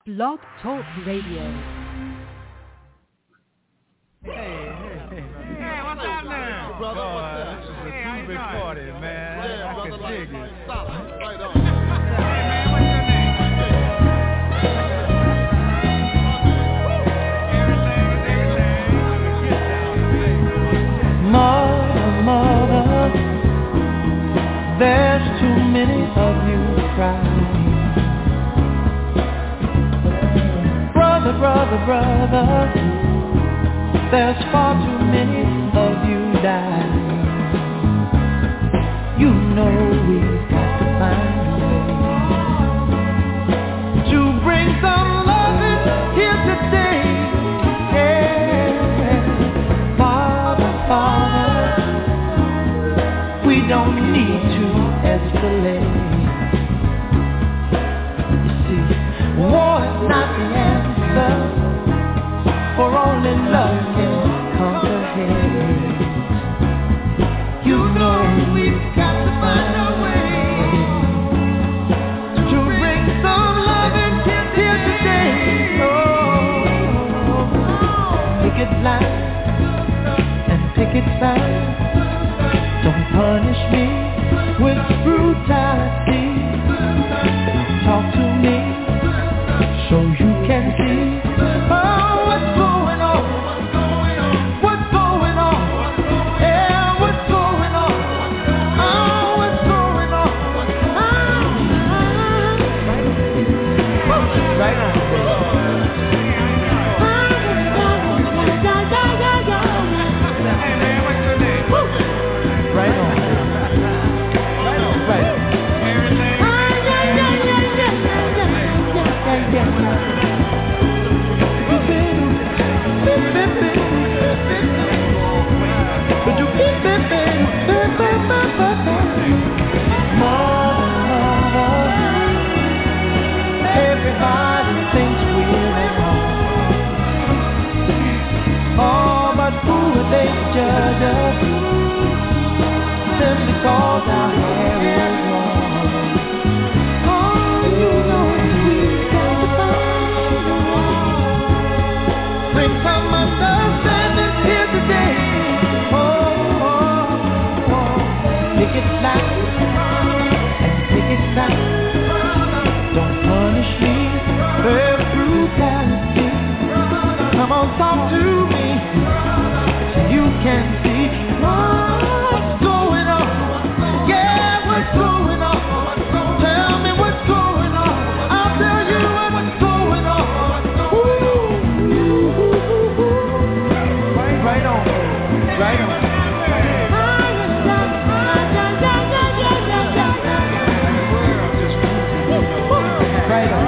Blog Talk Radio. Hey, what's up now? Brother, Boy, what's up? this is a two-bit party, man. Yeah, I brother, can dig it. stop. Right on. Hey, man, what's your name? Mother, there's too many of you crying. Brother, there's far too many of you dying. You know we've got to find a way to bring some loving here today. Yeah. Father, we don't need to escalate. You see, war is not the answer, for only love can conquer hate. You know we've got to find a way to bring some loving here today. Oh, pick it line and pick it fine. Don't punish me with brutality. Talk to me so you can see. Oh, what's going on? What's going on? Yeah, what's going on? Oh, what's going on? Right on. Hey, man, what's your name? Right on. Right. Everything. Everybody thinks we're wrong. Oh, but who are they to judge us? Simply cause our hair is long. Oh, you know we've got to find a way. Bring some understanding here today. Pick it flat and pick it flat. Don't punish me with brutality. Come on, talk to me so you can see what's going on. Yeah, what's going on? Tell me what's going on. I'll tell you what's going on. Right on, right on. Right on.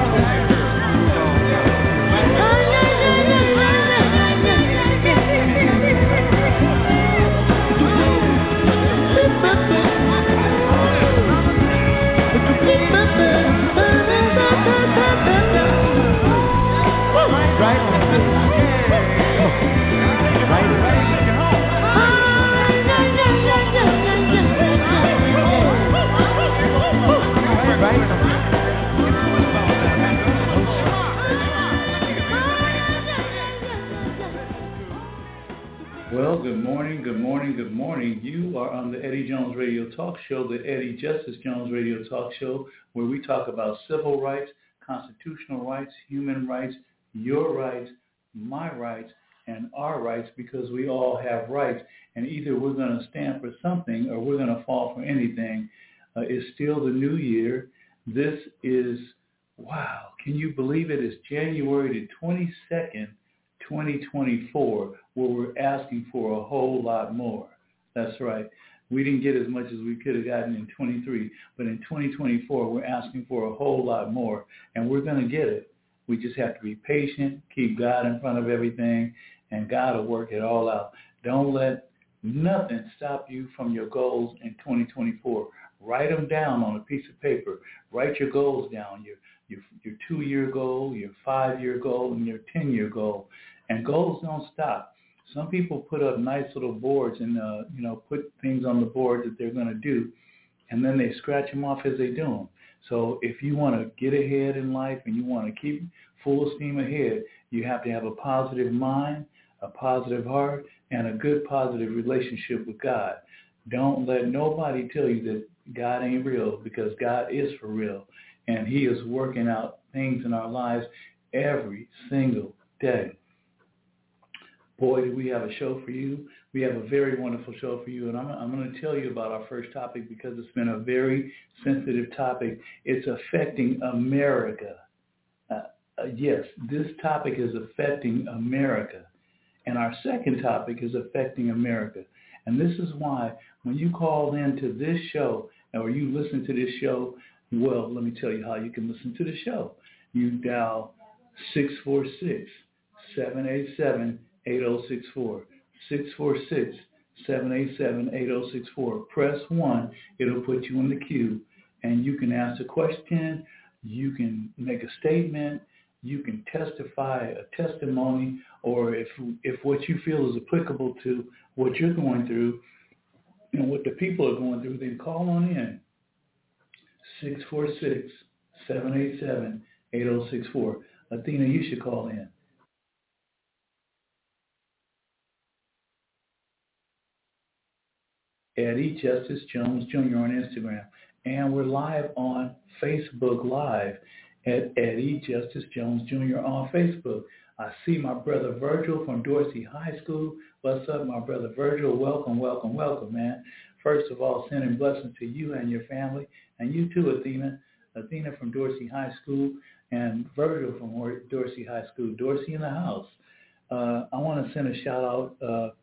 Well, good morning. You are on the Eddie Jones Radio Talk Show, the Eddie Justice Jones Radio Talk Show, where we talk about civil rights, constitutional rights, human rights, your rights, my rights, and our rights, because we all have rights, and either we're going to stand for something or we're going to fall for anything. It's still the new year. This is, wow, can you believe it? It's January the 22nd, 2024, where we're asking for a whole lot more. That's right. We didn't get as much as we could have gotten in 23, but in 2024, we're asking for a whole lot more, and we're going to get it. We just have to be patient, keep God in front of everything, and God will work it all out. Don't let nothing stop you from your goals in 2024. Write them down on a piece of paper. Write your goals down, your 2-year goal, your 5-year goal, and your 10-year goal. And goals don't stop. Some people put up nice little boards and, put things on the board that they're going to do, and then they scratch them off as they do them. So if you want to get ahead in life and you want to keep full steam ahead, you have to have a positive mind, a positive heart, and a good positive relationship with God. Don't let nobody tell you that God ain't real, because God is for real. And he is working out things in our lives every single day. Boy, do we have a show for you. We have a very wonderful show for you. And I'm going to tell you about our first topic because it's been a very sensitive topic. It's affecting America. Yes, this topic is affecting America. And our second topic is affecting America. And this is why when you call into this show or you listen to this show, well, let me tell you how you can listen to the show. You dial 646-787-8064. 646-787-8064. Press 1. It'll put you in the queue. And you can ask a question. You can make a statement. You can testify a testimony, or if what you feel is applicable to what you're going through and what the people are going through, then call on in. 646-787-8064. Athena, you should call in. Eddie Justice Jones Jr. on Instagram. And we're live on Facebook Live at Eddie Justice Jones Jr. on Facebook. I see my brother Virgil from Dorsey High School. What's up, my brother Virgil? Welcome, welcome, welcome, man. First of all, sending blessings to you and your family, and you too, Athena. Athena from Dorsey High School, and Virgil from Dorsey High School. Dorsey in the house. I want to send a shout out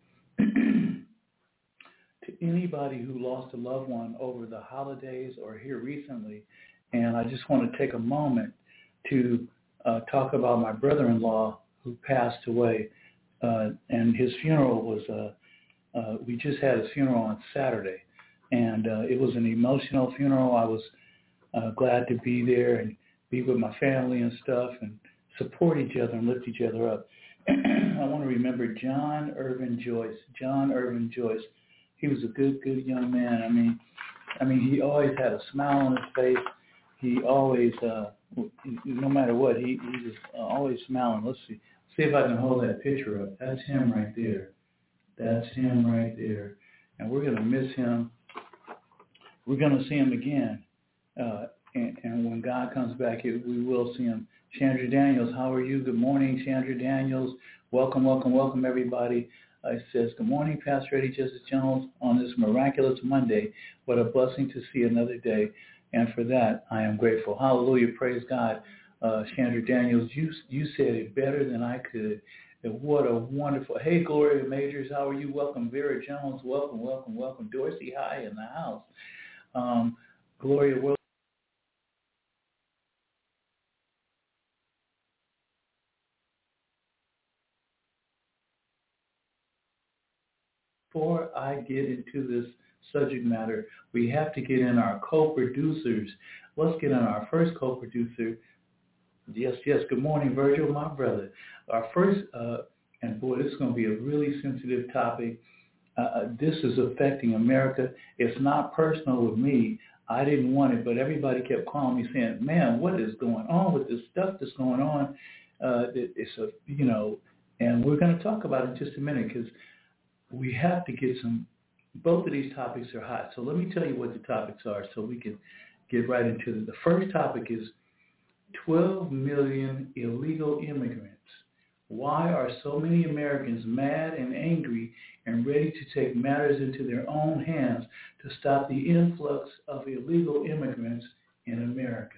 to anybody who lost a loved one over the holidays or here recently. And I just want to take a moment to talk about my brother-in-law who passed away. And his funeral was, we just had his funeral on Saturday. And it was an emotional funeral. I was glad to be there and be with my family and stuff and support each other and lift each other up. I want to remember John Irvin Joyce. John Irvin Joyce. He was a good young man. I mean, he always had a smile on his face. He always, no matter what, he was always smiling. Let's see if I can hold that picture up. That's him right there. That's him right there. And we're going to miss him. We're going to see him again. And when God comes back, we will see him. Chandra Daniels, how are you? Good morning, Chandra Daniels. Welcome, welcome, welcome, everybody. It says, good morning, Pastor Eddie Justice Jones, on this miraculous Monday. What a blessing to see another day. And for that, I am grateful. Hallelujah. Praise God. Chandra Daniels, you said it better than I could. And what a wonderful. Hey, Gloria Majors, how are you? Welcome. Vera Jones, welcome, welcome, welcome. Dorsey High in the house. Gloria Wilson. Before I get into this subject matter, we have to get in our co-producers. Let's get in our first co-producer. Yes, good morning, Virgil, my brother. Our first, and boy, this is going to be a really sensitive topic. This is affecting America. It's not personal with me. I didn't want it, but everybody kept calling me saying, man, what is going on with this stuff that's going on? And we're going to talk about it in just a minute because we have to get both of these topics are hot. So let me tell you what the topics are so we can get right into it. The first topic is 12 million illegal immigrants. Why are so many Americans mad and angry and ready to take matters into their own hands to stop the influx of illegal immigrants in America?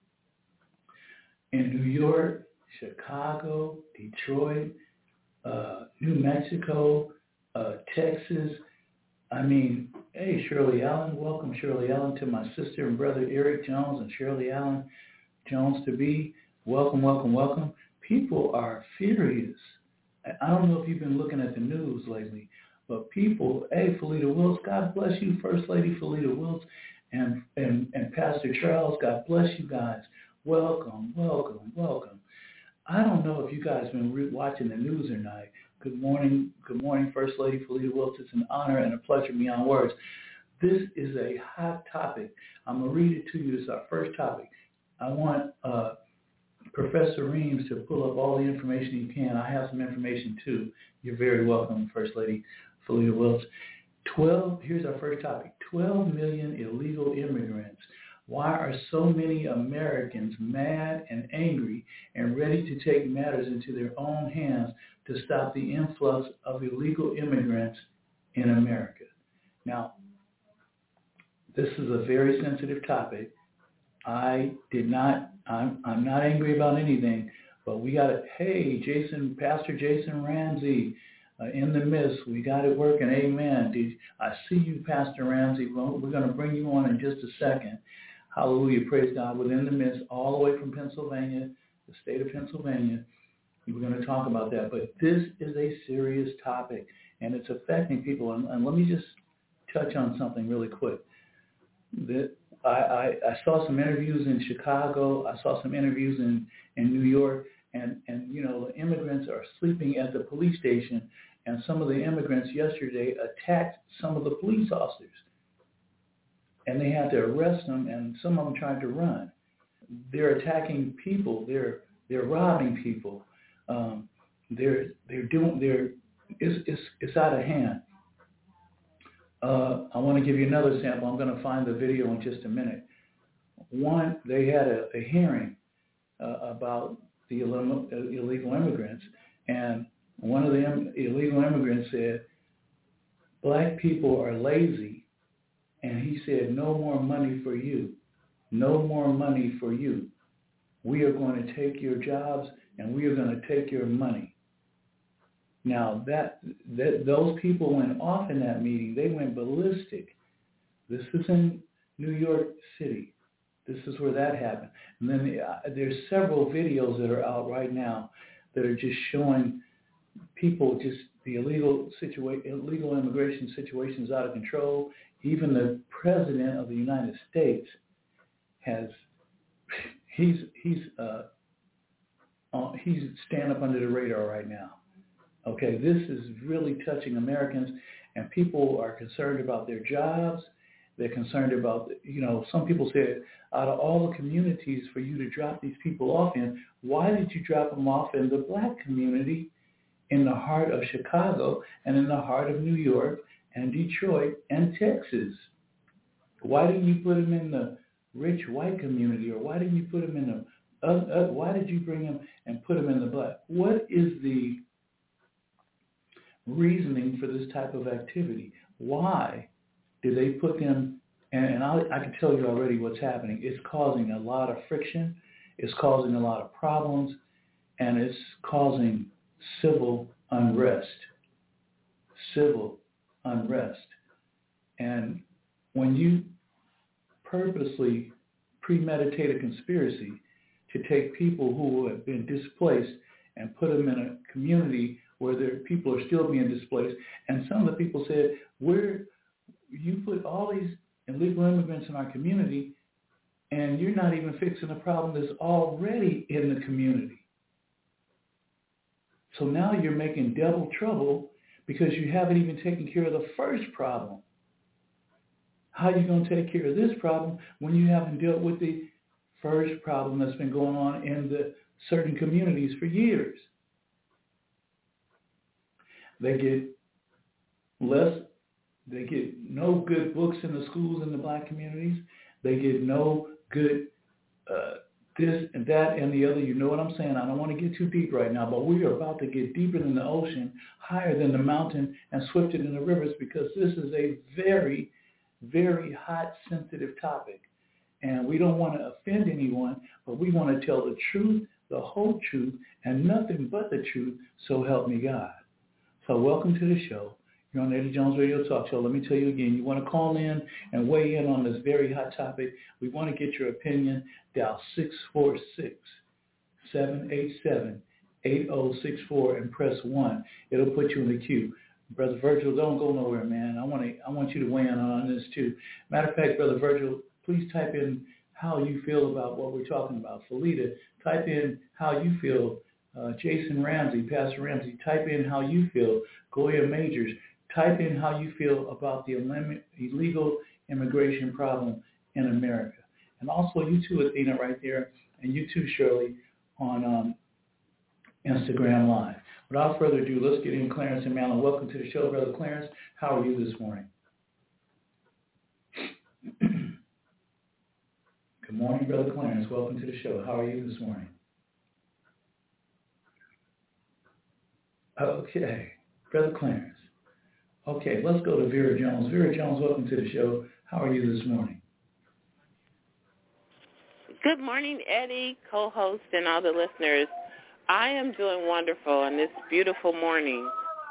In New York, Chicago, Detroit, New Mexico, Texas. Hey, Shirley Allen. Welcome, Shirley Allen, to my sister and brother Eric Jones and Shirley Allen Jones to be. Welcome, welcome, welcome. People are furious. I don't know if you've been looking at the news lately, but people, hey, Felita Wills, God bless you, First Lady Felita Wills, and Pastor Charles, God bless you guys. Welcome, welcome, welcome. I don't know if you guys have been watching the news or not. Good morning, First Lady Felita Wills. It's an honor and a pleasure beyond words. This is a hot topic. I'm going to read it to you. This is our first topic. I want Professor Reams to pull up all the information he can. I have some information too. You're very welcome, First Lady Felita Willis. Here's our first topic. 12 million illegal immigrants. Why are so many Americans mad and angry and ready to take matters into their own hands to stop the influx of illegal immigrants in America? Now, this is a very sensitive topic. I'm not angry about anything, but we got it. Hey, Pastor Jason Ramsey, in the midst, we got it working. Amen. I see you, Pastor Ramsey. Well, we're going to bring you on in just a second. Hallelujah. Praise God. Within the midst, all the way from Pennsylvania, the state of Pennsylvania. We're going to talk about that. But this is a serious topic, and it's affecting people. And let me just touch on something really quick. I saw some interviews in Chicago. I saw some interviews in New York. And the immigrants are sleeping at the police station. And some of the immigrants yesterday attacked some of the police officers. And they had to arrest them, and some of them tried to run. They're attacking people. They're robbing people. It's out of hand. I want to give you another sample. I'm going to find the video in just a minute. One, they had a hearing about the illegal immigrants, and one of the illegal immigrants said, black people are lazy, and he said, no more money for you. No more money for you. We are going to take your jobs, and we are going to take your money. Now, those people went off in that meeting. They went ballistic. This is in New York City. This is where that happened. And then there's several videos that are out right now that are just showing people just the illegal immigration situation is out of control. Even the president of the United States he's staying up under the radar right now. Okay, this is really touching Americans, and people are concerned about their jobs. They're concerned about, some people said, out of all the communities for you to drop these people off in, why did you drop them off in the black community in the heart of Chicago and in the heart of New York and Detroit and Texas? Why didn't you put them in the rich white community, or why didn't you put them in the, why did you bring them and put them in the black? What is the reasoning for this type of activity? Why did they put them, and I can tell you already what's happening. It's causing a lot of friction, it's causing a lot of problems, and it's causing civil unrest. Civil unrest. And when you purposely premeditate a conspiracy to take people who have been displaced and put them in a community where people are still being displaced, and some of the people said, you put all these illegal immigrants in our community, and you're not even fixing the problem that's already in the community. So now you're making double trouble because you haven't even taken care of the first problem. How are you going to take care of this problem when you haven't dealt with the first problem that's been going on in the certain communities for years? They get no good books in the schools in the black communities. They get no good this and that and the other. You know what I'm saying? I don't want to get too deep right now, but we are about to get deeper than the ocean, higher than the mountain, and swifter than the rivers, because this is a very, very hot, sensitive topic. And we don't want to offend anyone, but we want to tell the truth, the whole truth, and nothing but the truth, so help me God. So welcome to the show. You're on the Eddie Jones Radio Talk Show. Let me tell you again, you want to call in and weigh in on this very hot topic. We want to get your opinion. Dial 646-787-8064 and press 1. It'll put you in the queue. Brother Virgil, don't go nowhere, man. I want you to weigh in on this too. Matter of fact, Brother Virgil, please type in how you feel about what we're talking about. Felita, type in how you feel. Jason Ramsey, Pastor Ramsey, type in how you feel. Goya Majors, Type in how you feel about the illegal immigration problem in America. And also you too, Athena, right there, and you too, Shirley, on Instagram Live. Without further ado, let's get in Clarence and Malin. Welcome to the show, Brother Clarence. How are you this morning? Good morning, Brother Clarence. Welcome to the show. How are you this morning? Okay, Brother Clarence. Okay, let's go to Vera Jones. Vera Jones, welcome to the show. How are you this morning? Good morning, Eddie, co-host, and all the listeners. I am doing wonderful on this beautiful morning.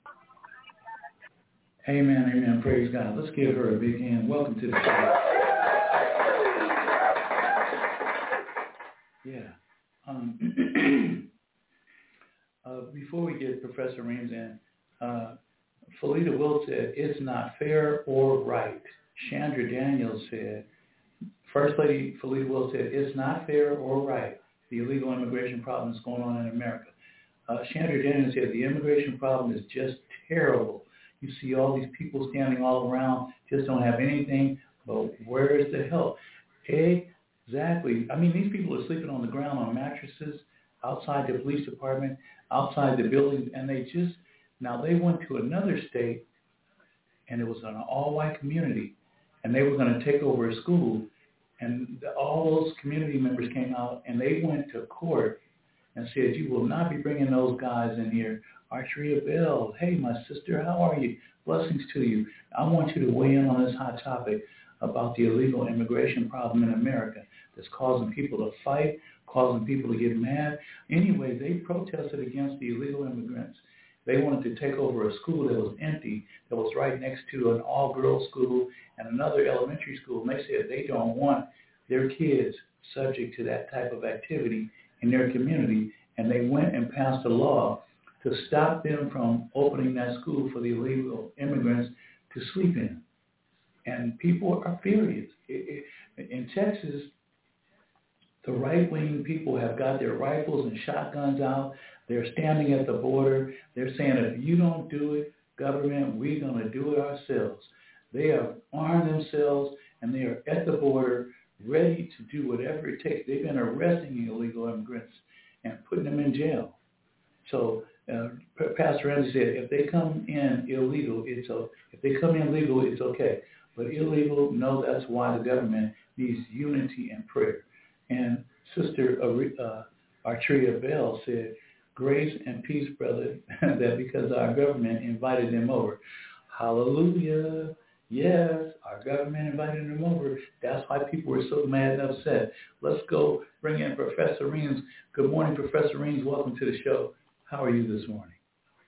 Amen, amen. Praise God. Let's give her a big hand. Welcome to the show. Yeah. Before we get Professor Reams in, Felita Will said, it's not fair or right. Chandra Daniels said, First Lady Felita Will said, it's not fair or right. The illegal immigration problem that's going on in America. Chandra Daniels said, the immigration problem is just terrible. You see all these people standing all around, just don't have anything, but where is the help? Exactly. I mean, these people are sleeping on the ground on mattresses, outside the police department, outside the buildings, and now they went to another state, and it was an all-white community, and they were going to take over a school, and all those community members came out, and they went to court and said, you will not be bringing those guys in here. Archeria Bell, hey, my sister, how are you? Blessings to you. I want you to weigh in on this hot topic about the illegal immigration problem in America that's causing people to fight, causing people to get mad. Anyway, they protested against the illegal immigrants. They wanted to take over a school that was empty, that was right next to an all-girls school and another elementary school. And they said they don't want their kids subject to that type of activity in their community. And they went and passed a law to stop them from opening that school for the illegal immigrants to sleep in. And people are furious. In Texas, the right-wing people have got their rifles and shotguns out. They're standing at the border. They're saying, if you don't do it, government, we're going to do it ourselves. They have armed themselves, and they are at the border ready to do whatever it takes. They've been arresting illegal immigrants and putting them in jail. So Pastor Ramsey said, if they come in illegal, if they come in legal, it's okay. But illegal, no, that's why the government needs unity and prayer. And Sister Archeria Bell said, grace and peace, brother, that because our government invited them over. Hallelujah. Yes, our government invited them over. That's why people were so mad and upset. Let's go bring in Professor Reams. Good morning, Professor Reams. Welcome to the show. How are you this morning?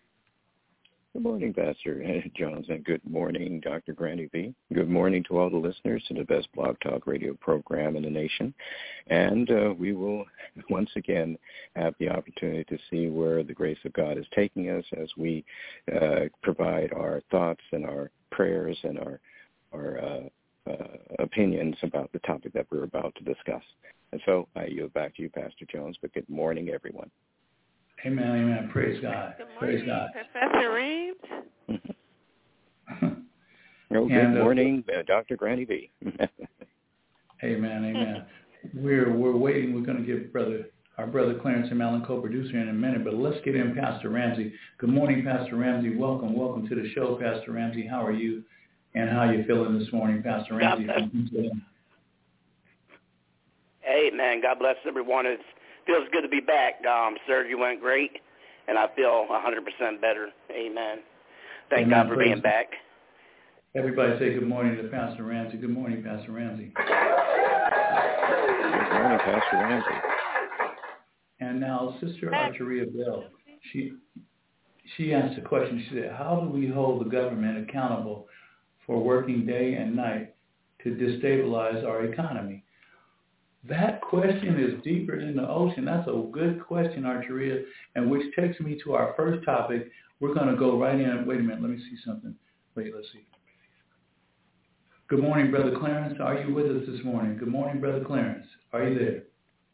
Good morning, Pastor Jones, and good morning, Dr. Granny B. Good morning to all the listeners to the best blog talk radio program in the nation. And we will once again have the opportunity to see where the grace of God is taking us as we provide our thoughts and our prayers and our opinions about the topic that we're about to discuss. And so I yield back to you, Pastor Jones, but good morning, everyone. Amen, amen. Praise God. Good morning, praise God. Professor Reams. Good morning, Dr. Granny B. Amen, amen. We're waiting. We're going to give our brother Clarence and Malin, co-producer, in a minute, but let's get in Pastor Ramsey. Good morning, Pastor Ramsey. Welcome to the show, Pastor Ramsey. How are you, and how are you feeling this morning, Pastor Ramsey? Hey, man, God bless everyone. It feels good to be back. Surgery went great, and I feel 100% better. Amen. Thank Amen. God for being back. Everybody say good morning to Pastor Ramsey. Good morning, Pastor Ramsey. Good morning, Pastor Ramsey. And now Sister Archeria Bell, she asked a question. She said, how do we hold the government accountable for working day and night to destabilize our economy? That question is deeper than the ocean. That's a good question, Archeria, and which takes me to our first topic. We're going to go right in. Wait a minute. Let me see something. Wait, let's see. Good morning, Brother Clarence. Are you with us this morning? Good morning, Brother Clarence. Are you there?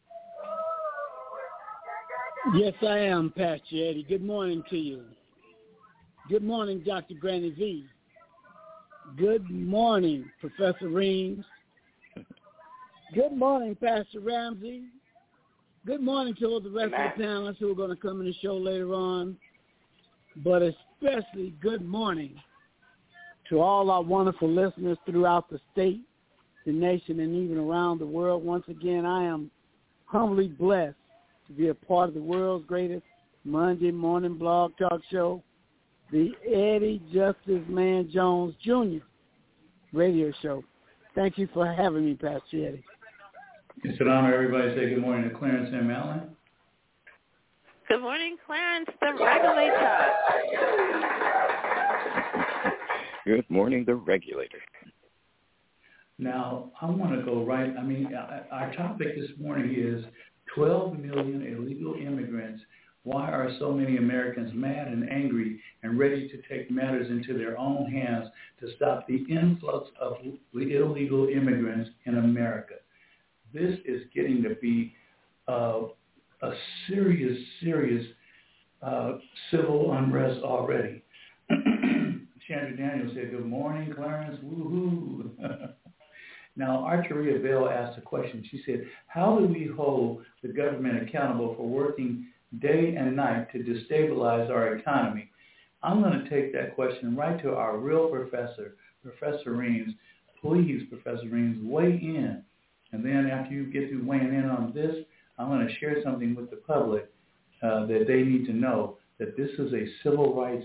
Yes, I am, Pastor Eddie. Good morning to you. Good morning, Dr. Granny V. Good morning, Professor Reams. Good morning, Pastor Ramsey. Good morning to all the rest of the panelists who are going to come in the show later on. But especially good morning to all our wonderful listeners throughout the state, the nation, and even around the world. Once again, I am humbly blessed to be a part of the world's greatest Monday morning blog talk show, the Eddie Justice Man Jones Jr. radio show. Thank you for having me, Pastor Eddie. It's an honor. Everybody say good morning to Clarence M. Allen. Good morning, Clarence, the regulator. Good morning, the regulator. Now, I want to go right. Our topic this morning is 12 million illegal immigrants. Why are so many Americans mad and angry and ready to take matters into their own hands to stop the influx of illegal immigrants in America? This is getting to be a serious civil unrest already. Chandra Daniels said, good morning, Clarence. Woo-hoo. Now, Archeria Bell asked a question. She said, how do we hold the government accountable for working day and night to destabilize our economy? I'm going to take that question right to our real professor, Professor Reams. Please, Professor Reams, weigh in. And then after you get through weighing in on this, I'm going to share something with the public that they need to know, that this is a civil rights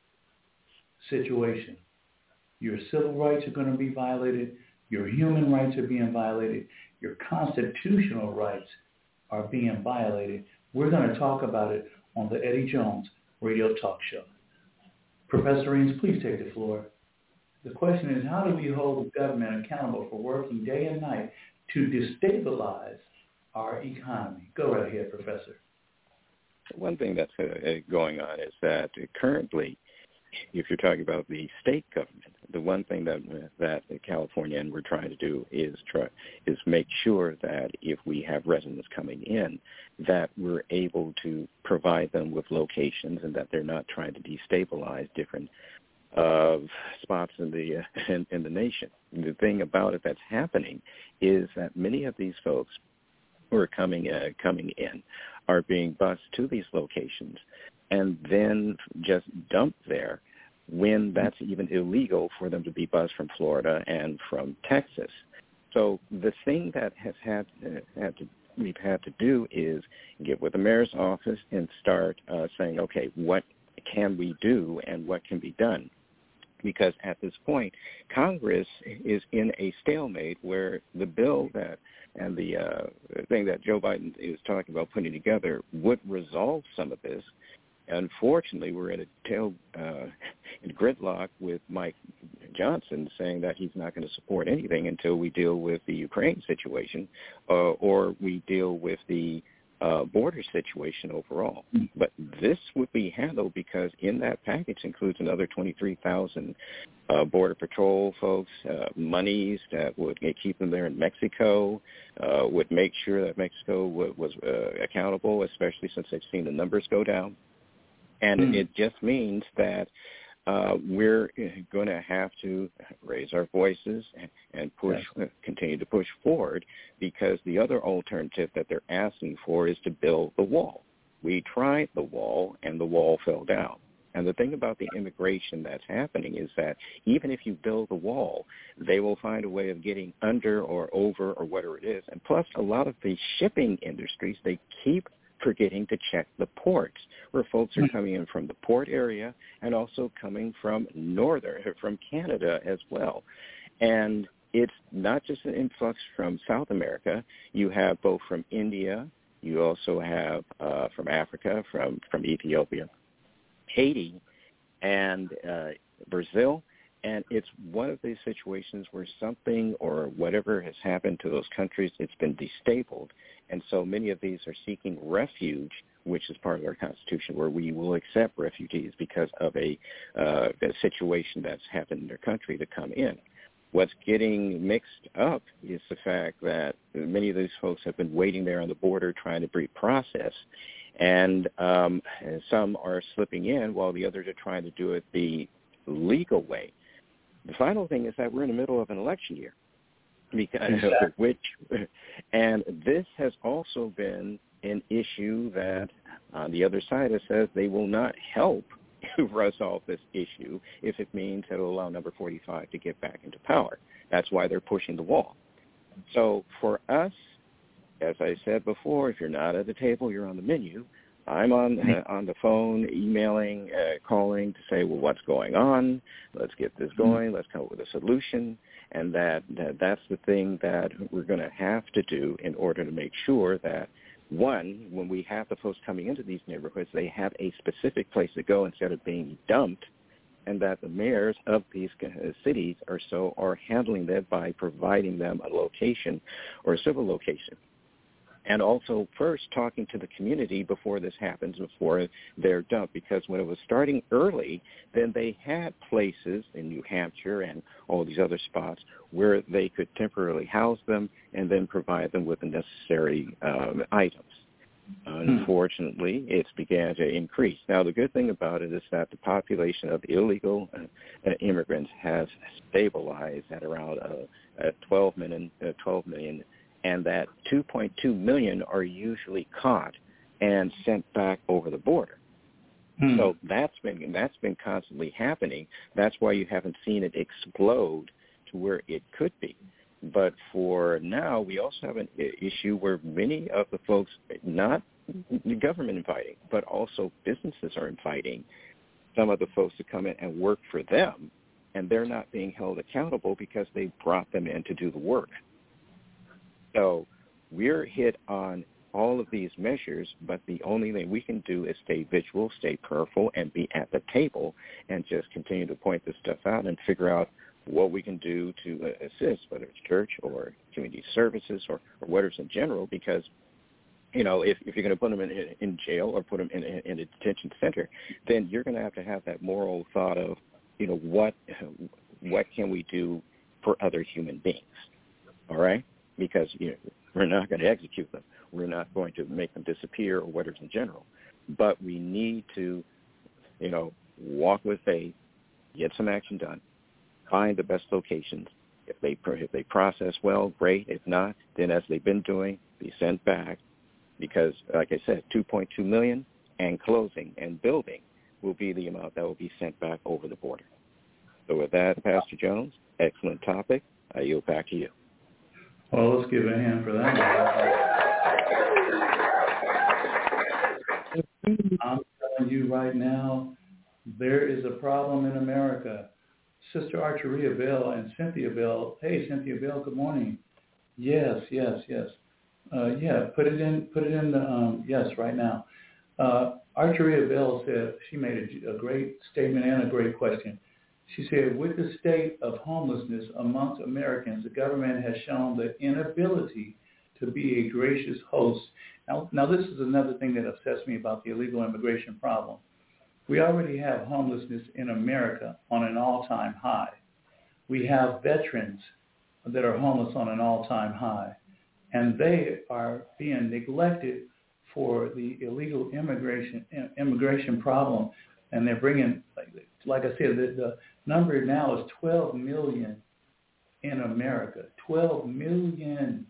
situation. Your civil rights are going to be violated. Your human rights are being violated. Your constitutional rights are being violated. We're going to talk about it on the Eddie Jones Radio Talk Show. Professor Reams, please take the floor. The question is, how do we hold the government accountable for working day and night to destabilize our economy? Go right ahead, Professor. One thing that's going on is that currently, if you're talking about the state government, the one thing that California and we're trying to do is make sure that if we have residents coming in, that we're able to provide them with locations and that they're not trying to destabilize different spots in the nation. The thing about it that's happening is that many of these folks who are coming in are being bused to these locations and then just dumped there when that's even illegal for them to be bused from Florida and from Texas. So the thing that we've had to do is get with the mayor's office and start saying, okay, what can we do and what can be done? Because at this point, Congress is in a stalemate where the bill and the thing that Joe Biden is talking about putting together would resolve some of this. Unfortunately, we're in gridlock with Mike Johnson saying that he's not going to support anything until we deal with the Ukraine situation or we deal with the border situation overall. But this would be handled because in that package includes another 23,000 Border Patrol folks, monies that would keep them there in Mexico, would make sure that Mexico was accountable, especially since they've seen the numbers go down. And it just means that we're going to have to raise our voices and continue to push forward, because the other alternative that they're asking for is to build the wall. We tried the wall, and the wall fell down. And the thing about the immigration that's happening is that even if you build the wall, they will find a way of getting under or over or whatever it is. And plus, a lot of the shipping industries, they keep forgetting to check the ports, where folks are coming in from the port area and also coming from Canada as well. And it's not just an influx from South America. You have both from India. You also have from Africa, from Ethiopia, Haiti, and Brazil. And it's one of these situations where something or whatever has happened to those countries, it's been destabled. And so many of these are seeking refuge, which is part of our Constitution, where we will accept refugees because of a situation that's happened in their country to come in. What's getting mixed up is the fact that many of these folks have been waiting there on the border trying to process, and some are slipping in while the others are trying to do it the legal way. The final thing is that we're in the middle of an election year, because and this has also been an issue that on the other side it says they will not help resolve this issue if it means that it will allow number 45 to get back into power. That's why they're pushing the wall. So for us, as I said before, if you're not at the table, you're on the menu. I'm on the phone, emailing, calling to say, well, what's going on? Let's get this going. Let's come up with a solution. And that's the thing that we're going to have to do in order to make sure that, one, when we have the folks coming into these neighborhoods, they have a specific place to go instead of being dumped, and that the mayors of these cities are handling that by providing them a location or a civil location. And also first talking to the community before this happens, before they're dumped, because when it was starting early, then they had places in New Hampshire and all these other spots where they could temporarily house them and then provide them with the necessary items. Unfortunately, it's began to increase. Now, the good thing about it is that the population of illegal immigrants has stabilized at around 12 million, and that 2.2 million are usually caught and sent back over the border. So that's been constantly happening. That's why you haven't seen it explode to where it could be. But for now, we also have an issue where many of the folks, not the government inviting, but also businesses are inviting some of the folks to come in and work for them, and they're not being held accountable because they brought them in to do the work. So we're hit on all of these measures, but the only thing we can do is stay vigilant, stay prayerful, and be at the table and just continue to point this stuff out and figure out what we can do to assist, whether it's church or community services or whatever's in general, because, you know, if you're going to put them in jail or put them in a detention center, then you're going to have that moral thought of, you know, what can we do for other human beings, all right? Because, you know, we're not going to execute them. We're not going to make them disappear or whatever in general. But we need to, you know, walk with faith, get some action done, find the best locations. If they process well, great. If not, then as they've been doing, be sent back. Because, like I said, 2.2 million and closing and building will be the amount that will be sent back over the border. So with that, Pastor Jones, excellent topic. I yield back to you. Well, let's give a hand for that. I'm telling you right now, there is a problem in America. Sister Archeria Bell and Cynthia Bell. Hey, Cynthia Bell, good morning. Yes. Yeah, put it in the, yes, right now. Archeria Bell said, she made a great statement and a great question. She said, with the state of homelessness amongst Americans, the government has shown the inability to be a gracious host. Now this is another thing that upsets me about the illegal immigration problem. We already have homelessness in America on an all-time high. We have veterans that are homeless on an all-time high, and they are being neglected for the illegal immigration problem. And they're bringing, like I said, the number now is 12 million in America. 12 million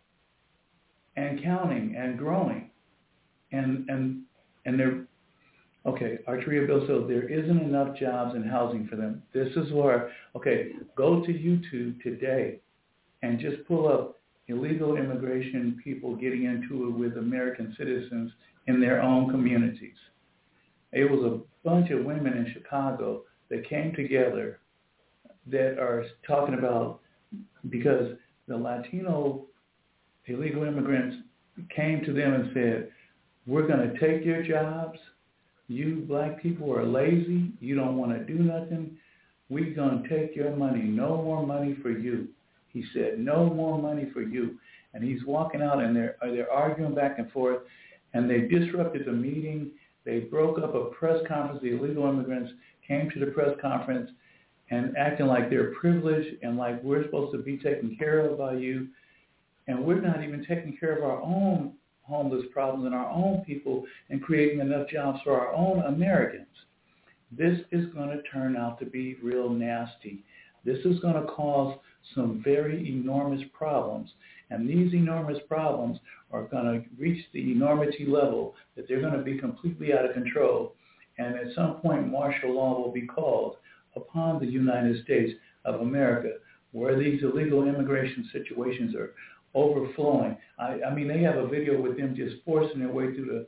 and counting and growing. And they're, okay, Archeria Bill says there isn't enough jobs and housing for them. This is where, okay, go to YouTube today and just pull up illegal immigration people getting into it with American citizens in their own communities. It was a bunch of women in Chicago that came together that are talking about, because the Latino illegal immigrants came to them and said, we're going to take your jobs. You black people are lazy. You don't want to do nothing. We're going to take your money. No more money for you. He said, no more money for you. And he's walking out, and they're arguing back and forth, and they disrupted the meeting. They broke up a press conference. The illegal immigrants came to the press conference and acting like they're privileged and like we're supposed to be taken care of by you. And we're not even taking care of our own homeless problems and our own people and creating enough jobs for our own Americans. This is going to turn out to be real nasty. This is going to cause some very enormous problems. And these enormous problems are going to reach the enormity level that they're going to be completely out of control. And at some point, martial law will be called upon the United States of America, where these illegal immigration situations are overflowing. I mean, they have a video with them just forcing their way through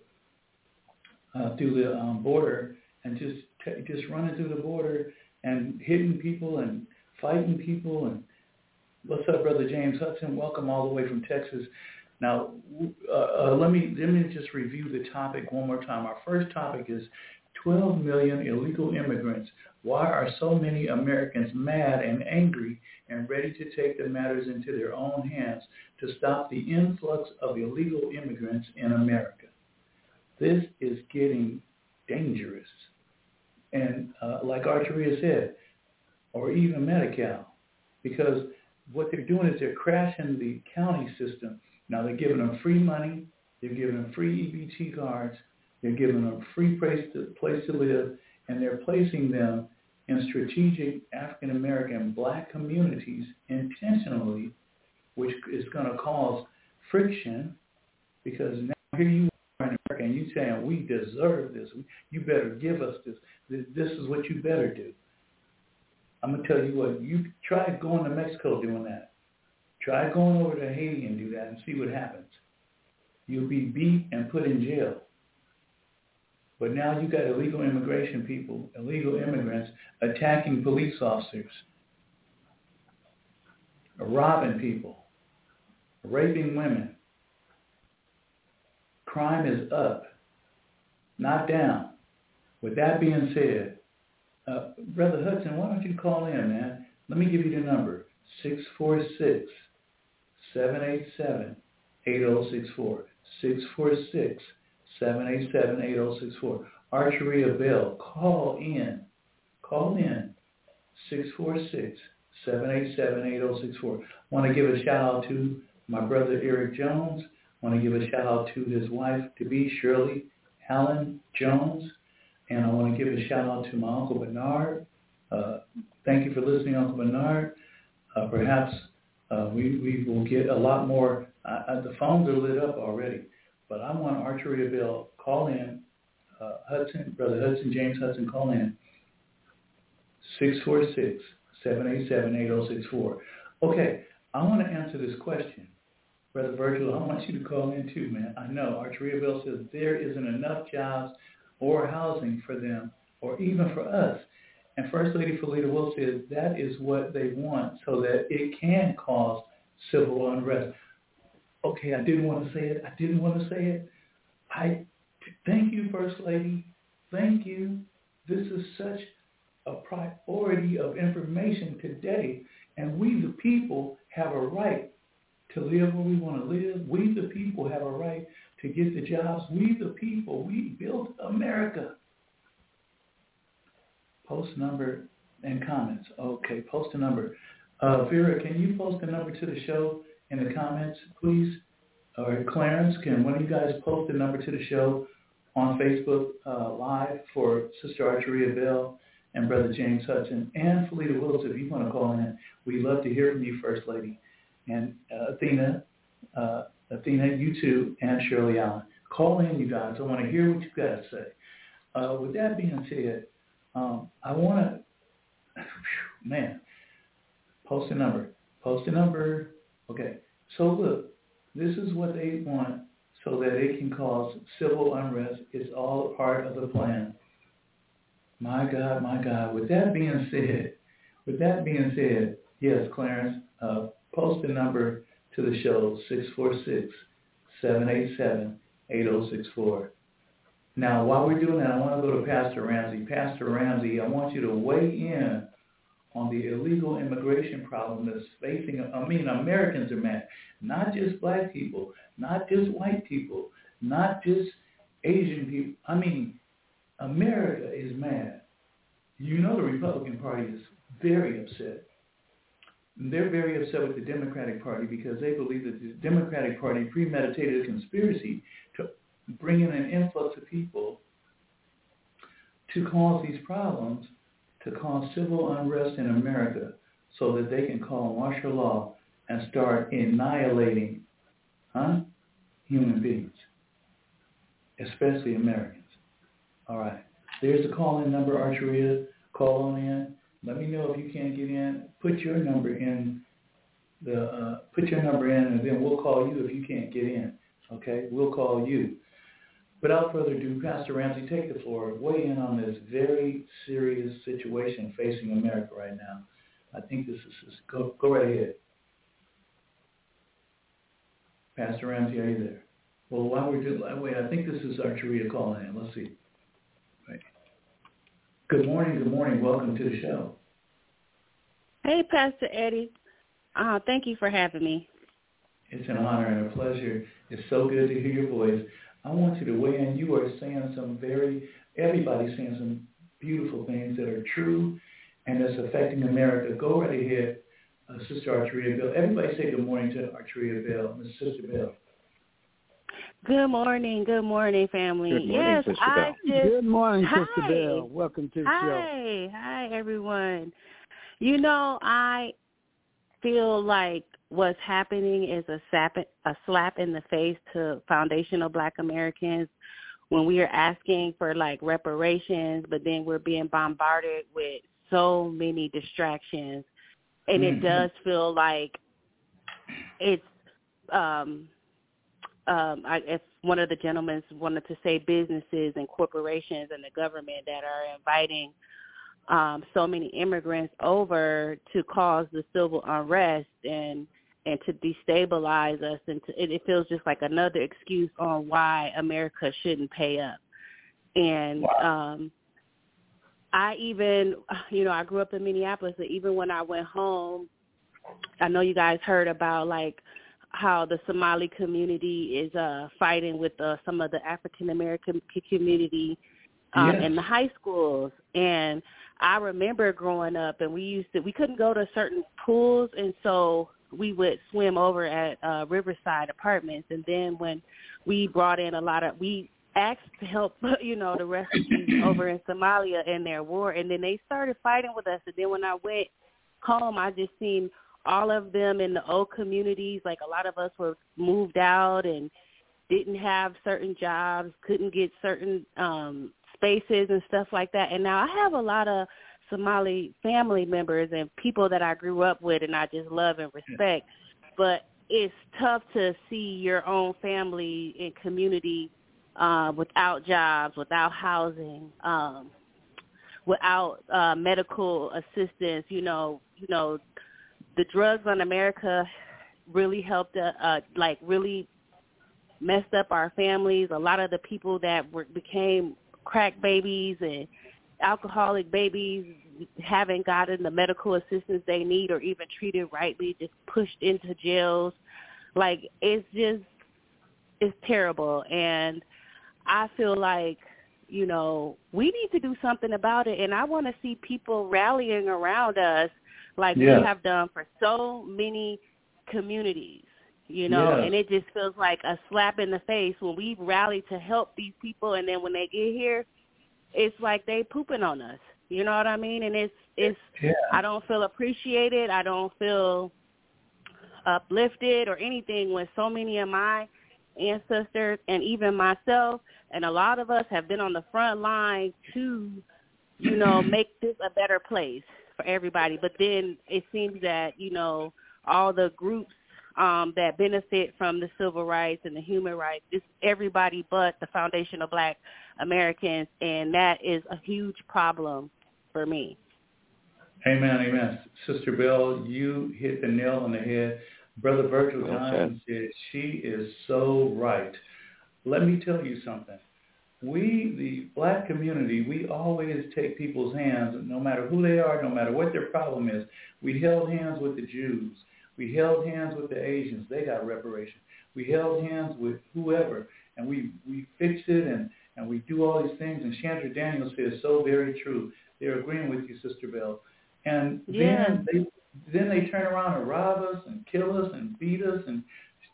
the border and just running through the border and hitting people and fighting people. And what's up, Brother James Hudson? Welcome all the way from Texas. Now, let me just review the topic one more time. Our first topic is 12 million illegal immigrants. Why are so many Americans mad and angry and ready to take the matters into their own hands to stop the influx of illegal immigrants in America? This is getting dangerous. And like Archeria said, or even Medi-Cal, because what they're doing is they're crashing the county system. Now they're giving them free money, they're giving them free EBT cards, they're giving them free place to live, and they're placing them in strategic African-American black communities intentionally, which is going to cause friction, because now here you are in America and you're saying, we deserve this. You better give us this. This is what you better do. I'm going to tell you what, you try going to Mexico doing that. Try going over to Haiti and do that and see what happens. You'll be beat and put in jail. But now you got illegal immigration people, illegal immigrants, attacking police officers, robbing people, raping women. Crime is up, not down. With that being said, Brother Hudson, why don't you call in, man? Let me give you the number, 646-787-8064, 646-787-8064. Archeria Bell, call in, 646-787-8064. Want to give a shout out to my brother Eric Jones. Want to give a shout out to his wife to be Shirley Allen Jones. And I want to give a shout out to my Uncle Bernard. Thank you for listening, Uncle Bernard. Perhaps we will get a lot more. The phones are lit up already. But I want Archeria Bill, call in. Hudson, Brother Hudson, James Hudson, call in. 646-787-8064. Okay, I want to answer this question. Brother Virgil, I want you to call in too, man. I know Archeria Bill says there isn't enough jobs or housing for them, or even for us. And First Lady Felita Will says that is what they want so that it can cause civil unrest. Okay, I didn't want to say it. Thank you, First Lady. Thank you. This is such a priority of information today. And we, the people, have a right to live where we want to live. We, the people, have a right to get the jobs. We, the people, we built America. Post number and comments. Okay, post a number. Vera, can you post a number to the show in the comments, please? Or Clarence, can one of you guys post a number to the show on Facebook Live for Sister Archeria Bell and Brother James Hudson and Felita Willis, if you want to call in. We'd love to hear from you, First Lady. And Athena, you too, and Shirley Allen. Call in, you guys. I want to hear what you've got to say. With that being said, I want to, post a number. Okay, so look, this is what they want so that it can cause civil unrest. It's all a part of the plan. My God. With that being said, yes, Clarence, post a number to the show, 646-787-8064. Now, while we're doing that, I want to go to Pastor Ramsey. Pastor Ramsey, I want you to weigh in on the illegal immigration problem that's facing, Americans are mad. Not just black people, not just white people, not just Asian people. America is mad. You know the Republican Party is very upset. They're very upset with the Democratic Party because they believe that the Democratic Party premeditated a conspiracy to bring in an influx of people to cause these problems, to cause civil unrest in America so that they can call martial law and start annihilating human beings, especially Americans. All right. There's the call-in number, Archeria. Call on in. Let me know if you can't get in. Put your number in, and then we'll call you if you can't get in. Okay? We'll call you. Without further ado, Pastor Ramsey, take the floor. Weigh in on this very serious situation facing America right now. I think this is go right ahead. Pastor Ramsey, are you there? Well, while we're doing that, wait, I think this is Archeria calling in. Let's see. Right. Good morning. Welcome to the show. Hey, Pastor Eddie. Thank you for having me. It's an honor and a pleasure. It's so good to hear your voice. I want you to weigh in. You are saying everybody's saying some beautiful things that are true and that's affecting America. Go right ahead, Sister Archeria Bell. Everybody say good morning to Archeria Bell, Miss Sister Bell. Good morning, family. Good morning, yes, Sister Bell. Good morning, Sister Bell. Welcome to the show. Hi, everyone. You know, I feel like what's happening is a slap in the face to foundational Black Americans when we are asking for, like, reparations, but then we're being bombarded with so many distractions. And it does feel like it's if one of the gentlemen wanted to say businesses and corporations and the government that are inviting so many immigrants over to cause the civil unrest and to destabilize us, and it feels just like another excuse on why America shouldn't pay up. And I even, I grew up in Minneapolis, and even when I went home, I know you guys heard about, like, how the Somali community is fighting with some of the African-American community in the high schools. And I remember growing up, and we couldn't go to certain pools, and so we would swim over at Riverside Apartments. And then when we brought in we asked to help, the refugees over in Somalia in their war, and then they started fighting with us. And then when I went home, I just seen all of them in the old communities. Like, a lot of us were moved out and didn't have certain jobs, couldn't get certain spaces and stuff like that. And now I have a lot of Somali family members and people that I grew up with and I just love and respect. But it's tough to see your own family and community without jobs, without housing, without medical assistance. The drugs on America really helped, really messed up our families. A lot of the people that became crack babies and alcoholic babies haven't gotten the medical assistance they need or even treated rightly, just pushed into jails. Like, it's terrible. And I feel like, we need to do something about it. And I want to see people rallying around us like we have done for so many communities, and it just feels like a slap in the face when we rally to help these people, and then when they get here, it's like they pooping on us. You know what I mean? And it's I don't feel appreciated. I don't feel uplifted or anything when so many of my ancestors and even myself and a lot of us have been on the front line to, make this a better place for everybody. But then it seems that, all the groups that benefit from the civil rights and the human rights, it's everybody but the foundational Black Americans, and that is a huge problem for me. Amen. Sister Bell, you hit the nail on the head. Brother Virgil Johnson said she is so right. Let me tell you something. We, the Black community, we always take people's hands, no matter who they are, no matter what their problem is. We held hands with the Jews. We held hands with the Asians. They got reparations. We held hands with whoever, and we fixed it, and we do all these things. And Chandra Daniels says so very true. They're agreeing with you, Sister Bell. And then they turn around and rob us and kill us and beat us. And,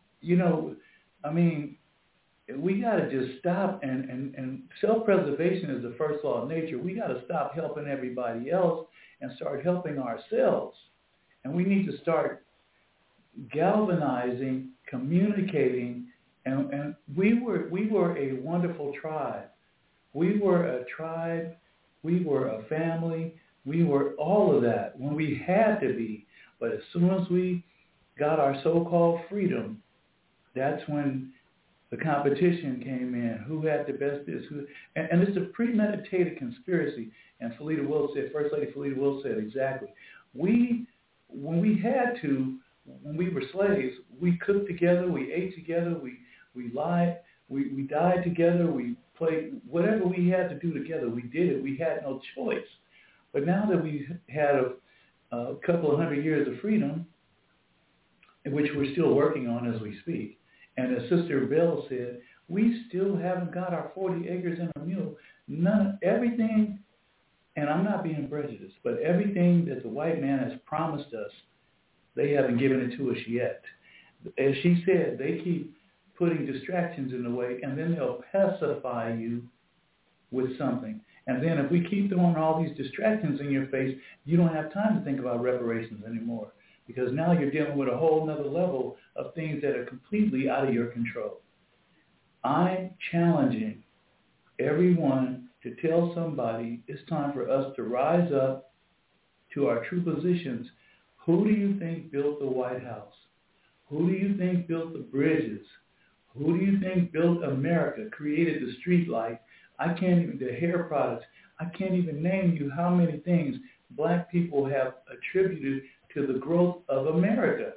we got to just stop. And self-preservation is the first law of nature. We got to stop helping everybody else and start helping ourselves. And we need to start galvanizing, communicating, and we were a wonderful tribe. We were a tribe, we were a family, we were all of that when we had to be. But as soon as we got our so-called freedom, that's when the competition came in. Who had the best this? And it's a premeditated conspiracy. And First Lady Felita Wills said exactly. When we had to, when we were slaves, we cooked together, we ate together, we lied, we died together, we played, whatever we had to do together, we did it. We had no choice. But now that we've had a couple of hundred years of freedom, which we're still working on as we speak, and as Sister Bell said, we still haven't got our 40 acres and a mule. Everything, and I'm not being prejudiced, but everything that the white man has promised us, they haven't given it to us yet. As she said, they keep putting distractions in the way, and then they'll pacify you with something. And then if we keep throwing all these distractions in your face, you don't have time to think about reparations anymore, because now you're dealing with a whole nother level of things that are completely out of your control. I'm challenging everyone to tell somebody it's time for us to rise up to our true positions. Who do you think built the White House? Who do you think built the bridges? Who do you think built America, created the street light? The hair products. I can't even name you how many things black people have attributed to the growth of America.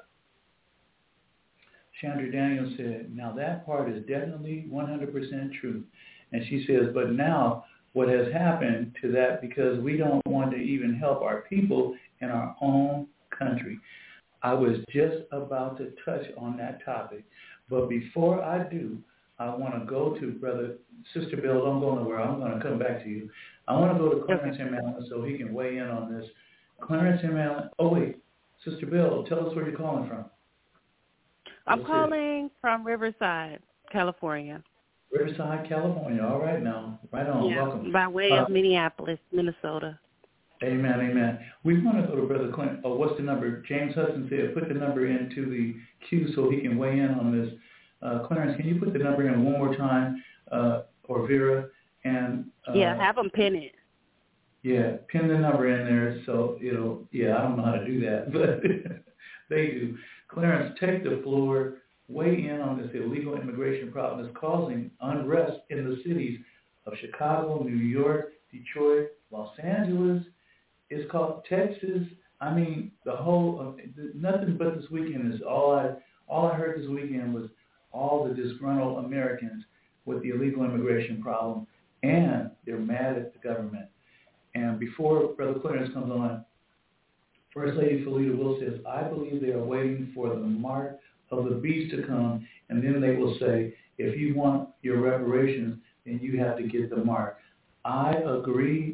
Chandra Daniels said, now that part is definitely 100% true. And she says, but now what has happened to that, because we don't want to even help our people in our own country. I was just about to touch on that topic. But before I do, I want to go to Sister Bill. Don't go nowhere. I'm going to come back to you. I want to go to Clarence M. Allen so he can weigh in on this. Clarence M. Allen. Oh, wait. Sister Bill, tell us where you're calling from. I'm calling from Riverside, California. Riverside, California. All right now. Right on. Yeah, welcome. By way of Minneapolis, Minnesota. Amen, amen. We want to go to Brother Clint. Oh, what's the number? James Hudson said put the number into the queue so he can weigh in on this. Clarence, can you put the number in one more time, or Vera? And have them pin it. Yeah, pin the number in there so it'll, I don't know how to do that, but they do. Clarence, take the floor, weigh in on this illegal immigration problem that's causing unrest in the cities of Chicago, New York, Detroit, Los Angeles. It's called Texas. I mean, the whole, nothing but this weekend is all I heard this weekend was all the disgruntled Americans with the illegal immigration problem, and they're mad at the government. And before Brother Clarence comes on, First Lady Felita Wills says, I believe they are waiting for the mark of the beast to come, and then they will say, if you want your reparations, then you have to get the mark. I agree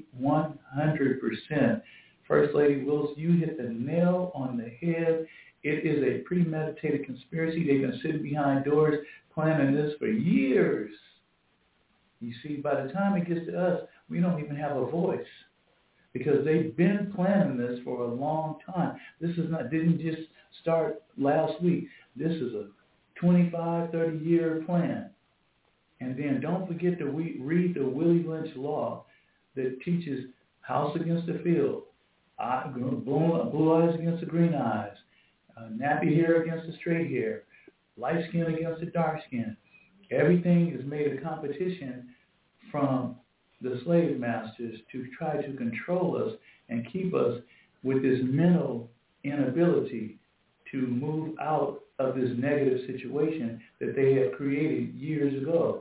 100%. First Lady Wills, you hit the nail on the head. It is a premeditated conspiracy. They've been sitting behind doors planning this for years. You see, by the time it gets to us, we don't even have a voice because they've been planning this for a long time. This didn't just start last week. This is a 25, 30-year plan. And then don't forget to read the Willie Lynch law that teaches house against the field, blue eyes against the green eyes, nappy hair against the straight hair, light skin against the dark skin. Everything is made a competition from the slave masters to try to control us and keep us with this mental inability to move out of this negative situation that they have created years ago.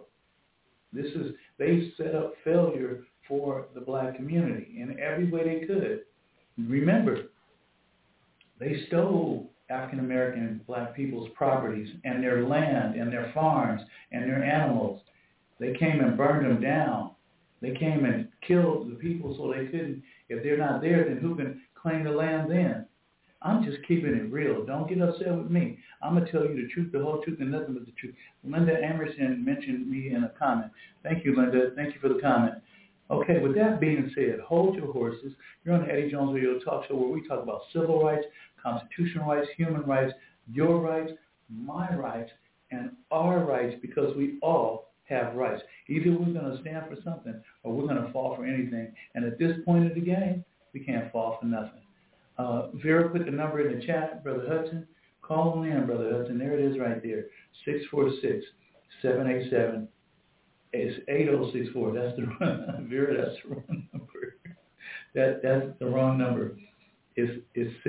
They set up failure for the black community in every way they could. Remember, they stole African American black people's properties and their land and their farms and their animals. They came and burned them down. They came and killed the people so they couldn't, if they're not there, then who can claim the land then? I'm just keeping it real. Don't get upset with me. I'm going to tell you the truth, the whole truth, and nothing but the truth. Linda Emerson mentioned me in a comment. Thank you, Linda. Thank you for the comment. Okay, with that being said, hold your horses. You're on the Eddie Jones Radio Talk Show where we talk about civil rights, constitutional rights, human rights, your rights, my rights, and our rights, because we all have rights. Either we're going to stand for something or we're going to fall for anything. And at this point of the game, we can't fall for nothing. Vera put the number in the chat, Brother Hudson. Call on in, Brother Hudson. There it is right there, 646-787. It's 8064. That's the wrong Vera. That's the wrong number. That's the wrong number. It's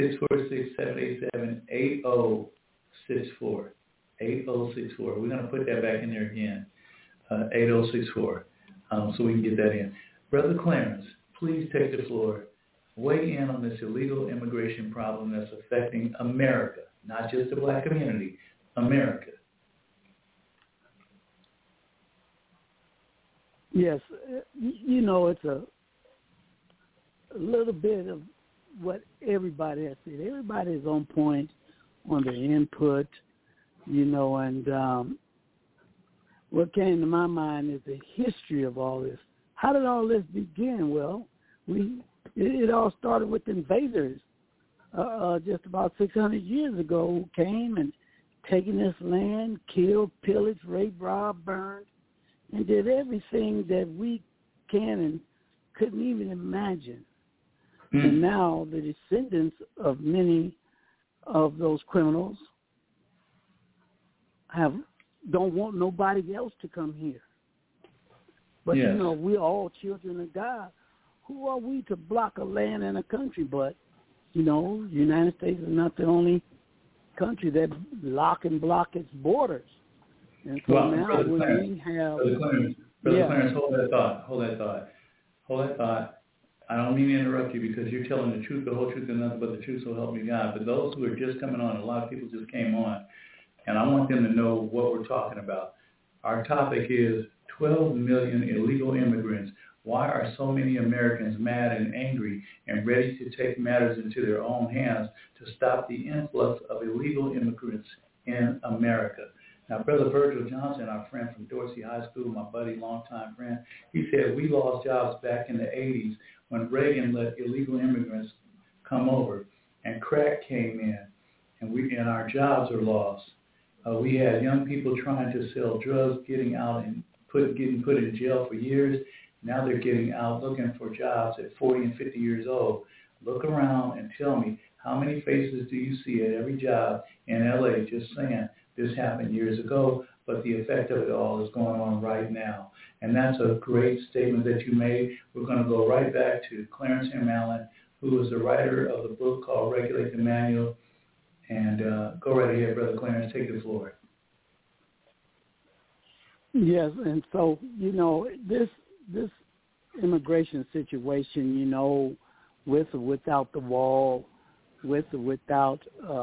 646-787-8064. 8064. We're going to put that back in there again. 8064. So we can get that in. Brother Clarence, please take the floor. Weigh in on this illegal immigration problem that's affecting America, not just the black community, America. Yes, you know, it's a little bit of what everybody has said. Everybody is on point on their input, you know, and what came to my mind is the history of all this. How did all this begin? Well, it all started with invaders just about 600 years ago who came and taken this land, killed, pillaged, raped, robbed, burned, and did everything that we can and couldn't even imagine. And now the descendants of many of those criminals don't want nobody else to come here. But, you know, we're all children of God. Who are we to block a land and a country? But, you know, the United States is not the only country that lock and block its borders. And so now when we have... Brother Clarence, hold that thought. I don't mean to interrupt you because you're telling the truth, the whole truth, and nothing but the truth, so help me God. But those who are just coming on, a lot of people just came on, and I want them to know what we're talking about. Our topic is 12 million illegal immigrants. Why are so many Americans mad and angry and ready to take matters into their own hands to stop the influx of illegal immigrants in America? Now, Brother Virgil Johnson, our friend from Dorsey High School, my buddy, longtime friend, he said we lost jobs back in the 80s when Reagan let illegal immigrants come over and crack came in, and our jobs are lost. We had young people trying to sell drugs, getting out and getting put in jail for years. Now they're getting out looking for jobs at 40 and 50 years old. Look around and tell me, how many faces do you see at every job in LA just saying this happened years ago, but the effect of it all is going on right now? And that's a great statement that you made. We're going to go right back to Clarence M. Allen, who is the writer of the book called Regulate the Manual. And go right ahead, Brother Clarence, take the floor. Yes, and so, you know, this immigration situation, you know, with or without the wall, with or without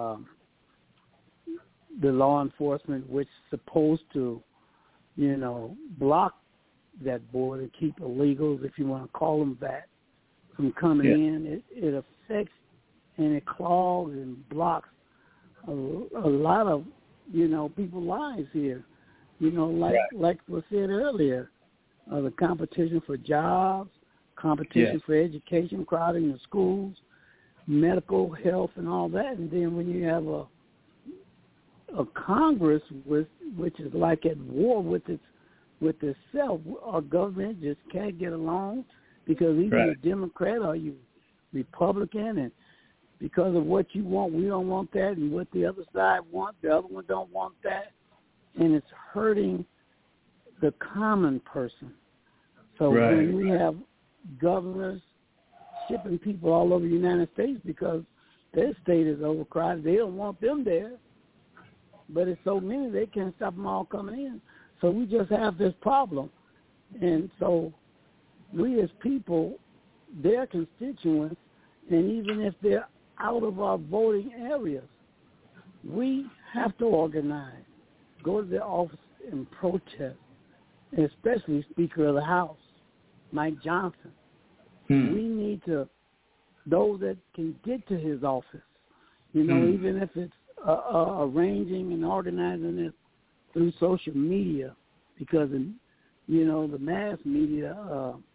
the law enforcement, which is supposed to, you know, block that border, keep illegals, if you want to call them that, from coming in. It affects and it clogs and blocks a lot of, you know, people's lives here. You know, like was said earlier, the competition for jobs, competition for education, crowding the schools, medical health, and all that. And then when you have a Congress which is like at war with itself, our government just can't get along because either you're Democrat or you Republican, and because of what you want, we don't want that, and what the other side wants, the other one don't want that, and it's hurting the common person. So when we have governors shipping people all over the United States because their state is overcrowded, they don't want them there, but it's so many they can't stop them all coming in. So we just have this problem. And so we as people, their constituents, and even if they're out of our voting areas, we have to organize, go to their office and protest, especially Speaker of the House, Mike Johnson. We need to, those that can get to his office, you know, even if it's arranging and organizing it through social media, because, you know, the mass media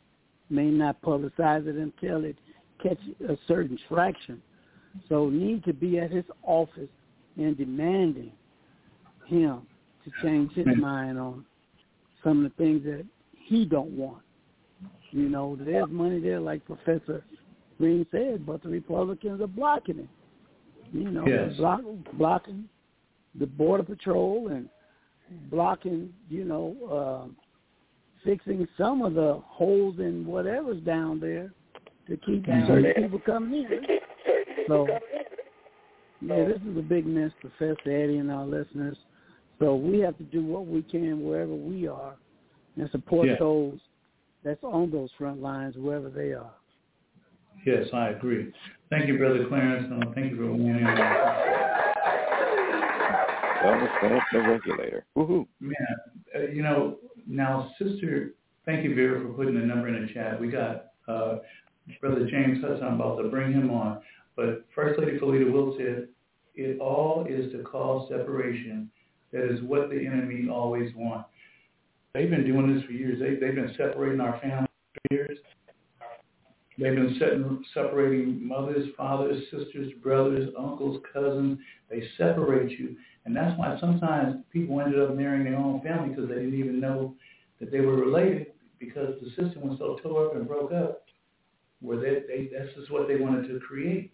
may not publicize it until it catches a certain traction. So need to be at his office and demanding him to change his mind on some of the things that he don't want. You know, there's money there, like Professor Green said, but the Republicans are blocking it. You know, yes. blocking the Border Patrol and blocking, you know, fixing some of the holes in whatever's down there to keep certain people coming in. So, yeah, this is a big mess, Professor Eddie and our listeners. So we have to do what we can wherever we are and support those that's on those front lines, wherever they are. Yes, I agree. Thank you, Brother Clarence. Thank you for being here. Well, the regulator. Woohoo. Man, you know, now, Sister, thank you, Vera, for putting the number in the chat. We got Brother James Hudson. I'm about to bring him on. But First Lady Felita Will said, it all is to cause separation. That is what the enemy always wants. They've been doing this for years. They've been separating our families for years. They've been separating mothers, fathers, sisters, brothers, uncles, cousins. They separate you. And that's why sometimes people ended up marrying their own family because they didn't even know that they were related because the system was so tore up and broke up where that's just what they wanted to create.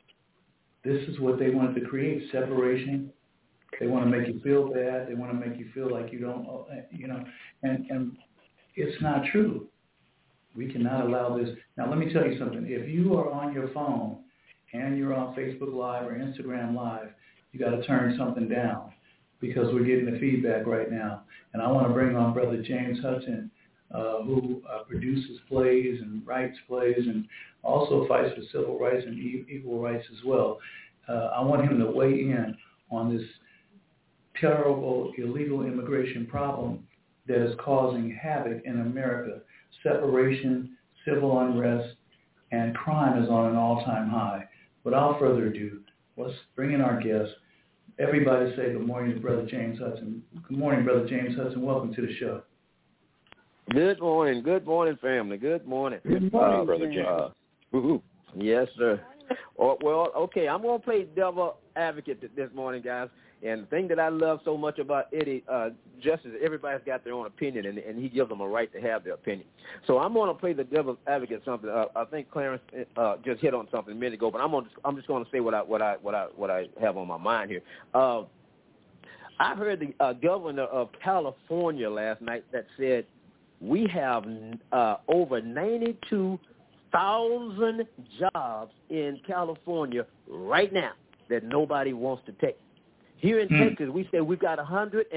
This is what they wanted to create, separation. They want to make you feel bad. They want to make you feel like you don't, you know, and it's not true. We cannot allow this. Now, let me tell you something. If you are on your phone and you're on Facebook Live or Instagram Live, you got to turn something down because we're getting the feedback right now. And I want to bring on Brother James Hudson, who produces plays and writes plays and also fights for civil rights and equal rights as well. I want him to weigh in on this terrible illegal immigration problem that is causing havoc in America. Separation, civil unrest, and crime is on an all-time high. Without further ado, let's bring in our guest. Everybody say good morning to Brother James Hudson. Good morning, Brother James Hudson. Welcome to the show. Good morning, family. Good morning. Good morning, Brother James. Yes, sir. Well, okay, I'm going to play devil advocate this morning, guys. And the thing that I love so much about Eddie Justice, everybody's got their own opinion, and he gives them a right to have their opinion. So I'm going to play the devil's advocate something. I think Clarence just hit on something a minute ago, but I'm just going to say what I have on my mind here. I heard the governor of California last night that said we have over 92,000 jobs in California right now that nobody wants to take. Here in Texas, we say we've got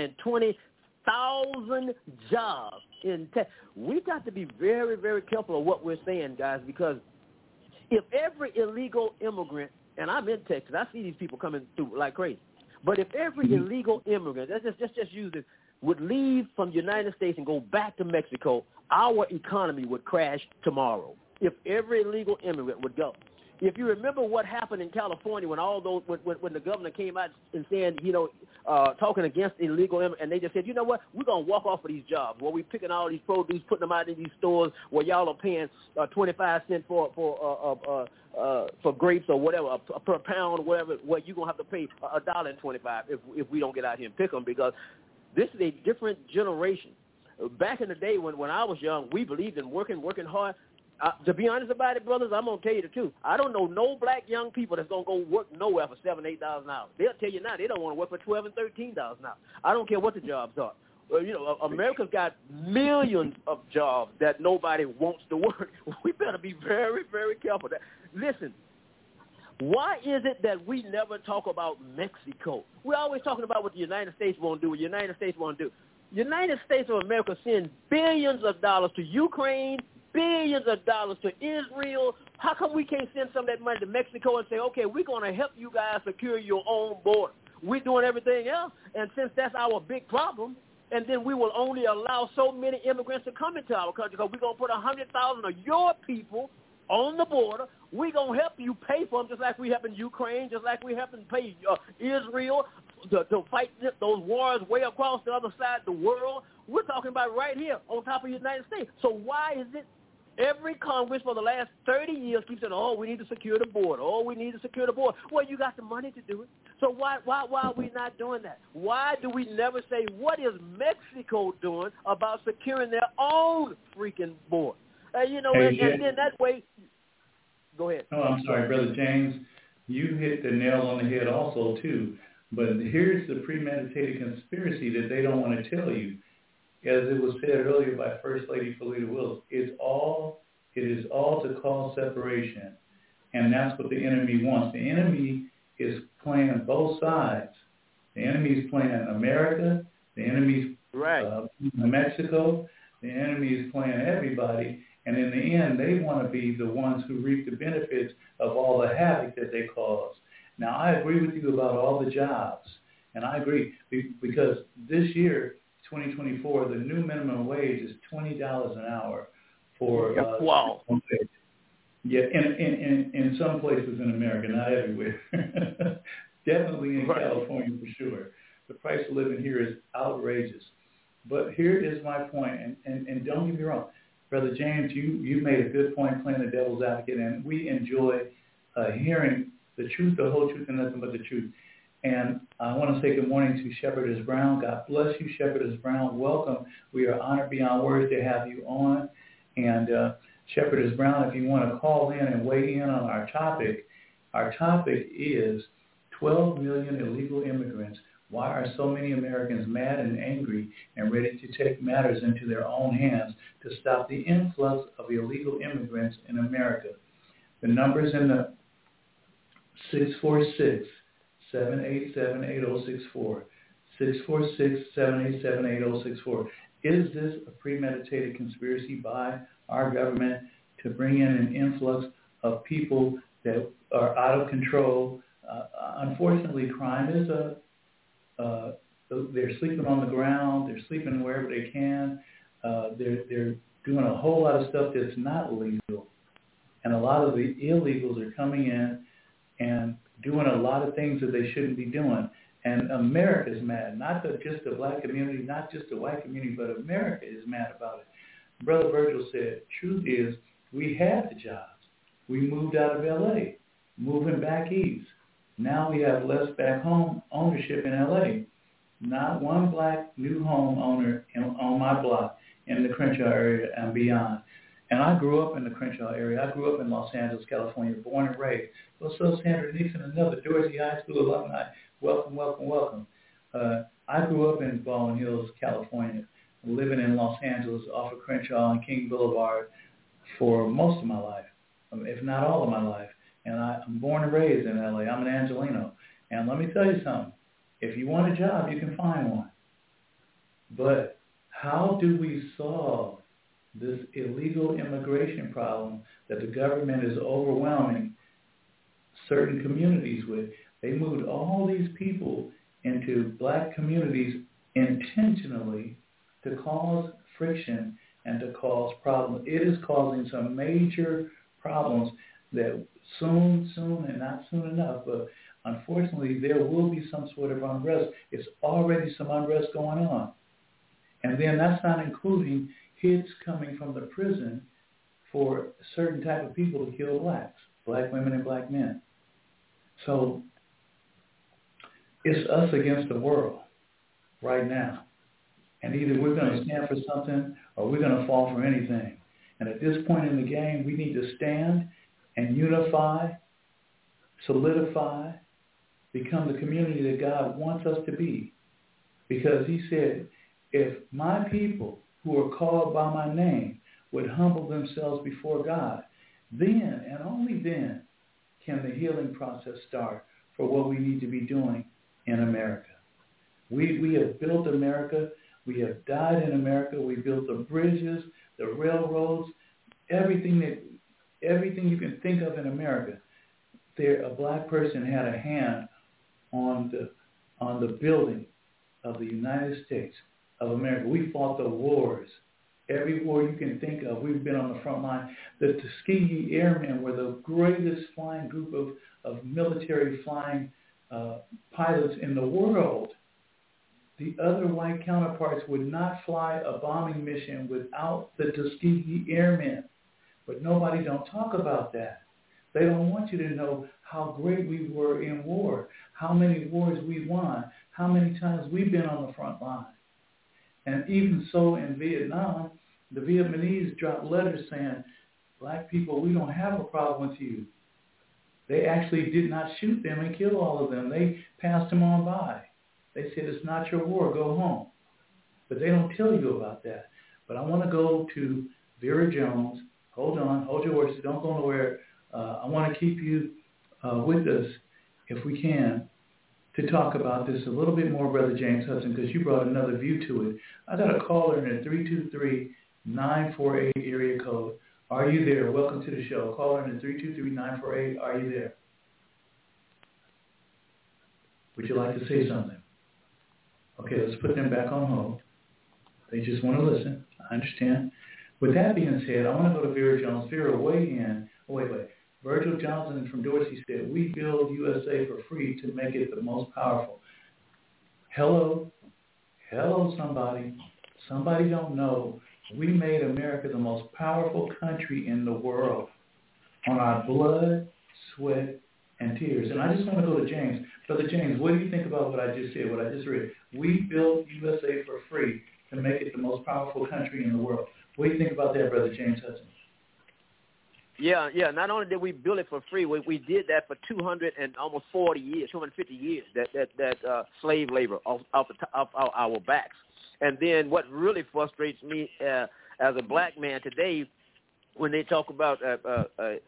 120,000 jobs in Texas. We've got to be very, very careful of what we're saying, guys, because if every illegal immigrant, and I'm in Texas, I see these people coming through like crazy, but if every illegal immigrant, let's just use it, would leave from the United States and go back to Mexico, our economy would crash tomorrow. If every illegal immigrant would go. If you remember what happened in California when all those when the governor came out and saying, you know, talking against illegal immigrants, and they just said, you know what, we're gonna walk off of these jobs. Well, we're picking all these produce, putting them out in these stores where y'all are paying 25 cents for grapes or whatever per pound, whatever. Where you gonna have to pay $1.25 if we don't get out here and pick them, because this is a different generation. Back in the day when I was young, we believed in working hard. To be honest about it, brothers, I'm going to tell you the truth. I don't know no black young people that's going to go work nowhere for $7,000, $8,000 an hour. They'll tell you now they don't want to work for $12,000 and $13,000 an hour. I don't care what the jobs are. You know, America's got millions of jobs that nobody wants to work. We better be very, very careful. Listen, why is it that we never talk about Mexico? We're always talking about what the United States won't do, what the United States won't do. United States of America send billions of dollars to Ukraine, billions of dollars to Israel. How come we can't send some of that money to Mexico and say, okay, we're going to help you guys secure your own border? We're doing everything else, and since that's our big problem, and then we will only allow so many immigrants to come into our country because we're going to put 100,000 of your people on the border. We're going to help you pay for them just like we help in Ukraine, just like we help in pay Israel to fight those wars way across the other side of the world. We're talking about right here on top of the United States. So why is it Every Congress for the last 30 years keeps saying, oh, we need to secure the border. Oh, we need to secure the border. Well, you got the money to do it. So why are we not doing that? Why do we never say, what is Mexico doing about securing their own freaking border? And then that way, go ahead. Oh, I'm sorry, Brother James. You hit the nail on the head also, too. But here's the premeditated conspiracy that they don't want to tell you. As it was said earlier by First Lady Felita Willis, it is all to cause separation. And that's what the enemy wants. The enemy is playing both sides. The enemy is playing America. The enemy is Mexico. The enemy is playing everybody. And in the end, they want to be the ones who reap the benefits of all the havoc that they cause. Now, I agree with you about all the jobs. And I agree because this year, 2024, the new minimum wage is $20 an hour for wow. Yeah, in some places in America, not everywhere. Definitely in California for sure. The price of living here is outrageous. But here is my point, and don't get me wrong, Brother James, you made a good point playing the devil's advocate, and we enjoy hearing the truth, the whole truth, and nothing but the truth. And I want to say good morning to Shepherdess Brown. God bless you, Shepherdess Brown. Welcome. We are honored beyond words to have you on. And Shepherdess Brown, if you want to call in and weigh in on our topic is 12 million illegal immigrants. Why are so many Americans mad and angry and ready to take matters into their own hands to stop the influx of illegal immigrants in America? The number's in the 646-787-8064. 646-787-8064. Is this a premeditated conspiracy by our government to bring in an influx of people that are out of control? Unfortunately, crime is they're sleeping on the ground. They're sleeping wherever they can. They're doing a whole lot of stuff that's not legal. And a lot of the illegals are coming in and doing a lot of things that they shouldn't be doing. And America's mad, not just the black community, not just the white community, but America is mad about it. Brother Virgil said, truth is, we had the jobs. We moved out of L.A., moving back east. Now we have less back home ownership in L.A. Not one black new home owner on my block in the Crenshaw area and beyond. And I grew up in the Crenshaw area. I grew up in Los Angeles, California, born and raised. What's up, Sandra Nixon, another Dorsey High School alumni? Welcome, welcome, welcome. I grew up in Baldwin Hills, California, living in Los Angeles off of Crenshaw and King Boulevard for most of my life, if not all of my life. And I'm born and raised in L.A. I'm an Angelino. And let me tell you something. If you want a job, you can find one. But how do we solve this illegal immigration problem that the government is overwhelming certain communities with? They moved all these people into black communities intentionally to cause friction and to cause problems. It is causing some major problems that soon, and not soon enough, but unfortunately there will be some sort of unrest. It's already some unrest going on. And then that's not including hits coming from the prison for certain type of people to kill blacks, black women and black men. So it's us against the world right now. And either we're going to stand for something or we're going to fall for anything. And at this point in the game, we need to stand and unify, solidify, become the community that God wants us to be. Because he said, if my people who are called by my name would humble themselves before God, then and only then can the healing process start for what we need to be doing in America. We have built America. We have died in America. We built the bridges, the railroads, everything you can think of in America. A black person had a hand on the building of the United States of America. We fought the wars. Every war you can think of, we've been on the front line. The Tuskegee Airmen were the greatest flying group of military flying pilots in the world. The other white counterparts would not fly a bombing mission without the Tuskegee Airmen. But nobody don't talk about that. They don't want you to know how great we were in war, how many wars we won, how many times we've been on the front line. And even so in Vietnam, the Vietnamese dropped letters saying, black people, we don't have a problem with you. They actually did not shoot them and kill all of them. They passed them on by. They said, it's not your war, go home. But they don't tell you about that. But I want to go to Vera Jones. Hold on, hold your horses, don't go nowhere. I want to keep you with us, if we can, to talk about this a little bit more, Brother James Hudson, because you brought another view to it. I got a caller in at 323-948 area code. Are you there? Welcome to the show. Caller in at 323-948. Are you there? Would you like to say something? Okay, let's put them back on hold. They just want to listen. I understand. With that being said, I want to go to Vera Jones. Vera, weigh in. Oh, wait. Virgil Johnson from Dorsey said, we build USA for free to make it the most powerful. Hello, somebody. Somebody don't know. We made America the most powerful country in the world on our blood, sweat, and tears. And I just want to go to James. Brother James, what do you think about what I just said, what I just read? We built USA for free to make it the most powerful country in the world. What do you think about that, Brother James Hudson? Yeah. Not only did we build it for free, we did that for 240 years, 250 years. That slave labor off our backs. And then what really frustrates me as a black man today, when they talk about that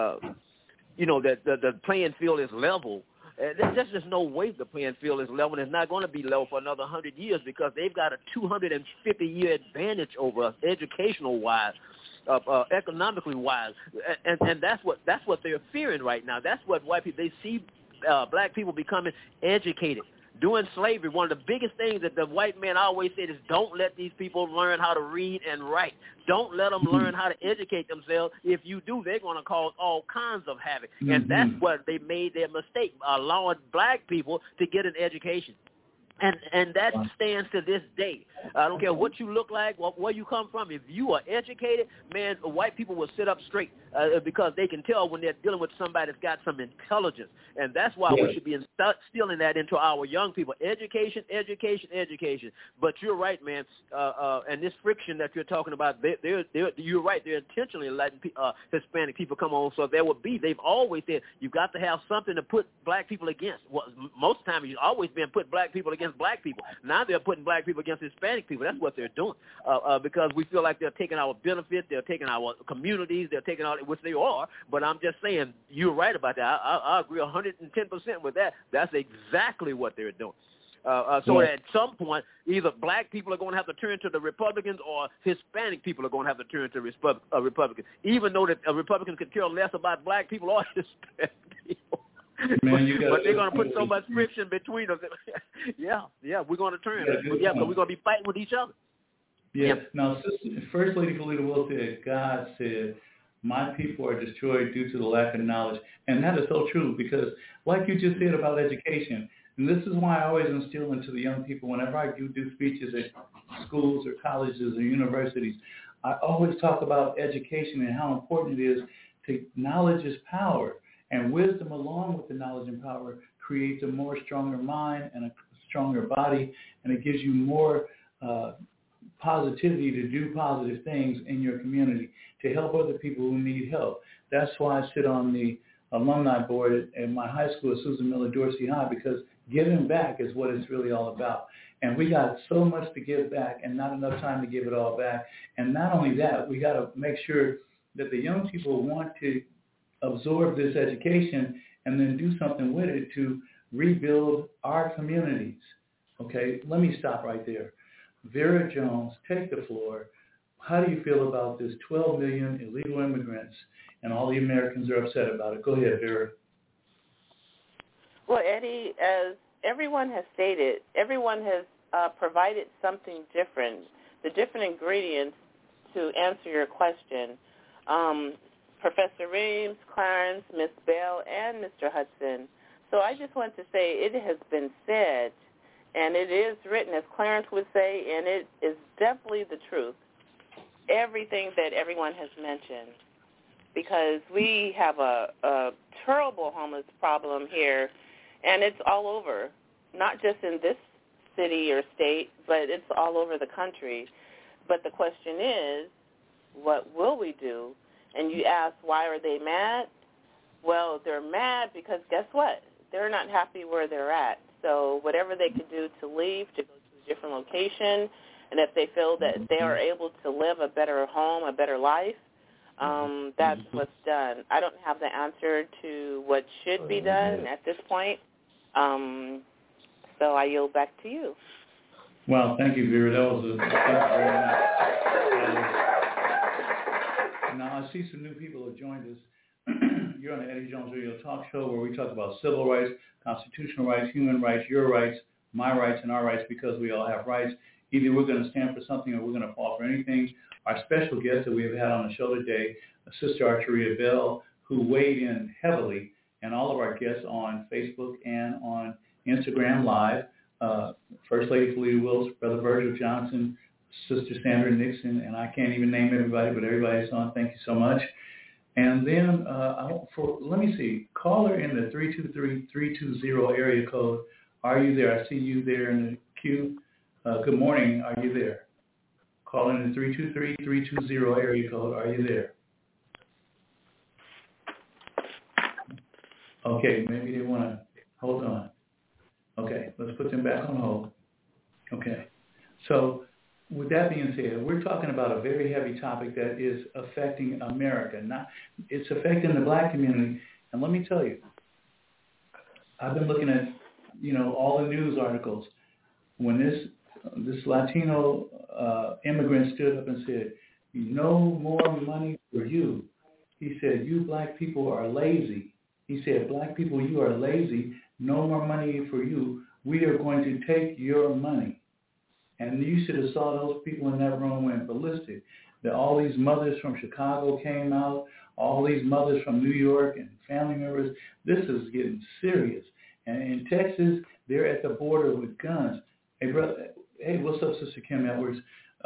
the playing field is level. There's just no way the playing field is level. It's not going to be level for another 100 years because they've got a 250-year advantage over us, educational-wise, economically wise, and that's what they're fearing right now. That's what white people, they see black people becoming educated. During slavery, one of the biggest things that the white man always said is don't let these people learn how to read and write. Don't let them learn how to educate themselves. If you do, they're going to cause all kinds of havoc. And that's what they made their mistake, allowing black people to get an education. And that stands to this day. I don't care what you look like, where you come from. If you are educated, man, white people will sit up straight because they can tell when they're dealing with somebody that's got some intelligence. And that's why we should be instilling that into our young people. Education. But you're right, man. And this friction that you're talking about, you're right. They're intentionally letting Hispanic people come on. So they've always said you've got to have something to put black people against. Well, most of the time, you've always been put black people against black people. Now they're putting black people against Hispanic people. That's what they're doing because we feel like they're taking our benefits, they're taking our communities, they're taking all, which they are. But I'm just saying, you're right about that. I agree 110% with that. That's exactly what they're doing. So at some point, either black people are going to have to turn to the Republicans or Hispanic people are going to have to turn to Republicans, even though the Republicans could care less about black people or Hispanic people. Man, but they're going to put so much friction between them. Yeah, we're going to turn. Because we're going to be fighting with each other. Yeah. Now, First Lady Felita Will said, God said, my people are destroyed due to the lack of knowledge. And that is so true because like you just said about education, and this is why I always instill into the young people whenever I do speeches at schools or colleges or universities, I always talk about education and how important it is to knowledge is power. And wisdom along with the knowledge and power creates a more stronger mind and a stronger body, and it gives you more positivity to do positive things in your community, to help other people who need help. That's why I sit on the alumni board at my high school at Susan Miller Dorsey High, because giving back is what it's really all about. And we got so much to give back and not enough time to give it all back. And not only that, we got to make sure that the young people want to absorb this education and then do something with it to rebuild our communities. Okay, let me stop right there. Vera Jones, take the floor. How do you feel about this 12 million illegal immigrants and all the Americans are upset about it? Go ahead, Vera. Well, Eddie, as everyone has stated, everyone has provided something different, the different ingredients to answer your question. Professor Reams, Clarence, Ms. Bell, and Mr. Hudson. So I just want to say it has been said, and it is written, as Clarence would say, and it is definitely the truth. Everything that everyone has mentioned. because we have a terrible homeless problem here, and it's all over, not just in this city or state, but it's all over the country. But the question is, what will we do? And you ask, why are they mad? Well, they're mad because guess what? They're not happy where they're at. So whatever they could do to leave, to go to a different location, and if they feel that they are able to live a better home, a better life, that's what's done. I don't have the answer to what should be done at this point. So I yield back to you. Well, thank you, Vera. That was very nice. Now, I see some new people have joined us. You're on the Eddie Jones Radio Talk Show, where we talk about civil rights, constitutional rights, human rights, your rights, my rights, and our rights, because we all have rights. Either we're going to stand for something or we're going to fall for anything. Our special guest that we have had on the show today, Sister Archeria Bell, who weighed in heavily, and all of our guests on Facebook and on Instagram Live, First Lady Felita Wills, Brother Virgil Johnson, Sister Sandra Nixon, and I can't even name everybody, but everybody's on. Thank you so much. And then, let me see, caller in the 323-320 area code, are you there? I see you there in the queue. Good morning, are you there? Call in the 323-320 area code, are you there? Okay, maybe they want to hold on. Okay, let's put them back on hold. Okay, so with that being said, we're talking about a very heavy topic that is affecting America. It's affecting the black community. And let me tell you, I've been looking at, all the news articles. When this Latino immigrant stood up and said, no more money for you. He said, you black people are lazy. He said, black people, you are lazy. No more money for you. We are going to take your money. And you should have saw those people in that room went ballistic. That all these mothers from Chicago came out, all these mothers from New York and family members. This is getting serious. And in Texas, they're at the border with guns. Hey, brother. Hey, what's up, Sister Kim Edwards?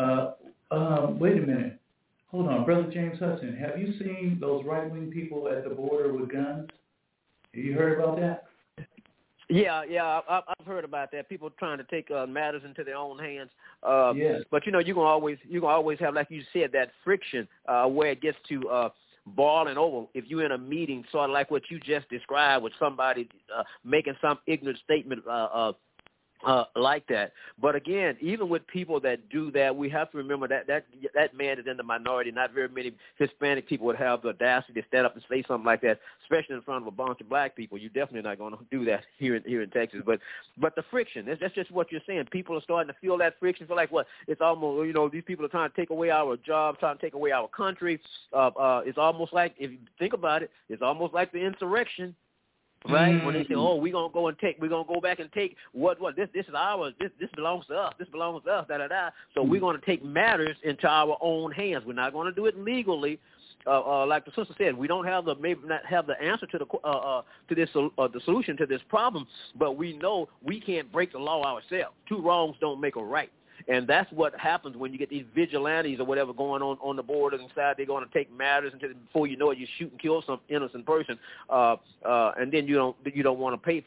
Wait a minute. Hold on. Brother James Hudson, have you seen those right-wing people at the border with guns? Have you heard about that? Yeah, I've heard about that. People trying to take matters into their own hands. Yes. But you can always have, like you said, that friction where it gets to boiling over. If you're in a meeting, sort of like what you just described, with somebody making some ignorant statement like that. But again, even with people that do that, we have to remember that man is in the minority. Not very many Hispanic people would have the audacity to stand up and say something like that, especially in front of a bunch of black people. You're definitely not going to do that here in Texas. But the friction, that's just what you're saying. People are starting to feel that friction. Feel like, what? It's almost, these people are trying to take away our jobs, trying to take away our country. It's almost like, if you think about it, it's almost like the insurrection. Right? When they say, we're gonna go back and take what this is ours, this belongs to us, da. So we're gonna take matters into our own hands. We're not gonna do it legally. Like the sister said, we don't have maybe not have the answer to the solution to this problem, but we know we can't break the law ourselves. Two wrongs don't make a right. And that's what happens when you get these vigilantes or whatever going on the border and decide they're going to take matters until before you know it, you shoot and kill some innocent person, and then you don't want to pay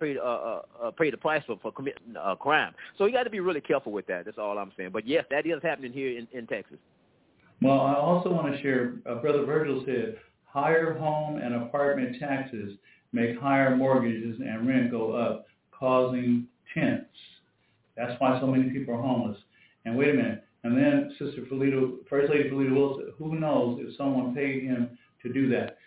the price for committing a crime. So you got to be really careful with that. That's all I'm saying. But yes, that is happening here in Texas. Well, I also want to share. Brother Virgil said, higher home and apartment taxes make higher mortgages and rent go up, causing tenants. That's why so many people are homeless. And wait a minute. And then Sister First Lady Felita Wills, who knows if someone paid him to do that.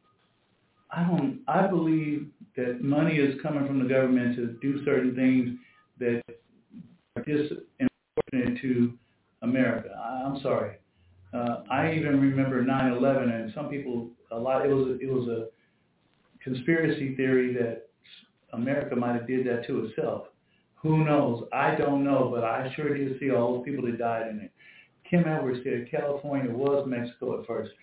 I believe that money is coming from the government to do certain things that are disproportionate to America. I'm sorry. I even remember 9/11, and some people, it was a conspiracy theory that America might have did that to itself. Who knows? I don't know, but I sure did see all those people that died in it. Kim Edwards said California was Mexico at first.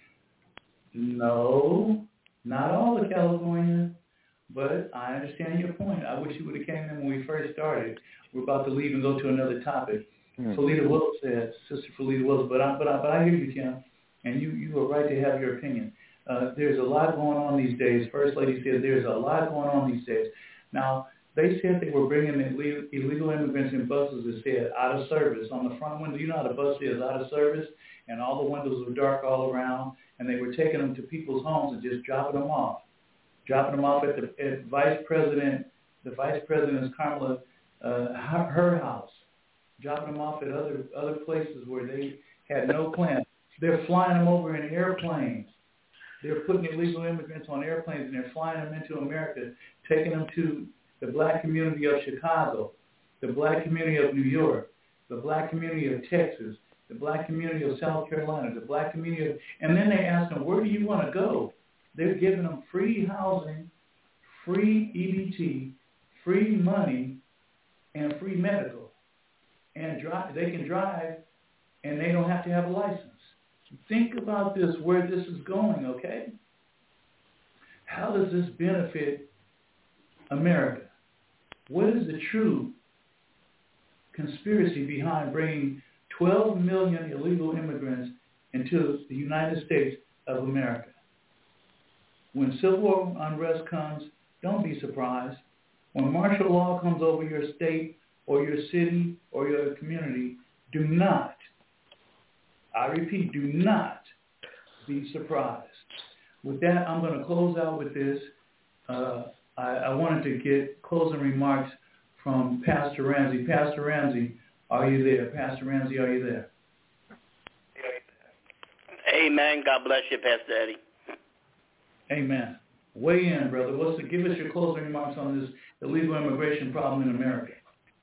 No, not all of California, but I understand your point. I wish you would have came in when we first started. We're about to leave and go to another topic. Felita Wills said, Sister Felita Wills, but I hear you, Kim, and you are right to have your opinion. There's a lot going on these days. First Lady said there's a lot going on these days. Now, they said they were bringing illegal immigrants in buses that said out of service. On the front window, you know how the bus says out of service, and all the windows were dark all around, and they were taking them to people's homes and just dropping them off at Vice President's Kamala, her house, dropping them off at other places where they had no plan. They're flying them over in airplanes. They're putting illegal immigrants on airplanes, and they're flying them into America, taking them to the black community of Chicago, the black community of New York, the black community of Texas, the black community of South Carolina, the black community of, and then they ask them, where do you want to go? They're giving them free housing, free EBT, free money, and free medical. And they can drive, and they don't have to have a license. Think about this, where this is going, okay? How does this benefit America? What is the true conspiracy behind bringing 12 million illegal immigrants into the United States of America? When civil unrest comes, don't be surprised. When martial law comes over your state or your city or your community, do not, I repeat, do not be surprised. With that, I'm going to close out with this. I wanted to get closing remarks from Pastor Ramsey. Pastor Ramsey, are you there? Pastor Ramsey, are you there? Amen. God bless you, Pastor Eddie. Amen. Weigh in, brother. Give us your closing remarks on this illegal immigration problem in America.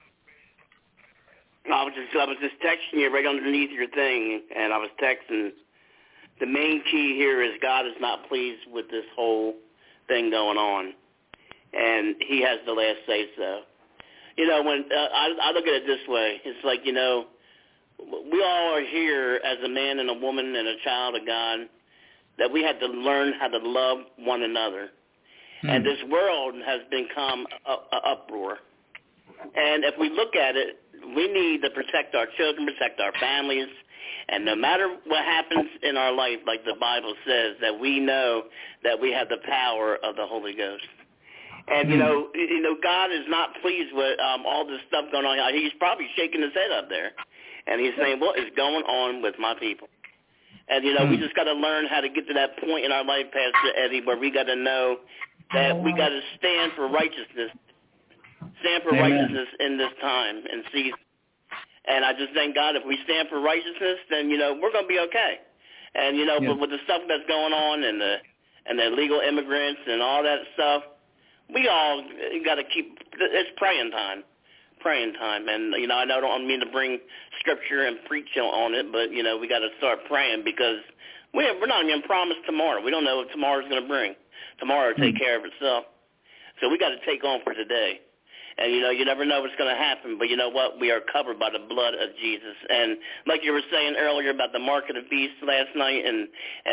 I was just texting you right underneath your thing, and I was texting. The main key here is God is not pleased with this whole thing going on, and He has the last say so. You know, when I look at it this way, it's like, you know, we all are here as a man and a woman and a child of God, that we had to learn how to love one another. And this world has become an uproar. And if we look at it, we need to protect our children, protect our families, and no matter what happens in our life, like the Bible says, that we know that we have the power of the Holy Ghost. And, you know, God is not pleased with all this stuff going on. He's probably shaking his head up there, and he's saying, what is going on with my people? And, you know, we just got to learn how to get to that point in our life, Pastor Eddie, where we got to know that we got to stand for righteousness, righteousness in this time and season. And I just thank God if we stand for righteousness, then, you know, we're going to be okay. And, you know, but with the stuff that's going on and the illegal immigrants and all that stuff, we all got to keep – it's praying time. And, you know, I don't mean to bring scripture and preach on it, but, you know, we got to start praying because we're not even promised tomorrow. We don't know what tomorrow's going to bring. Tomorrow will take care of itself. So we got to take on for today. And, you know, you never know what's going to happen, but you know what? We are covered by the blood of Jesus. And like you were saying earlier about the mark of the beast last night and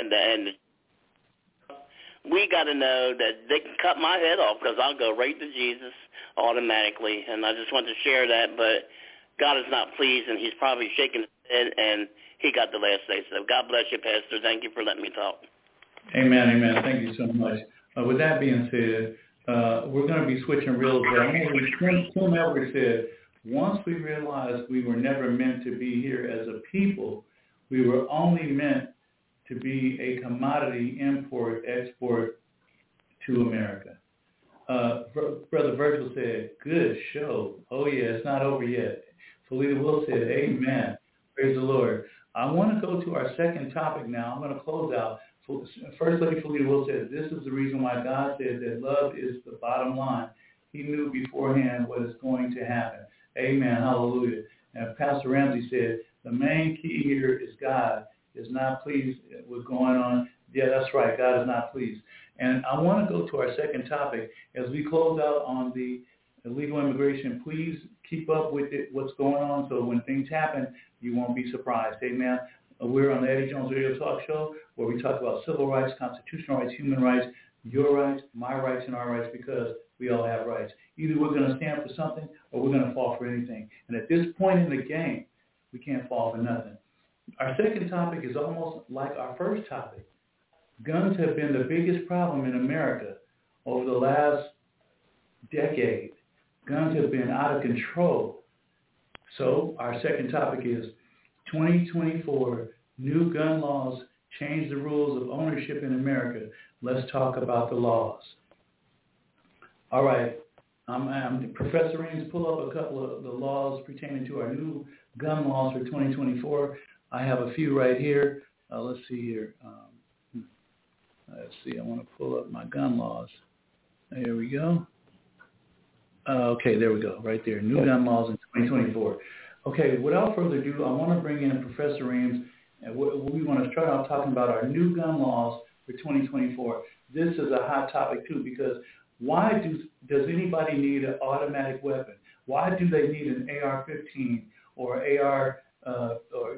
we got to know that they can cut my head off because I'll go right to Jesus automatically. And I just want to share that, but God is not pleased, and he's probably shaking his head, and he got the last say. So God bless you, Pastor. Thank you for letting me talk. Amen, amen. Thank you so much. With that being said, we're going to be switching real quick. Tim Edwards said, once we realized we were never meant to be here as a people, we were only meant to be a commodity import-export to America. Brother Virgil said, good show. Oh, yeah, it's not over yet. Felita Will said, amen. Praise the Lord. I want to go to our second topic now. I'm going to close out. First Lady Felita Will said, this is the reason why God said that love is the bottom line. He knew beforehand what is going to happen. Amen. Hallelujah. And Pastor Ramsey said, the main key here is God is not pleased with going on. Yeah, that's right. God is not pleased. And I want to go to our second topic. As we close out on the illegal immigration, please keep up with it, what's going on, so when things happen, you won't be surprised. Amen. We're on the Eddie Jones Radio Talk Show where we talk about civil rights, constitutional rights, human rights, your rights, my rights, and our rights because we all have rights. Either we're going to stand for something or we're going to fall for anything. And at this point in the game, we can't fall for nothing. Our second topic is almost like our first topic. Guns have been the biggest problem in America over the last decade. Guns have been out of control. So our second topic is 2024 new gun laws change the rules of ownership in America. Let's talk about the laws. All right. Professor Reams, pull up a couple of the laws pertaining to our new gun laws for 2024. I have a few right here. Let's see here. Let's see. I want to pull up my gun laws. There we go. Okay, there we go. Right there. New gun laws in 2024. Okay, without further ado, I want to bring in Professor Reams, and we want to start off talking about our new gun laws for 2024. This is a hot topic, too, because why does anybody need an automatic weapon? Why do they need an AR-15 or AR or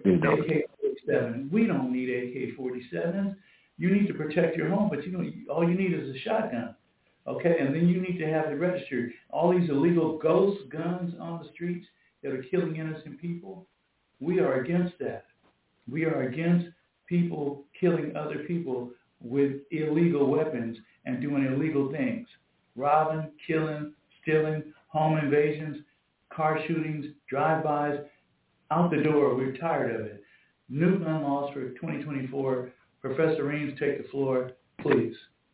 AK-47? We don't need AK-47s. You need to protect your home, but all you need is a shotgun. Okay, and then you need to have it registered. All these illegal ghost guns on the streets that are killing innocent people, we are against that. We are against people killing other people with illegal weapons and doing illegal things. Robbing, killing, stealing, home invasions, car shootings, drive-bys, out the door. We're tired of it. New gun laws for 2024. Professor Reams, take the floor, please.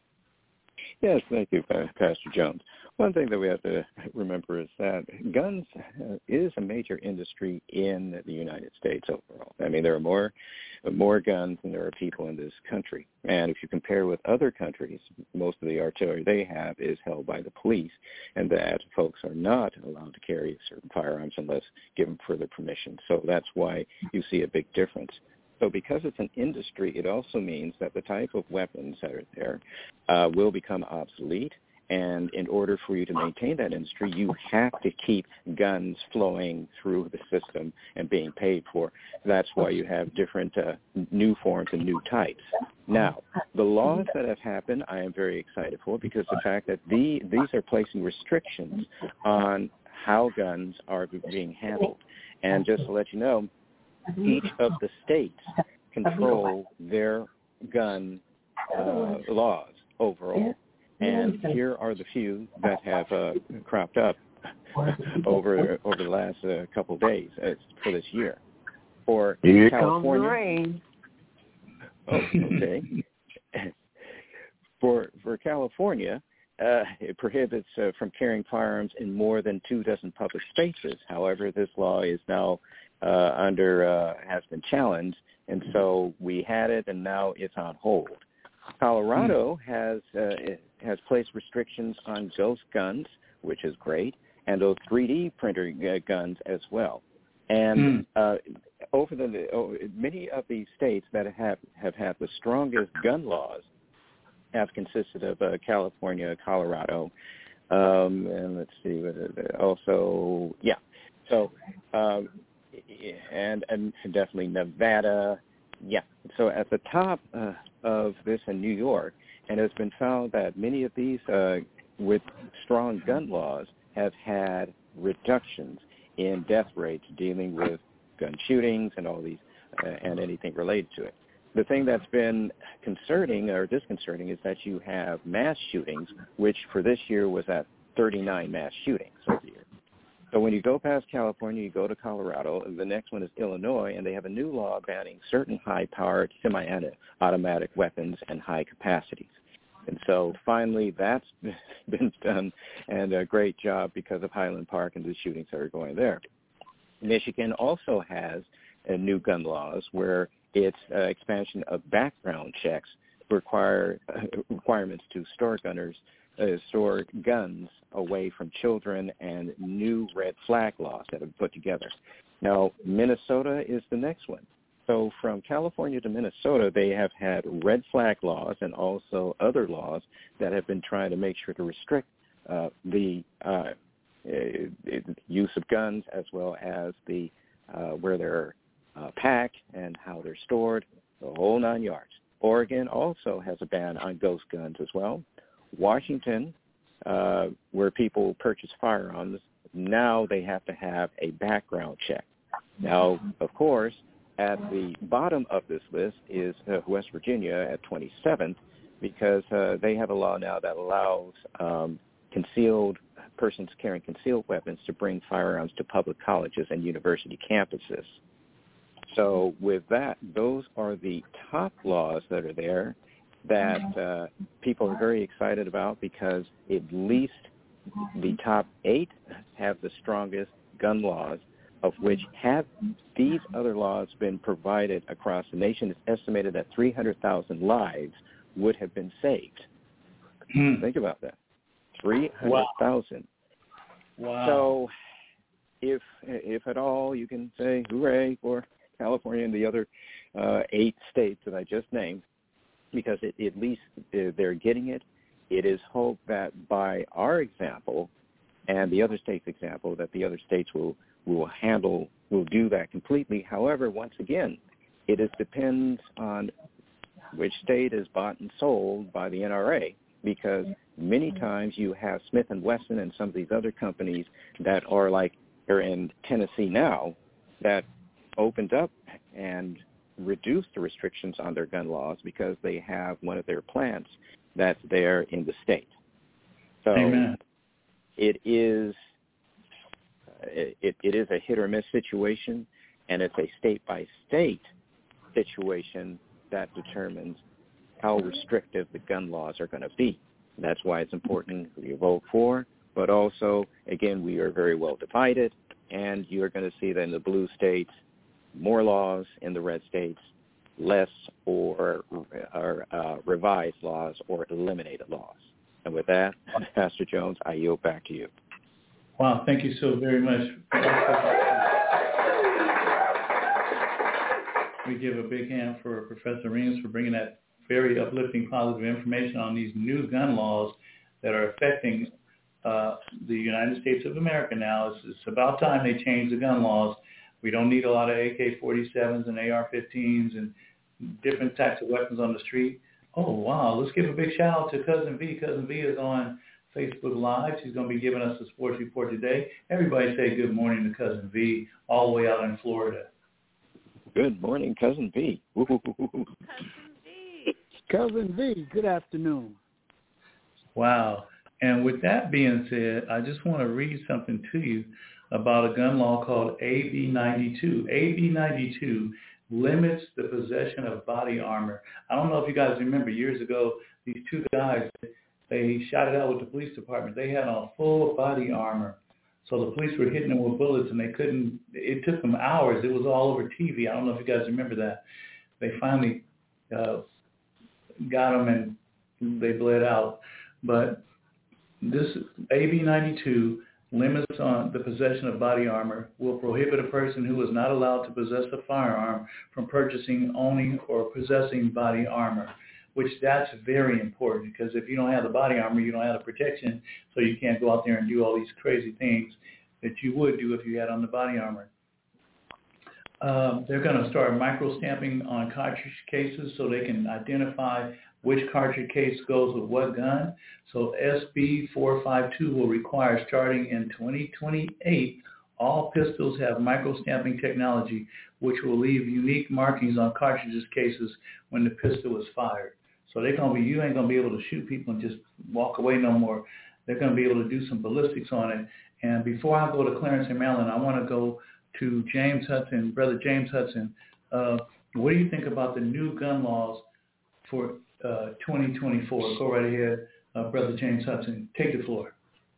Yes, thank you, Pastor Jones. One thing that we have to remember is that guns is a major industry in the United States overall. I mean, there are more guns than there are people in this country. And if you compare with other countries, most of the artillery they have is held by the police, and that folks are not allowed to carry certain firearms unless given further permission. So that's why you see a big difference. So because it's an industry, it also means that the type of weapons that are there will become obsolete. And in order for you to maintain that industry, you have to keep guns flowing through the system and being paid for. That's why you have different new forms and new types. Now, the laws that have happened, I am very excited for, because the fact that these are placing restrictions on how guns are being handled. And just to let you know, each of the states control their gun laws overall. And here are the few that have cropped up over the last couple of days for this year. For Here California, comes the rain. Oh, okay. For California, it prohibits from carrying firearms in more than 24 public spaces. However, this law is now has been challenged, and so we had it, and now it's on hold. Colorado has placed restrictions on ghost guns, which is great, and those 3D printer guns as well. And many of these states that have had the strongest gun laws have consisted of California, Colorado, and let's see, also, yeah. So, and definitely Nevada, yeah. So at the top of this in New York, and it's been found that many of these with strong gun laws have had reductions in death rates dealing with gun shootings and all these and anything related to it. The thing that's been concerning or disconcerting is that you have mass shootings, which for this year was at 39 mass shootings over the year. So when you go past California, you go to Colorado, the next one is Illinois, and they have a new law banning certain high-powered semi-automatic weapons and high capacities. And so finally that's been done, and a great job because of Highland Park and the shootings that are going there. Michigan also has new gun laws where its expansion of background checks requirements to store guns away from children, and new red flag laws that have been put together. Now, Minnesota is the next one. So from California to Minnesota, they have had red flag laws and also other laws that have been trying to make sure to restrict the use of guns, as well as the where they're packed and how they're stored, the whole 9 yards. Oregon also has a ban on ghost guns as well. Washington, where people purchase firearms, now they have to have a background check. Now, of course, At the bottom of this list is West Virginia at 27th, because they have a law now that allows persons carrying concealed weapons to bring firearms to public colleges and university campuses. So with that, those are the top laws that are there that people are very excited about, because at least the top 8 have the strongest gun laws, of which, have these other laws been provided across the nation, it's estimated that 300,000 lives would have been saved. Think about that. 300,000. Wow. So if at all you can say hooray for California and the other 8 states that I just named, because at least they're getting it. It is hoped that by our example and the other states' example, that the other states will do that completely. However, once again, it depends on which state is bought and sold by the NRA, because many times you have Smith & Wesson and some of these other companies that are like they're in Tennessee now, that opened up and reduced the restrictions on their gun laws because they have one of their plants that's there in the state. So Amen. It is a hit or miss situation, and it's a state-by-state situation that determines how restrictive the gun laws are going to be. That's why it's important you vote for, but also, again, we are very well divided, and you're going to see that in the blue states, more laws, in the red states, less or revised laws or eliminated laws. And with that, Pastor Jones, I yield back to you. Wow, thank you so very much. We give a big hand for Professor Reams for bringing that very uplifting, positive information on these new gun laws that are affecting the United States of America now. It's about time they change the gun laws. We don't need a lot of AK-47s and AR-15s and different types of weapons on the street. Oh, wow. Let's give a big shout out to Cousin V. Cousin V is on Facebook Live. She's going to be giving us a sports report today. Everybody say good morning to Cousin V, all the way out in Florida. Good morning, Cousin V. Cousin V. Cousin V, good afternoon. Wow. And with that being said, I just want to read something to you about a gun law called AB 92. AB 92 limits the possession of body armor. I don't know if you guys remember years ago, these 2 guys, they shot it out with the police department. They had on full body armor. So the police were hitting them with bullets, and it took them hours. It was all over TV. I don't know if you guys remember that. They finally got them, and they bled out. But this AB 92 limits on the possession of body armor, will prohibit a person who is not allowed to possess a firearm from purchasing, owning, or possessing body armor, which that's very important, because if you don't have the body armor, you don't have the protection, so you can't go out there and do all these crazy things that you would do if you had on the body armor. They're going to start micro-stamping on cartridge cases so they can identify which cartridge case goes with what gun. So SB 452 will require, starting in 2028, all pistols have micro-stamping technology, which will leave unique markings on cartridges cases when the pistol is fired. So you ain't going to be able to shoot people and just walk away no more. They're going to be able to do some ballistics on it. And before I go to Clarence and Maryland, I want to go to James Hudson. Brother James Hudson, what do you think about the new gun laws for 2024? Go right ahead, Brother James Hudson. Take the floor.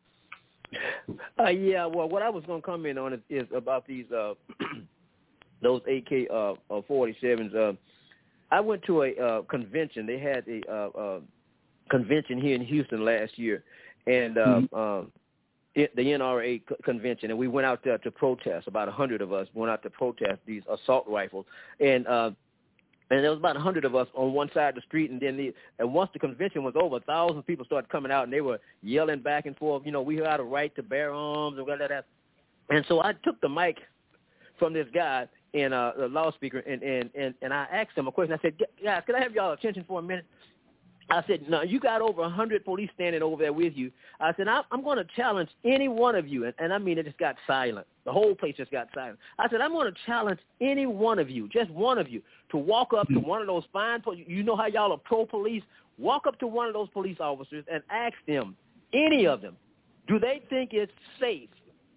Yeah, well, what I was going to comment on is about these those AK-47s. I went to a convention. They had a convention here in Houston last year, and the NRA convention, and we went out there to protest. About 100 of us went out to protest these assault rifles, and there was about 100 of us on one side of the street, and then once the convention was over, 1,000 people started coming out, and they were yelling back and forth, we had a right to bear arms and that. And so I took the mic from this guy and the loudspeaker, and I asked him a question. I said, guys, can I have y'all attention for a minute? I said, no, you got over 100 police standing over there with you. I said, I'm going to challenge any one of you. And I mean, it just got silent. The whole place just got silent. I said, I'm going to challenge any one of you, just one of you, to walk up to one of those fine police. You know how y'all are pro-police? Walk up to one of those police officers and ask them, any of them, do they think it's safe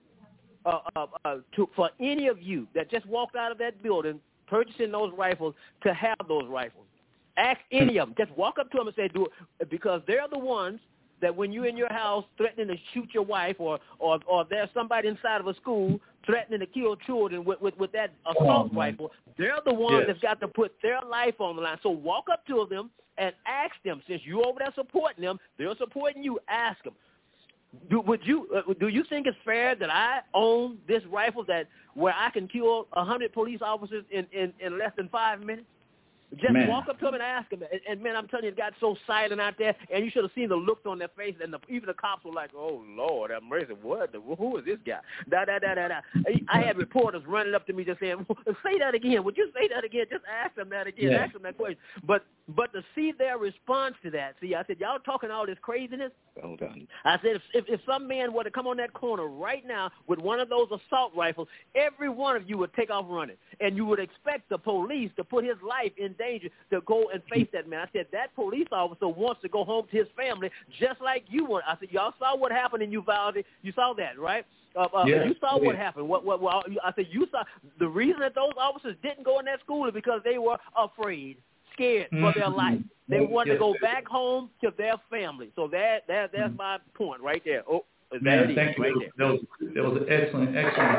for any of you that just walked out of that building purchasing those rifles to have those rifles? Ask any of them. Just walk up to them and say, do it, because they're the ones that when you're in your house threatening to shoot your wife or there's somebody inside of a school threatening to kill children with that assault rifle, they're the ones that's got to put their life on the line. So walk up to them and ask them, since you're over there supporting them, they're supporting you, ask them. Do you think it's fair that I own this rifle where I can kill 100 police officers in less than 5 minutes? Just walk up to them and ask them. And man, I'm telling you, it got so silent out there, and you should have seen the looks on their face, and even the cops were like, "Oh Lord, have mercy! Who is this guy?" I had reporters running up to me just saying, "Say that again. Would you say that again? Just ask them that again. Ask them that question." But to see their response to that, I said, "Y'all talking all this craziness?" Well done. I said, if some man were to come on that corner right now with one of those assault rifles, every one of you would take off running, and you would expect the police to put his life in danger to go and face that man. I said, that police officer wants to go home to his family just like you want. I said, y'all saw what happened in Uvalde. You saw that, right? You saw what happened. I said, you saw the reason that those officers didn't go in that school is because they were afraid, scared for their life. They wanted to go back home to their family. So that's my point right there. Oh, man, thank you. Right there. That was an excellent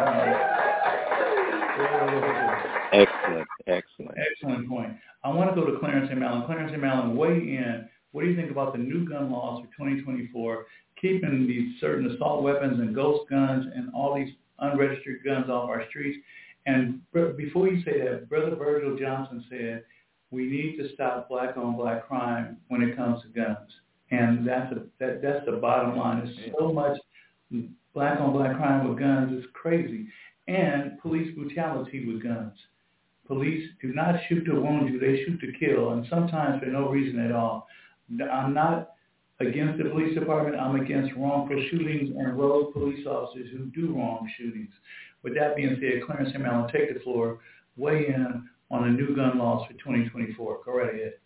point. I want to go to Clarence and Mallon. Clarence and Mallon, weigh in. What do you think about the new gun laws for 2024, keeping these certain assault weapons and ghost guns and all these unregistered guns off our streets? And before you say that, Brother Virgil Johnson said, we need to stop black-on-black crime when it comes to guns. And that's the bottom line. There's so much black-on-black crime with guns. It's crazy. And police brutality with guns. Police do not shoot to wound you. They shoot to kill, and sometimes for no reason at all. I'm not against the police department. I'm against wrongful shootings and rogue police officers who do wrong shootings. With that being said, Clarence and Mallon, take the floor. Weigh in on the new gun laws for 2024. Go right ahead.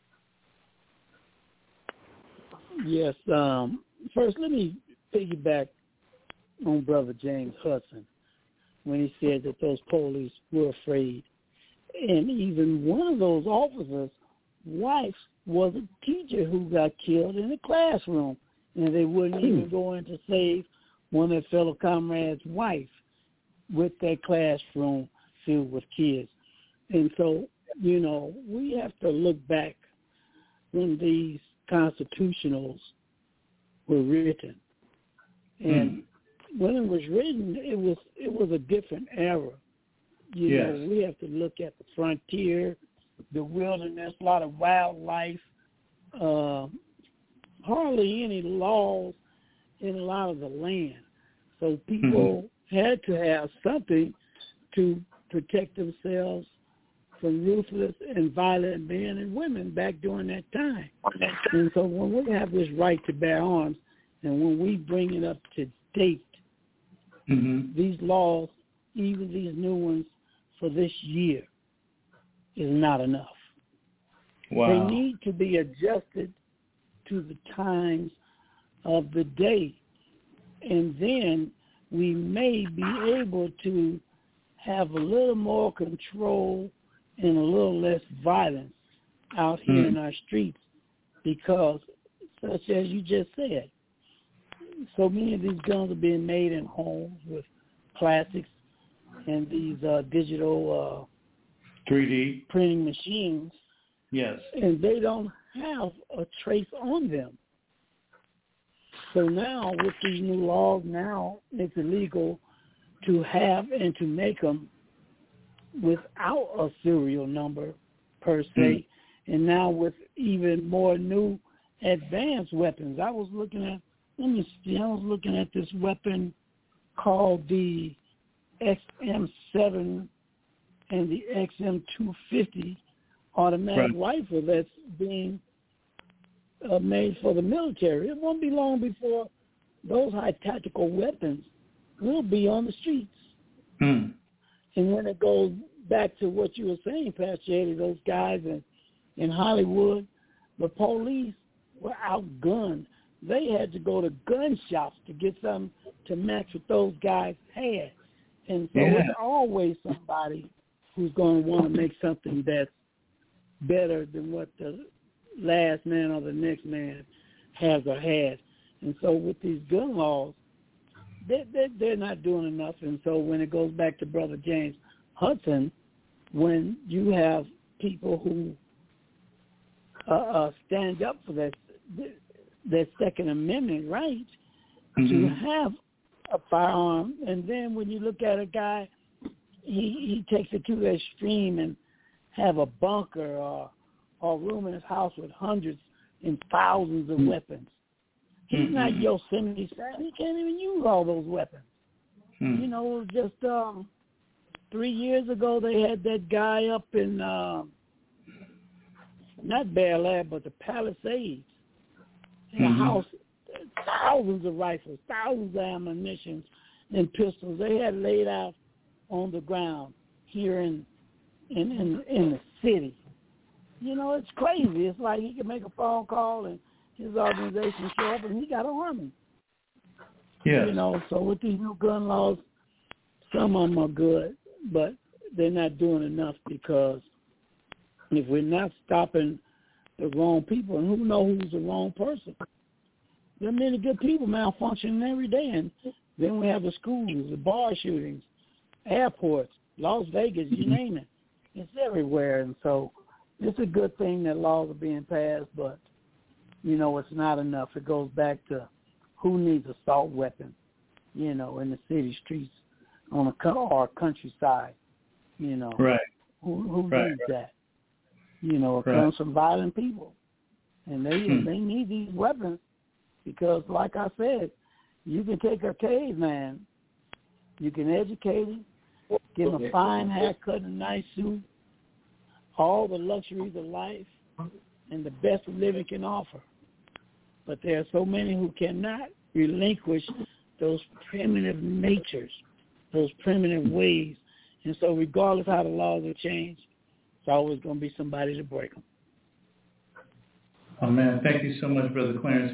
Yes. First, let me piggyback on Brother James Hudson when he said that those police were afraid. And even one of those officers' wife was a teacher who got killed in the classroom, and they wouldn't even go in to save one of their fellow comrades' wife with their classroom filled with kids. And so, we have to look back when these constitutionals were written. And when it was written, it was a different era. We have to look at the frontier, the wilderness, a lot of wildlife, hardly any laws in a lot of the land. So people had to have something to protect themselves from ruthless and violent men and women back during that time. And so when we have this right to bear arms and when we bring it up to date, these laws, even these new ones for this year, is not enough. Wow. They need to be adjusted to the times of the day. And then we may be able to have a little more control and a little less violence out here in our streets, because, such as you just said, so many of these guns are being made in homes with plastics and these digital 3D printing machines. Yes. And they don't have a trace on them. So now with these new laws, now it's illegal to have and to make them without a serial number per se. And now with even more new advanced weapons. I was looking at this weapon called the XM7 and the XM250 automatic rifle that's being made for the military. It won't be long before those high tactical weapons will be on the streets. And when it goes back to what you were saying, Pastor Eddie, those guys in Hollywood, the police were outgunned. They had to go to gun shops to get something to match what those guys had. And so it's always somebody who's going to want to make something that's better than what the last man or the next man has or had. And so with these gun laws, they're not doing enough. And so when it goes back to Brother James Hudson, when you have people who stand up for that Second Amendment right to have a firearm, and then when you look at a guy, he takes it to the extreme and have a bunker or a room in his house with hundreds and thousands of weapons. He's not Yosemite Sam. He can't even use all those weapons. You know, just 3 years ago they had that guy up in not Bel Air, but the Palisades. In a house, thousands of rifles, thousands of ammunition and pistols. They had laid out on the ground here in the city. You know, it's crazy. It's like he can make a phone call and his organization show up and he got an army. Yeah. You know, so with these new gun laws, some of them are good, but they're not doing enough, because if we're not stopping the wrong people, and who knows who's the wrong person? There are many good people malfunctioning every day, and then we have the schools, the bar shootings, airports, Las Vegas, you name it. It's everywhere, and so it's a good thing that laws are being passed, but, you know, it's not enough. It goes back to who needs assault weapons, you know, in the city streets on or countryside, you know. Right. Who needs that? You know, it comes from violent people, and they need these weapons because, like I said, you can take a caveman, you can educate him, give him a fine haircut and a nice suit, all the luxuries of life, and the best of living can offer. But there are so many who cannot relinquish those primitive natures, those primitive ways, and so regardless how the laws have changed, it's always going to be somebody to break them. Oh, man. Thank you so much, Brother Clarence.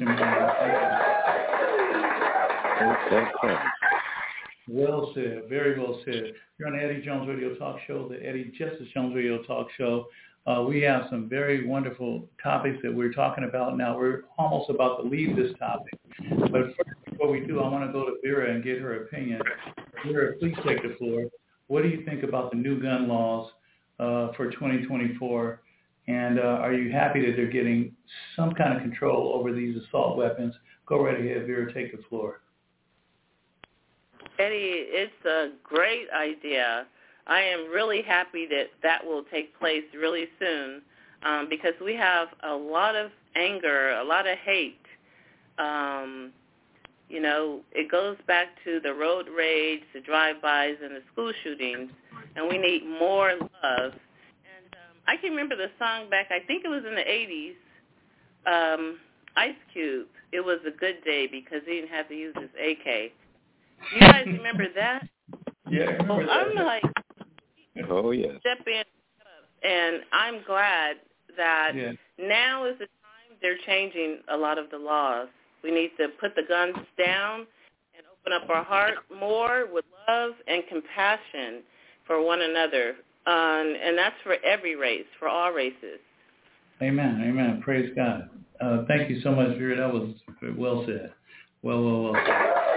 Well said. Very well said. You're on the Eddie Jones Radio Talk Show, the Eddie Justice Jones Radio Talk Show. We have some very wonderful topics that we're talking about now. We're almost about to leave this topic. But first, before we do, I want to go to Vera and get her opinion. Vera, please take the floor. What do you think about the new gun laws for 2024, and are you happy that they're getting some kind of control over these assault weapons? Go right ahead, Vera, take the floor. Eddie, it's a great idea. I am really happy that will take place really soon, because we have a lot of anger, a lot of hate. You know, it goes back to the road rage, the drive-bys, and the school shootings, and we need more love. And I can remember the song back, I think it was in the 80s, Ice Cube. It was a good day because he didn't have to use his AK. You guys remember that? Yeah, I remember that. I'm like, oh, yes. Step in, and I'm glad that now is the time they're changing a lot of the laws. We need to put the guns down and open up our heart more with love and compassion for one another. And that's for every race, for all races. Amen. Amen. Praise God. Thank you so much, Vera. That was well said. Well said.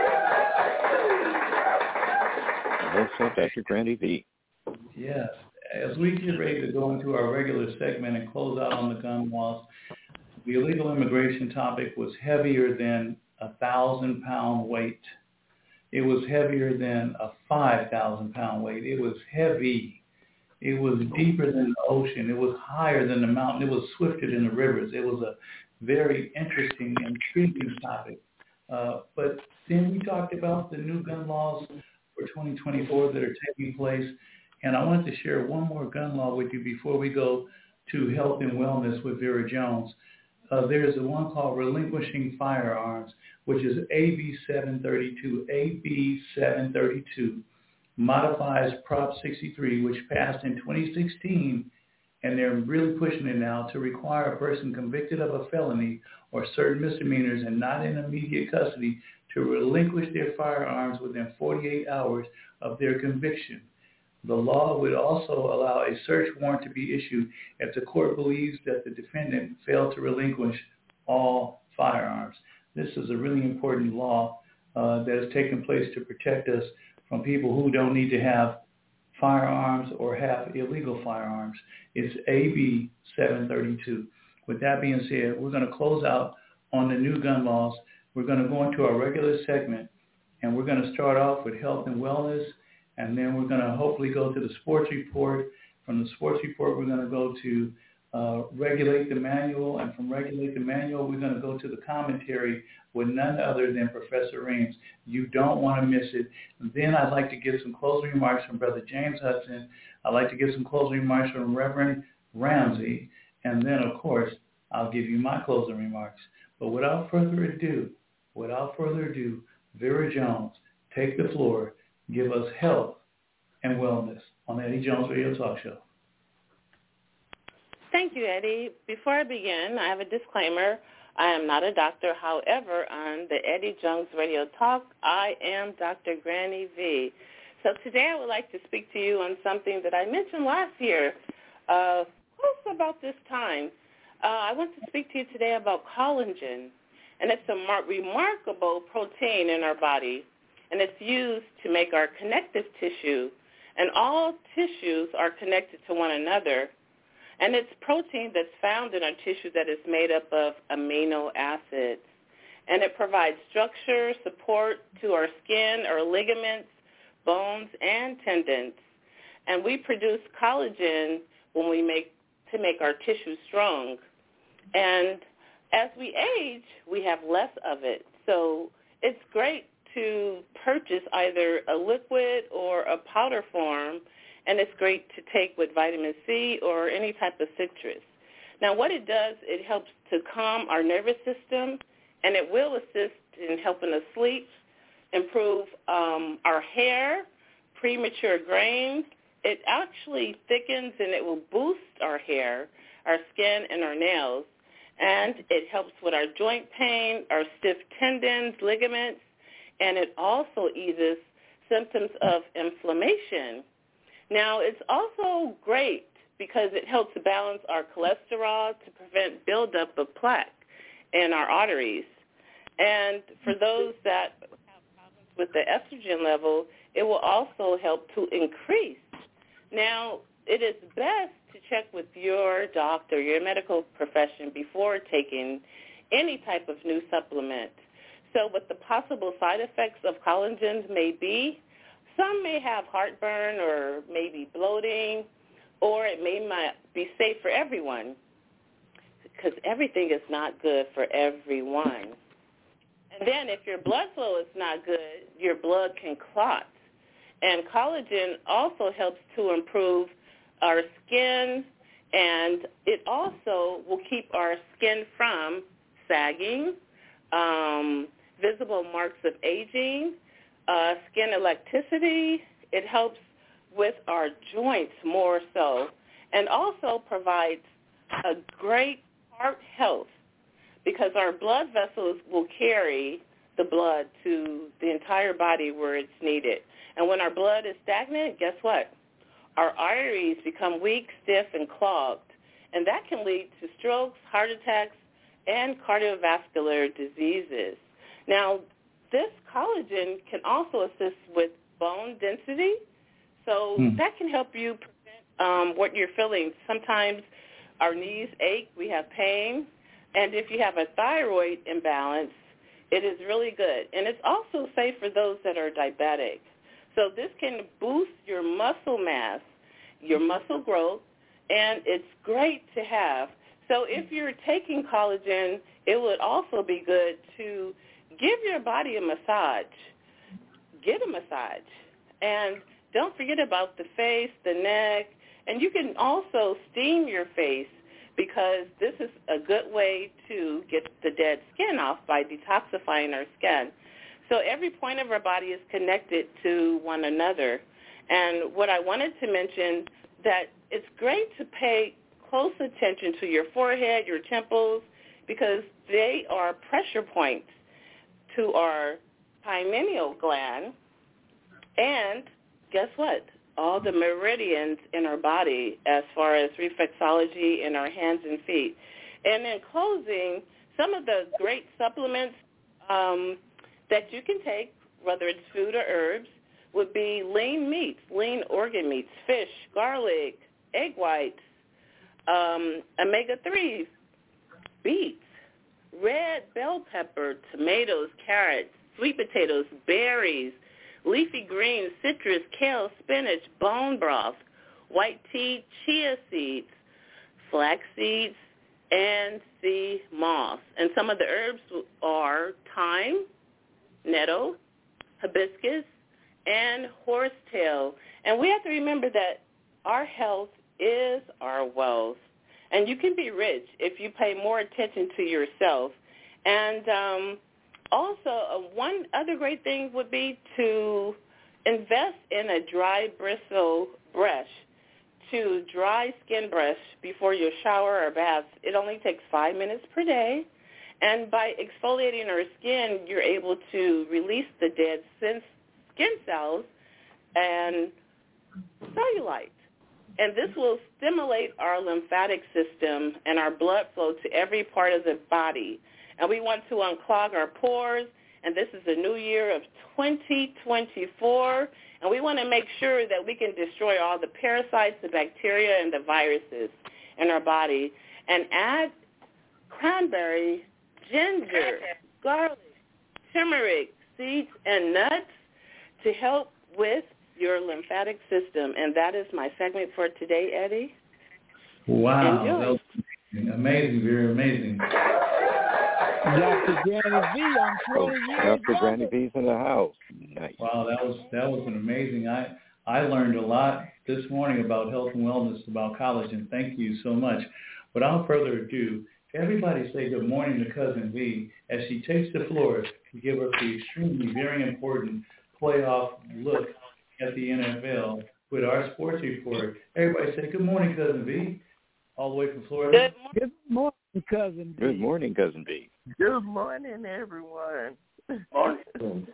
Well said, Dr. Grandy V. Yes. As we get ready to go into our regular segment and close out on the gun laws, the illegal immigration topic was heavier than a 1,000-pound weight. It was heavier than a 5,000-pound weight. It was heavy. It was deeper than the ocean. It was higher than the mountain. It was swifter than the rivers. It was a very interesting, intriguing topic. But then we talked about the new gun laws for 2024 that are taking place. And I wanted to share one more gun law with you before we go to health and wellness with Vera Jones. there's the one called Relinquishing Firearms, which is AB 732. AB 732 modifies Prop 63, which passed in 2016, and they're really pushing it now to require a person convicted of a felony or certain misdemeanors and not in immediate custody to relinquish their firearms within 48 hours of their conviction. The law would also allow a search warrant to be issued if the court believes that the defendant failed to relinquish all firearms. This is a really important law that has taken place to protect us from people who don't need to have firearms or have illegal firearms. It's AB 732. With that being said, we're going to close out on the new gun laws. We're going to go into our regular segment, and we're going to start off with health and wellness, and then we're going to hopefully go to the sports report. From the sports report, we're going to go to Regulate the Manual, and from Regulate the Manual, we're going to go to the commentary with none other than Professor Reams. You don't want to miss it. And then I'd like to give some closing remarks from Brother James Hudson. I'd like to give some closing remarks from Reverend Ramsey, and then, of course, I'll give you my closing remarks. But without further ado, Vera Jones, take the floor. Give us health and wellness on the Eddie Jones Radio Talk Show. Thank you, Eddie. Before I begin, I have a disclaimer. I am not a doctor. However, on the Eddie Jones Radio Talk, I am Dr. Granny V. So today I would like to speak to you on something that I mentioned last year, close about this time. I want to speak to you today about collagen, and it's a remarkable protein in our body, and it's used to make our connective tissue, and all tissues are connected to one another. And it's protein that's found in our tissue that is made up of amino acids. And it provides structure, support to our skin, our ligaments, bones, and tendons. And we produce collagen when we make our tissue strong. And as we age, we have less of it. So it's great to purchase either a liquid or a powder form, and it's great to take with vitamin C or any type of citrus. Now, what it does, it helps to calm our nervous system, and it will assist in helping us sleep, improve our hair, premature graying. It actually thickens and it will boost our hair, our skin, and our nails. And it helps with our joint pain, our stiff tendons, ligaments, and it also eases symptoms of inflammation. Now, it's also great because it helps balance our cholesterol to prevent buildup of plaque in our arteries. And for those that have problems with the estrogen level, it will also help to increase. Now, it is best to check with your doctor, your medical profession, before taking any type of new supplement. So what the possible side effects of collagen may be, some may have heartburn or maybe bloating, or it may not be safe for everyone because everything is not good for everyone. And then if your blood flow is not good, your blood can clot. And collagen also helps to improve our skin, and it also will keep our skin from sagging, visible marks of aging, skin elasticity. It helps with our joints more so, and also provides a great heart health because our blood vessels will carry the blood to the entire body where it's needed. And when our blood is stagnant, guess what? Our arteries become weak, stiff, and clogged, and that can lead to strokes, heart attacks, and cardiovascular diseases. Now, this collagen can also assist with bone density, so that can help you prevent what you're feeling. Sometimes our knees ache, we have pain, and if you have a thyroid imbalance, it is really good. And it's also safe for those that are diabetic. So this can boost your muscle mass, your muscle growth, and it's great to have. So if you're taking collagen, it would also be good to give your body a massage. Get a massage. And don't forget about the face, the neck, and you can also steam your face because this is a good way to get the dead skin off by detoxifying our skin. So every point of our body is connected to one another. And what I wanted to mention, that it's great to pay close attention to your forehead, your temples, because they are pressure points to our pineal gland. And guess what? All the meridians in our body as far as reflexology in our hands and feet. And in closing, some of the great supplements that you can take, whether it's food or herbs, would be lean meats, lean organ meats, fish, garlic, egg whites, omega-3s, beets, red bell pepper, tomatoes, carrots, sweet potatoes, berries, leafy greens, citrus, kale, spinach, bone broth, white tea, chia seeds, flax seeds, and sea moss. And some of the herbs are thyme, nettle, hibiscus, and horsetail. And we have to remember that our health is our wealth. And you can be rich if you pay more attention to yourself. And also, one other great thing would be to invest in a dry bristle brush, to dry skin brush before your shower or bath. It only takes 5 minutes per day. And by exfoliating our skin, you're able to release the dead skin cells and cellulite. And this will stimulate our lymphatic system and our blood flow to every part of the body. And we want to unclog our pores, and this is the new year of 2024, and we want to make sure that we can destroy all the parasites, the bacteria, and the viruses in our body. And add cranberry, ginger, garlic, turmeric, seeds, and nuts to help with your lymphatic system. And that is my segment for today, Eddie. Wow. Enjoy. That was amazing, very amazing. Dr. Granny V, I'm calling you. Dr. Granny V's in the house. Nice. Wow, that was an amazing. I learned a lot this morning about health and wellness, about collagen. Thank you so much. Without further ado, everybody say good morning to Cousin V as she takes the floor to give us the extremely, very important playoff look at the NFL with our sports report. Everybody say good morning, Cousin V, all the way from Florida. Good morning, Cousin V. Good morning, Cousin V. Good morning, everyone. Morning.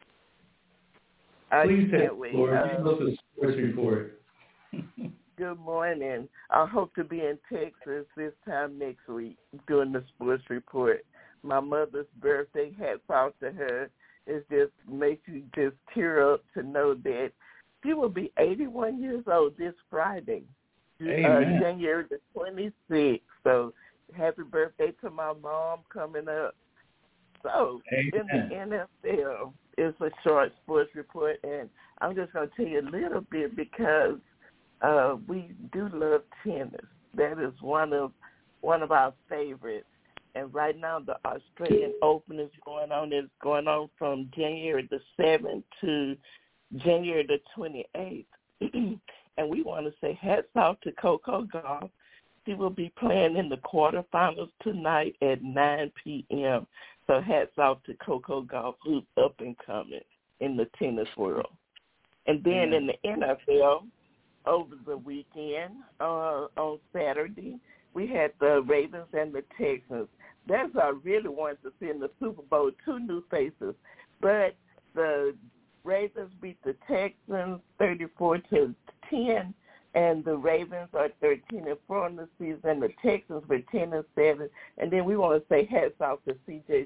I Please take can't the wait. floor. Give us a sports report. Good morning. I hope to be in Texas this time next week doing the sports report. My mother's birthday, hats off to her. It just makes you just tear up to know that she will be 81 years old this Friday, January the 26th. So happy birthday to my mom coming up. So in the NFL, it's a short sports report, and I'm just going to tell you a little bit because we do love tennis. That is one of our favorites. And right now, the Australian Open is going on. It's going on from January the 7th to January the 28th. And we want to say hats off to Coco Gauff. She will be playing in the quarterfinals tonight at 9 p.m. So hats off to Coco Gauff, who's up and coming in the tennis world. And then in the NFL, over the weekend, on Saturday, we had the Ravens and the Texans. That's what I really wanted to see in the Super Bowl, two new faces. But the Ravens beat the Texans 34-10, and the Ravens are 13-4 in the season. The Texans were 10-7. And then we want to say hats off to C.J.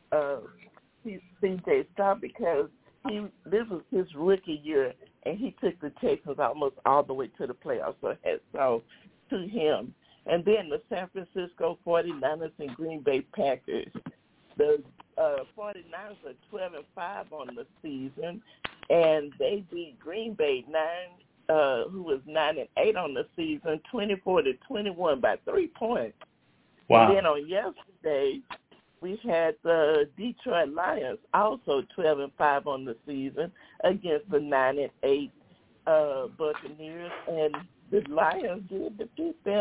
Stroud because this was his rookie year, and he took the Texans almost all the way to the playoffs. So hats off to him. And then the San Francisco 49ers and Green Bay Packers. The 49ers are 12-5 on the season, and they beat Green Bay who was 9-8 on the season, 24-21 by 3 points. Wow. And then on yesterday, we had the Detroit Lions, also 12-5 on the season, against the 9-8 Buccaneers, and the Lions did defeat them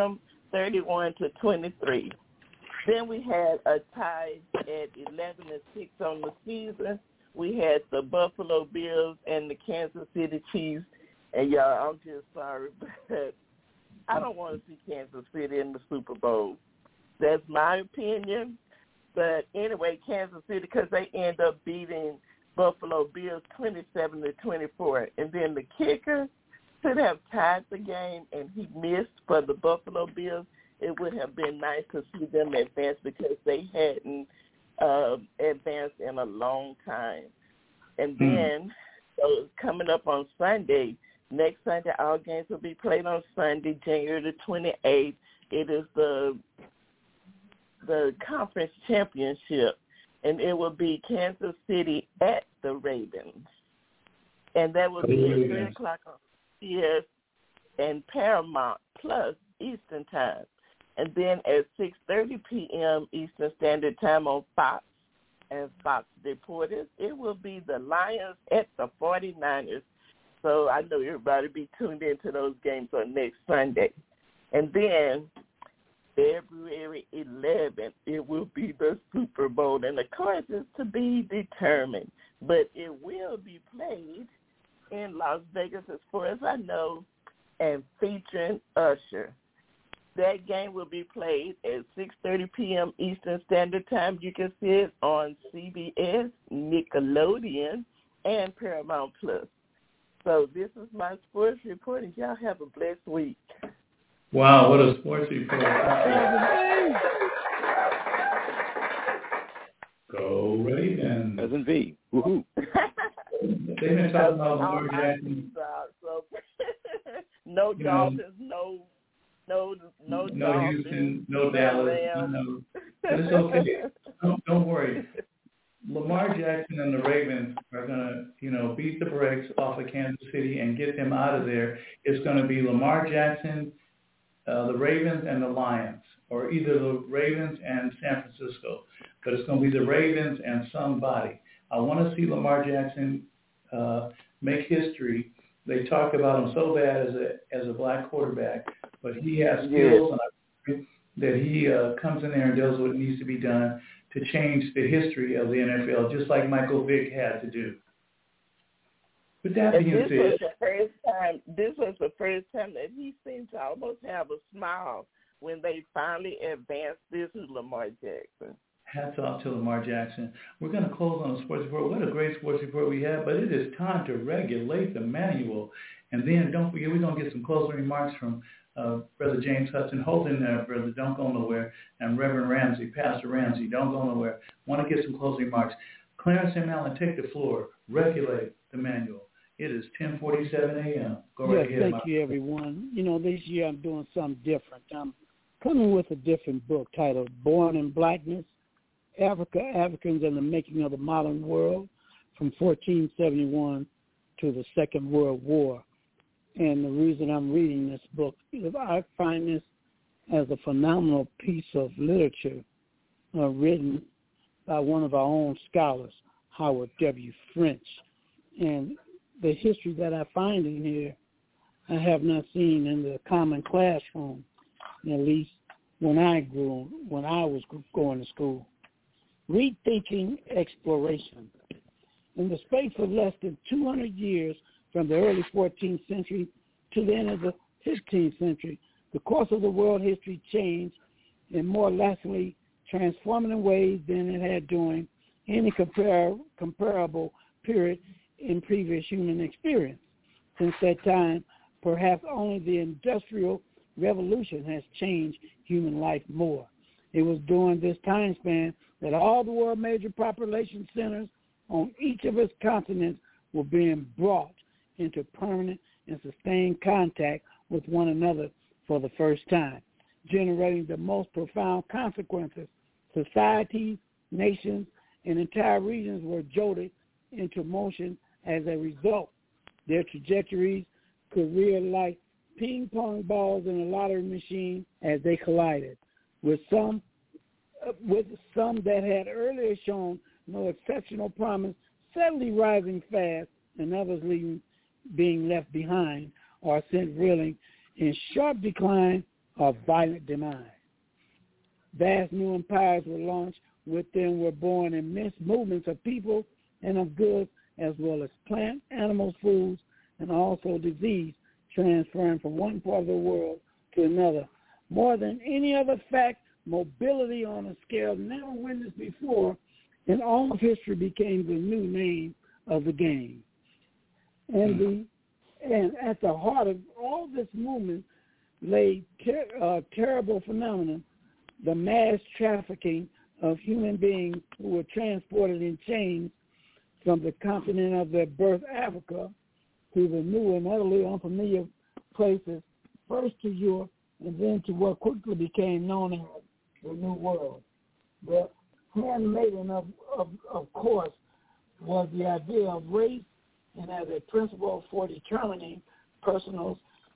31-23. Then we had a tie at 11-6 on the season. We had the Buffalo Bills and the Kansas City Chiefs. And, y'all, I'm just sorry, but I don't want to see Kansas City in the Super Bowl. That's my opinion. But anyway, Kansas City, because they end up beating Buffalo Bills 27-24. And then the kicker should have tied the game, and he missed for the Buffalo Bills. It would have been nice to see them advance because they hadn't advanced in a long time. And then, so coming up on Sunday, next Sunday, all games will be played on Sunday, January the 28th. It is the conference championship, and it will be Kansas City at the Ravens. And that will be at 3 o'clock on CS and Paramount Plus Eastern Time. And then at 6:30 p.m. Eastern Standard Time on Fox and Fox Deportes, it will be the Lions at the 49ers. So I know everybody will be tuned into those games on next Sunday. And then February 11th, it will be the Super Bowl. And, of course, it's to be determined. But it will be played in Las Vegas, as far as I know, and featuring Usher. That game will be played at 6:30 p.m. Eastern Standard Time. You can see it on CBS, Nickelodeon, and Paramount Plus. So this is my sports report, and y'all have a blessed week. Wow, what a sports report. Go Ravens. As in V. Woohoo. They've been talking about Lamar Jackson. No Dolphins, no Houston, no Dallas. No. But it's okay. Don't worry. Lamar Jackson and the Ravens are going to, beat the brakes off of Kansas City and get them out of there. It's going to be Lamar Jackson, the Ravens, and the Lions, or either the Ravens and San Francisco. But it's going to be the Ravens and somebody. I want to see Lamar Jackson make history. They talk about him so bad as a black quarterback, but he has skills, and I think that he comes in there and does what needs to be done to change the history of the NFL, just like Michael Vick had to do. With that being said, this was the first time that he seemed to almost have a smile when they finally advanced this is Lamar Jackson. Hats off to Lamar Jackson. We're going to close on the sports report. What a great sports report we have, but it is time to regulate the manual. And then don't forget, we're going to get some closing remarks from Brother James Hudson. Hold in there, brother. Don't go nowhere. And Reverend Ramsey, Pastor Ramsey, don't go nowhere. Want to get some closing remarks. Clarence M. Allen, take the floor. Regulate the manual. It is 10:47 a.m. Go right ahead. Thank you, everyone. This year I'm doing something different. I'm coming with a different book titled Born in Blackness, Africa, Africans and the Making of the Modern World, from 1471 to the Second World War. And the reason I'm reading this book is I find this as a phenomenal piece of literature written by one of our own scholars, Howard W. French. And the history that I find in here, I have not seen in the common classroom, at least when I was going to school. Rethinking exploration. In the space of less than 200 years, from the early 14th century to the end of the 15th century, the course of the world history changed in more lastingly transformative ways than it had during any comparable period in previous human experience. Since that time, perhaps only the Industrial Revolution has changed human life more. It was during this time span that all the world major population centers on each of its continents were being brought into permanent and sustained contact with one another for the first time, generating the most profound consequences. Societies, nations, and entire regions were jolted into motion as a result. Their trajectories could rear like ping-pong balls in a lottery machine as they collided, with some that had earlier shown no exceptional promise steadily rising fast, and others being left behind or sent reeling in sharp decline of violent demise. Vast new empires were launched. With them were born immense movements of people and of goods, as well as plant, animals, foods, and also disease, transferring from one part of the world to another. More than any other fact, mobility on a scale never witnessed before in all of history became the new name of the game. And at the heart of all this movement lay terrible phenomenon, the mass trafficking of human beings who were transported in chains from the continent of their birth, Africa, to the new and utterly unfamiliar places, first to Europe and then to what quickly became known as the New World. The handmaiden of course, was the idea of race and as a principle for determining personal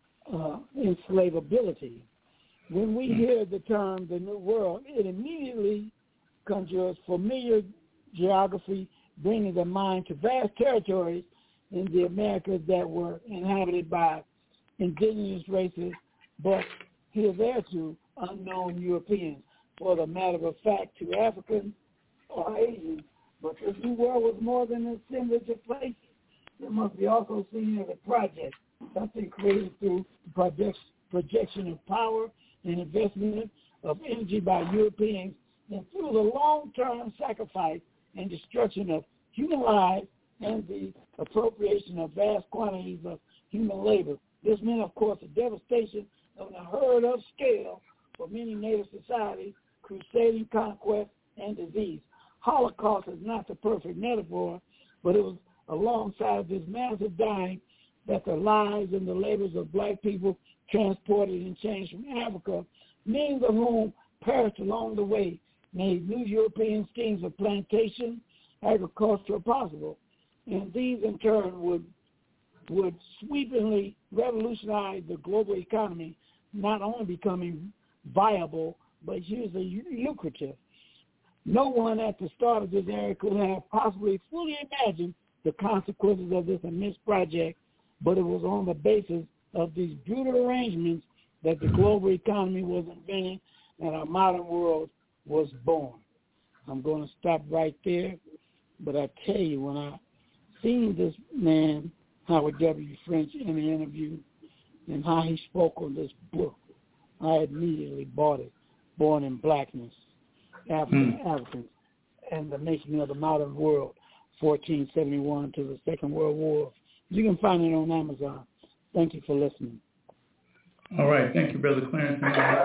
enslavability. When we hear the term the New World, it immediately conjures familiar geography, bringing the mind to vast territories in the Americas that were inhabited by indigenous races, but hitherto unknown Europeans. For the matter of fact, to Africans or Asians, but this New World was more than an assemblage of places. It must be also seen as a project, something created through projection of power and investment of energy by Europeans, and through the long-term sacrifice and destruction of human lives and the appropriation of vast quantities of human labor. This meant, of course, the devastation of an unheard-of scale for many native societies, crusading, conquest, and disease. Holocaust is not the perfect metaphor, but it was alongside this massive dying that the lives and the labors of black people transported and changed from Africa, many of whom perished along the way, made new European schemes of plantation agriculture possible. And these, in turn, would sweepingly revolutionize the global economy, not only becoming viable, but hugely lucrative. No one at the start of this era could have possibly fully imagined the consequences of this immense project, but it was on the basis of these brutal arrangements that the global economy was invented and our modern world was born. I'm going to stop right there, but I tell you, when I seen this man, Howard W. French, in the interview and how he spoke on this book, I immediately bought it, Born in Blackness, Africans, and the Making of the Modern World, 1471 to the Second World War. You can find it on Amazon. Thank you for listening. All right. Thank you, Brother Clarence.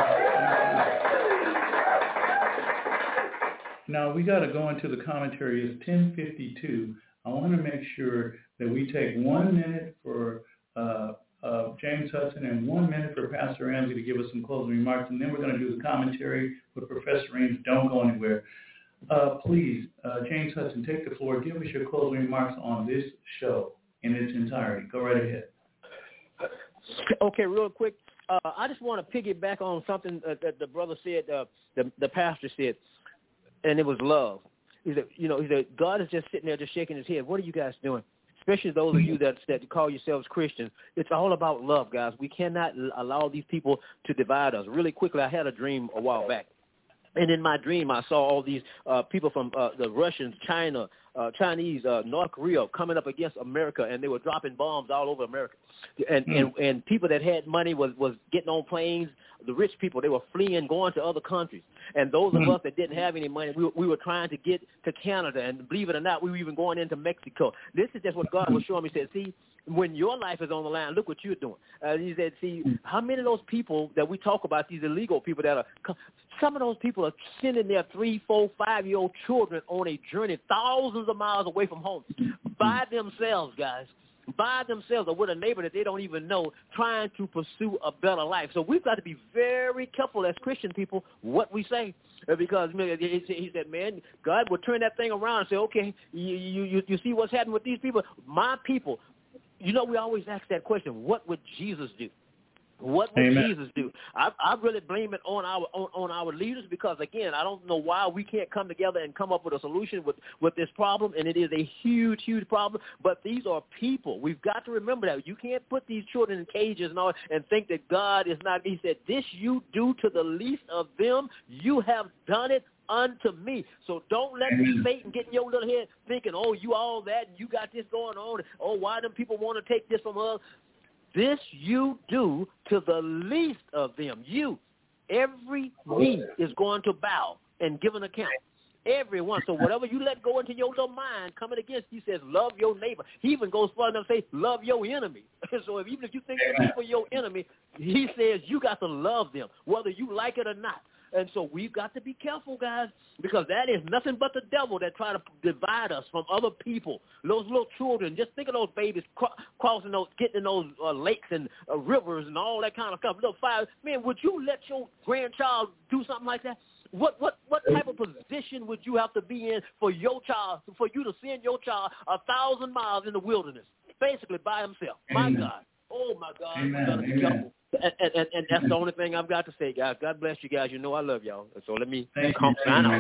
Now, we got to go into the commentary. It's 10:52. I want to make sure that we take 1 minute for James Hudson and 1 minute for Pastor Ramsey to give us some closing remarks, and then we're going to do the commentary with Professor Reams. Don't go anywhere. Please, James Hudson, take the floor. Give us your closing remarks on this show in its entirety. Go right ahead. Okay, real quick. I just want to piggyback on something that the brother said, the pastor said, and it was love. He said, God is just sitting there just shaking his head. What are you guys doing? Especially those of you that call yourselves Christians. It's all about love, guys. We cannot allow these people to divide us. Really quickly, I had a dream a while back. And in my dream, I saw all these people from the Russians, China, Chinese, North Korea coming up against America, and they were dropping bombs all over America. And people that had money was getting on planes. The rich people, they were fleeing, going to other countries. And those of us that didn't have any money, we were trying to get to Canada. And believe it or not, we were even going into Mexico. This is just what God was showing me. He said, see, when your life is on the line, look what you're doing. He said, see, how many of those people that we talk about, these illegal people that are, some of those people are sending their 3-, 4-, 5-year-old children on a journey thousands of miles away from home by themselves, guys. By themselves or with a neighbor that they don't even know, trying to pursue a better life. So we've got to be very careful as Christian people what we say, because he said, man, God will turn that thing around and say, okay, you see what's happening with these people? My people. We always ask that question, what would Jesus do? What would Amen. Jesus do? I really blame it on our leaders, because, again, I don't know why we can't come together and come up with a solution with this problem, and it is a huge, huge problem. But these are people. We've got to remember that. You can't put these children in cages and all and think that God is not. He said, this you do to the least of them, you have done it unto me. So don't let Satan get in your little head thinking, oh, you all that, and you got this going on. Oh, why them people want to take this from us? This you do to the least of them. You. Every knee is going to bow and give an account. Everyone. So whatever you let go into your little mind coming against, he says, love your neighbor. He even goes far enough to say, love your enemy. So even if you think people are your enemy, he says you got to love them, whether you like it or not. And so we've got to be careful, guys, because that is nothing but the devil that try to divide us from other people. Those little children, just think of those babies crossing those, getting in those lakes and rivers and all that kind of stuff. Little fires. Man, would you let your grandchild do something like that? What type of position would you have to be in for your child, for you to send your child 1,000 miles in the wilderness, basically by himself? My God. Oh, my God. Amen. We got to be careful. And that's the only thing I've got to say, guys. God bless you guys. You know I love y'all. So let me sign off.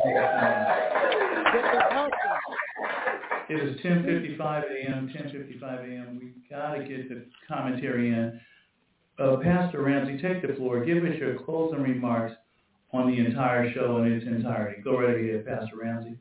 It is 10:55 a.m., 10:55 a.m. We got to get the commentary in. Pastor Ramsey, take the floor. Give us your closing remarks on the entire show in its entirety. Go right ahead, Pastor Ramsey.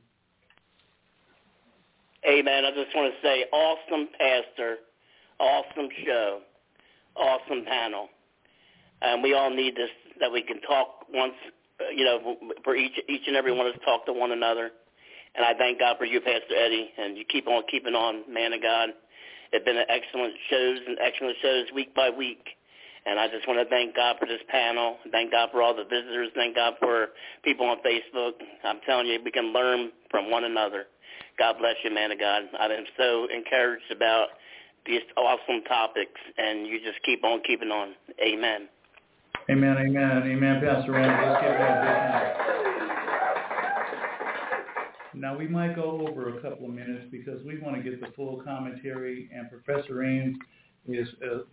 Amen. I just want to say, awesome pastor, awesome show. Awesome panel, and we all need this, that we can talk once, for each and every one of us talk to one another. And I thank God for you, Pastor Eddie, and you keep on keeping on, man of God. It's been excellent shows week by week, and I just want to thank God for this panel. Thank God for all the visitors. Thank God for people on Facebook. I'm telling you, we can learn from one another. God bless you, man of God. I've been so encouraged about these awesome topics, and you just keep on keeping on. Amen. Amen, amen, amen, Pastor Ramsey. Let's give that a big hand. Now, we might go over a couple of minutes because we want to get the full commentary, and Professor Reams is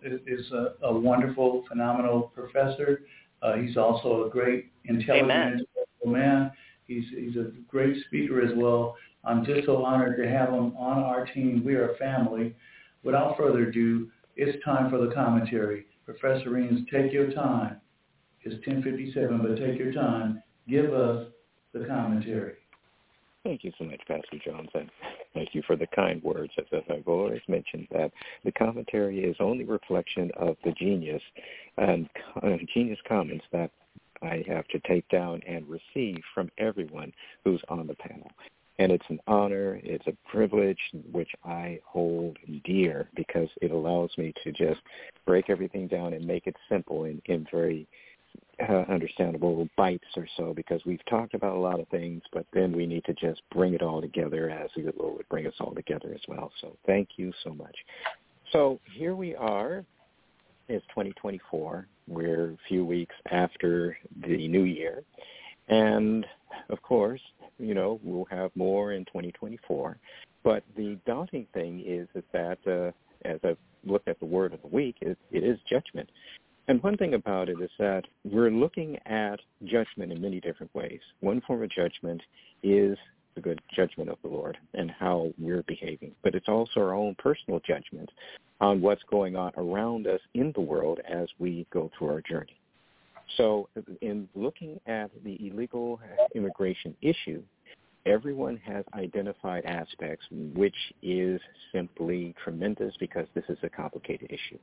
a wonderful, phenomenal professor. He's also a great, intelligent man. He's a great speaker as well. I'm just so honored to have him on our team. We are a family. Without further ado, it's time for the commentary. Professor Reams, take your time. It's 10:57, but take your time. Give us the commentary. Thank you so much, Pastor Johnson. Thank you for the kind words. As I've always mentioned, that the commentary is only reflection of the genius and genius comments that I have to take down and receive from everyone who's on the panel. And it's an honor, it's a privilege, which I hold dear because it allows me to just break everything down and make it simple in very understandable bites or so, because we've talked about a lot of things, but then we need to just bring it all together as the good Lord would bring us all together as well. So thank you so much. So here we are. It's 2024. We're a few weeks after the new year. And, of course, we'll have more in 2024. But the daunting thing is that, as I've looked at the word of the week, it is judgment. And one thing about it is that we're looking at judgment in many different ways. One form of judgment is the good judgment of the Lord and how we're behaving. But it's also our own personal judgment on what's going on around us in the world as we go through our journey. So in looking at the illegal immigration issue, everyone has identified aspects, which is simply tremendous because this is a complicated issue.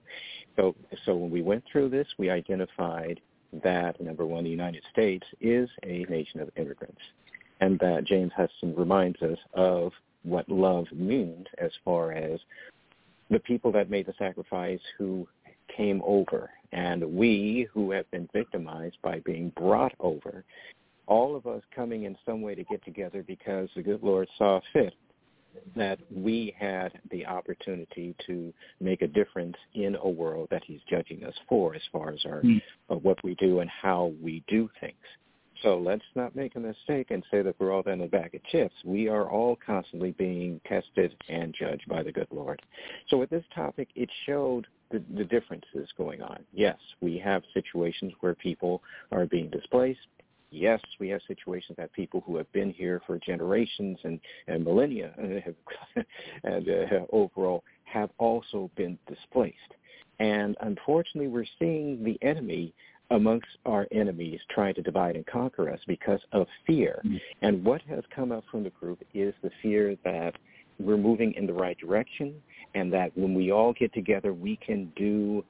So when we went through this, we identified that, number one, the United States is a nation of immigrants, and that James Hudson reminds us of what love means as far as the people that made the sacrifice who came over, and we who have been victimized by being brought over, all of us coming in some way to get together because the good Lord saw fit that we had the opportunity to make a difference in a world that he's judging us for as far as our what we do and how we do things. So let's not make a mistake and say that we're all in a bag of chips. We are all constantly being tested and judged by the good Lord. So with this topic, it showed the differences going on. Yes, we have situations where people are being displaced. Yes, we have situations that people who have been here for generations and millennia and overall have also been displaced. And unfortunately, we're seeing the enemy amongst our enemies trying to divide and conquer us because of fear. And what has come up from the group is the fear that we're moving in the right direction and that when we all get together, we can do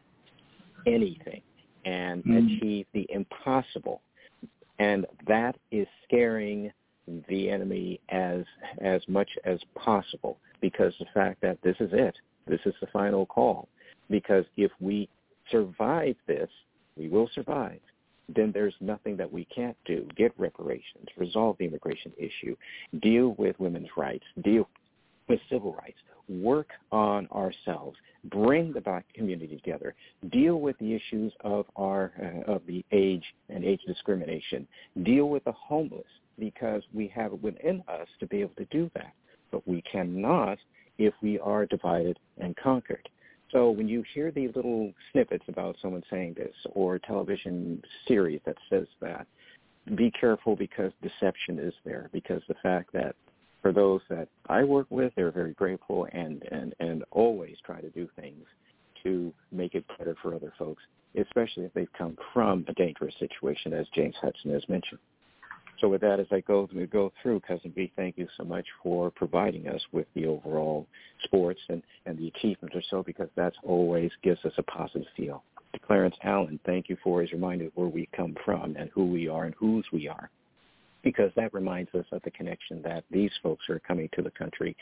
anything and achieve the impossible. And that is scaring the enemy as much as possible because the fact that this is it. This is the final call. Because if we survive this, we will survive. Then there's nothing that we can't do. Get reparations, resolve the immigration issue, deal with women's rights, deal with civil rights, work on ourselves, bring the Black community together, deal with the issues of of the age and age discrimination, deal with the homeless because we have it within us to be able to do that. But we cannot if we are divided and conquered. So when you hear these little snippets about someone saying this or a television series that says that, be careful because deception is there, because the fact that for those that I work with, they're very grateful and always try to do things to make it better for other folks, especially if they've come from a dangerous situation, as James Hudson has mentioned. So with that, as I go through, Cousin B, thank you so much for providing us with the overall sports and the achievements or so, because that always gives us a positive feel. To Clarence Allen, thank you for his reminder of where we come from and who we are and whose we are, because that reminds us of the connection that these folks who are coming to the country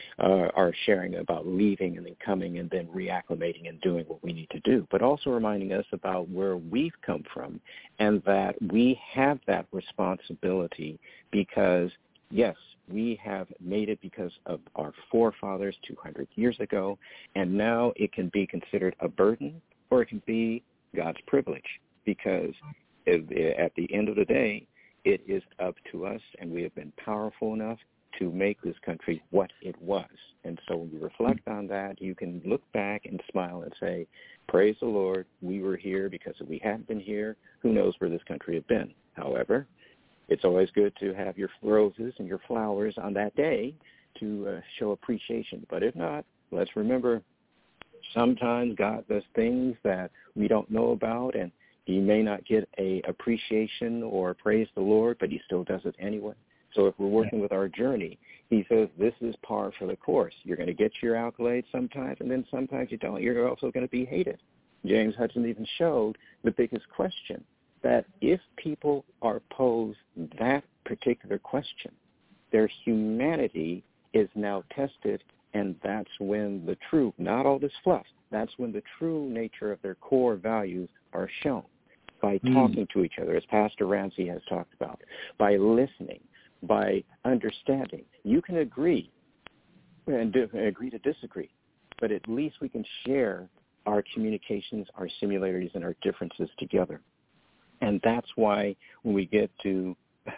are sharing about leaving and then coming and then reacclimating and doing what we need to do, but also reminding us about where we've come from and that we have that responsibility because, yes, we have made it because of our forefathers 200 years ago, and now it can be considered a burden or it can be God's privilege because at the end of the day, it is up to us, and we have been powerful enough to make this country what it was. And so when you reflect on that, you can look back and smile and say, praise the Lord, we were here because if we hadn't been here, who knows where this country had been. However, it's always good to have your roses and your flowers on that day to show appreciation. But if not, let's remember, sometimes God does things that we don't know about, and he may not get a appreciation or praise the Lord, but he still does it anyway. So if we're working with our journey, he says this is par for the course. You're going to get your accolades sometimes, and then sometimes you don't. You're also going to be hated. James Hudson even showed the biggest question, that if people are posed that particular question, their humanity is now tested, and that's when the true, not all this fluff, that's when the true nature of their core values are shown. By talking to each other, as Pastor Ramsey has talked about, by listening, by understanding. You can agree and agree to disagree, but at least we can share our communications, our similarities, and our differences together. And that's why when we get to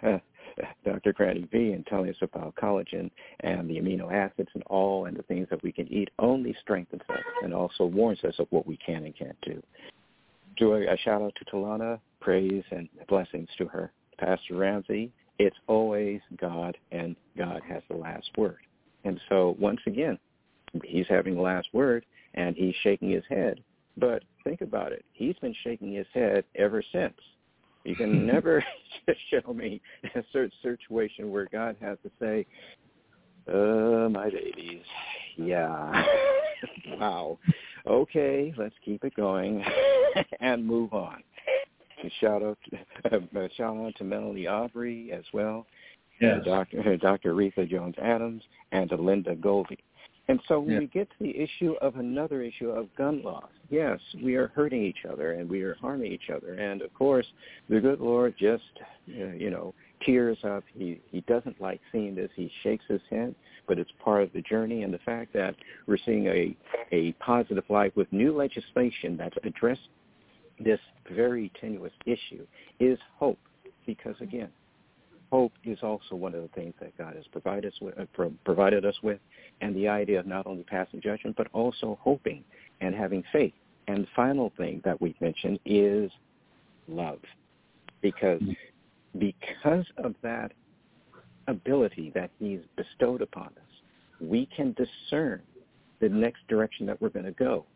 Dr. Granny V and telling us about collagen and the amino acids and all and the things that we can eat only strengthens us and also warns us of what we can and can't do. A shout-out to Talana, praise and blessings to her. Pastor Ramsey, it's always God, and God has the last word. And so, once again, he's having the last word, and he's shaking his head. But think about it. He's been shaking his head ever since. You can never show me a certain situation where God has to say, my babies, yeah, wow. Okay, let's keep it going and move on. Shout out to Melanie Aubrey as well, yes. Dr. Aretha Jones-Adams, and to Linda Goldie. And so when we get to the issue of another issue of gun laws, yes, we are hurting each other and we are harming each other. And, of course, the good Lord just, tears up. He doesn't like seeing this. He shakes his head, but it's part of the journey. And the fact that we're seeing a positive light with new legislation that's addressed this very tenuous issue is hope, because, again, hope is also one of the things that God has provided us with, and the idea of not only passing judgment but also hoping and having faith And the final thing that we've mentioned is love. Because of that ability that he's bestowed upon us, we can discern the next direction that we're going to go.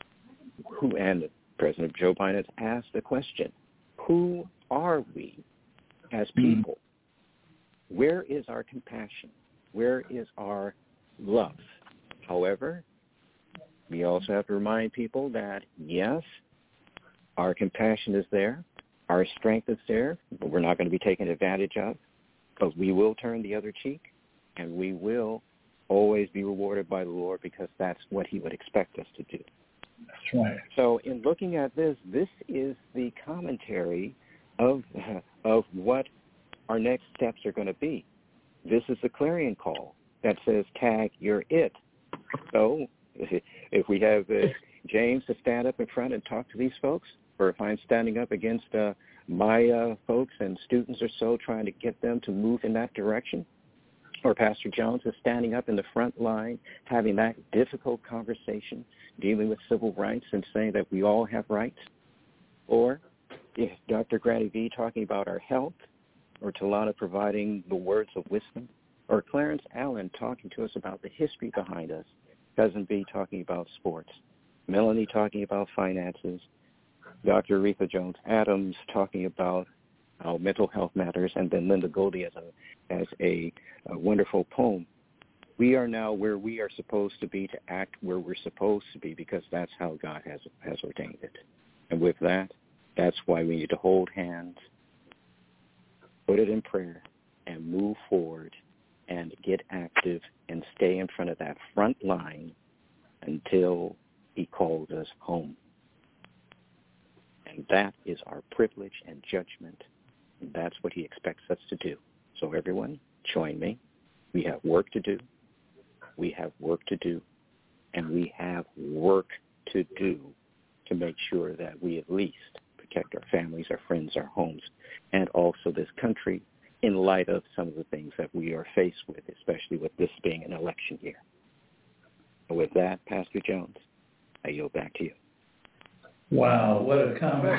And President Joe Biden has asked the question, who are we as people? Where is our compassion? Where is our love? However, we also have to remind people that, yes, our compassion is there, our strength is there, but we're not going to be taken advantage of, but we will turn the other cheek, and we will always be rewarded by the Lord because that's what he would expect us to do. That's right. So in looking at this is the commentary of what our next steps are going to be. This is the clarion call that says, tag, you're it. So if we have James to stand up in front and talk to these folks, or if I'm standing up against my folks and students or so trying to get them to move in that direction, or Pastor Jones is standing up in the front line having that difficult conversation, dealing with civil rights and saying that we all have rights, or if Dr. Grady V talking about our health, or Talana providing the words of wisdom, or Clarence Allen talking to us about the history behind us, Cousin B talking about sports, Melanie talking about finances, Dr. Aretha Jones-Adams talking about how mental health matters, and then Linda Goldie as a wonderful poem. We are now where we are supposed to be, to act where we're supposed to be, because that's how God has ordained it. And with that, that's why we need to hold hands, put it in prayer, and move forward and get active and stay in front of that front line until he calls us home. And that is our privilege and judgment, and that's what he expects us to do. So everyone, join me. We have work to do. We have work to do, and we have work to do to make sure that we at least protect our families, our friends, our homes, and also this country in light of some of the things that we are faced with, especially with this being an election year. And with that, Pastor Jones, I yield back to you. Wow, what a comment.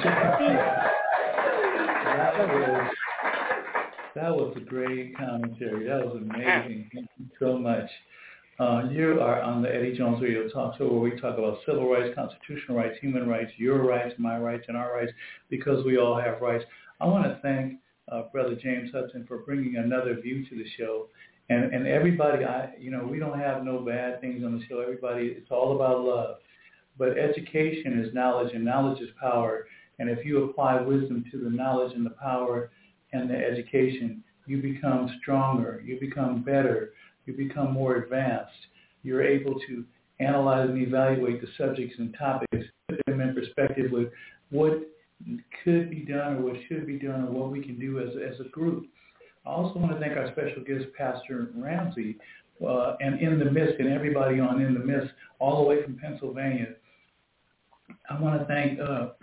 That was a great commentary. That was amazing. Thank you so much. You are on the Eddie Jones Radio Talk Show, where we talk about civil rights, constitutional rights, human rights, your rights, my rights, and our rights, because we all have rights. I want to thank Brother James Hudson for bringing another view to the show. And everybody, we don't have no bad things on the show. Everybody, it's all about love. But education is knowledge, and knowledge is power. And if you apply wisdom to the knowledge and the power and the education, you become stronger, you become better, you become more advanced. You're able to analyze and evaluate the subjects and topics, put them in perspective with what could be done or what should be done or what we can do as a group. I also want to thank our special guest, Pastor Ramsey, and In the Mist, and everybody on In the Mist, all the way from Pennsylvania. I want to thank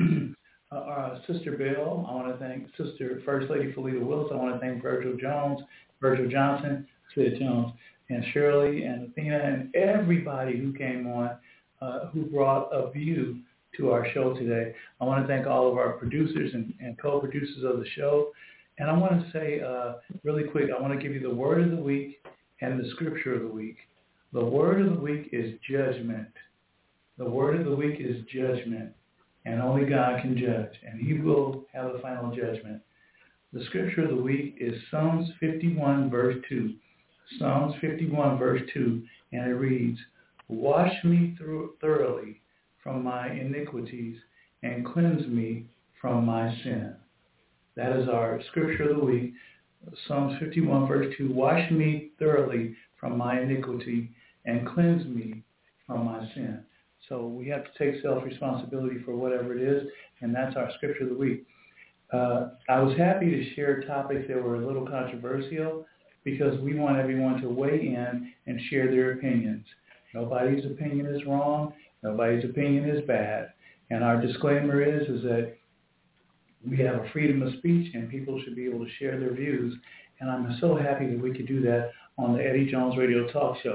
our Sister Bill. I want to thank Sister First Lady Felita Willis. I want to thank Virgil Johnson, Sid Jones, and Shirley and Athena, and everybody who came on, who brought a view to our show today. I want to thank all of our producers and co-producers of the show. And I want to say really quick, I want to give you the word of the week and the scripture of the week. The word of the week is judgment. The word of the week is judgment, and only God can judge, and he will have the final judgment. The scripture of the week is Psalms 51, verse 2. Psalms 51, verse 2, and it reads, "Wash me thoroughly from my iniquities and cleanse me from my sin." That is our scripture of the week, Psalms 51, verse 2. Wash me thoroughly from my iniquity and cleanse me from my sin. So we have to take self-responsibility for whatever it is, and that's our scripture of the week. I was happy to share topics that were a little controversial because we want everyone to weigh in and share their opinions. Nobody's opinion is wrong. Nobody's opinion is bad. And our disclaimer is that we have a freedom of speech and people should be able to share their views. And I'm so happy that we could do that on the Eddie Jones Radio Talk Show.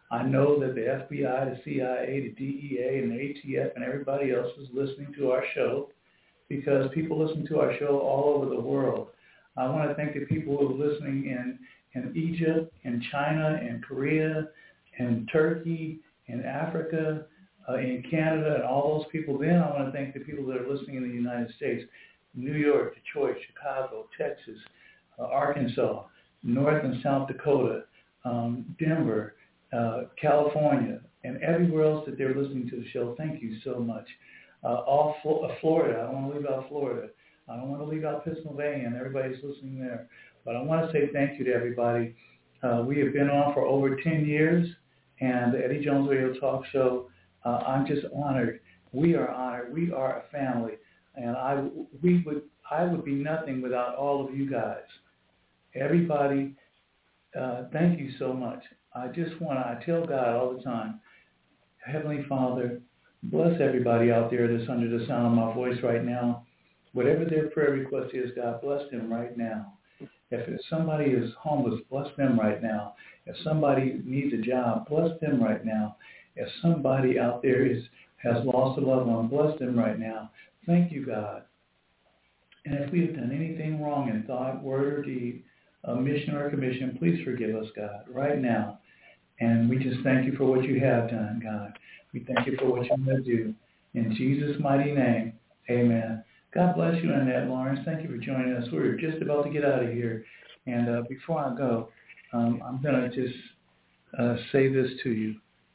I know that the FBI, the CIA, the DEA, and the ATF and everybody else is listening to our show because people listen to our show all over the world. I want to thank the people who are listening in Egypt, in China, in Korea, in Turkey, in Africa, in Canada, and all those people. Then I want to thank the people that are listening in the United States, New York, Detroit, Chicago, Texas, Arkansas, North and South Dakota, Denver, California, and everywhere else that they're listening to the show. Thank you so much. Florida, I don't want to leave out Florida. I don't want to leave out Pennsylvania and everybody's listening there. But I want to say thank you to everybody. We have been on for over 10 years, and the Eddie Jones Radio Talk Show, I'm just honored. We are honored. We are a family, and I would be nothing without all of you guys. Everybody, thank you so much. I tell God all the time, Heavenly Father, bless everybody out there that's under the sound of my voice right now. Whatever their prayer request is, God, bless them right now. If somebody is homeless, bless them right now. If somebody needs a job, bless them right now. If somebody out there has lost a loved one, bless them right now. Thank you, God. And if we have done anything wrong in thought, word, or deed, omission or commission, please forgive us, God, right now. And we just thank you for what you have done, God. We thank you for what you're going to do. In Jesus' mighty name, amen. God bless you, Annette Lawrence. Thank you for joining us. We're just about to get out of here. And before I go, I'm going to just say this to you.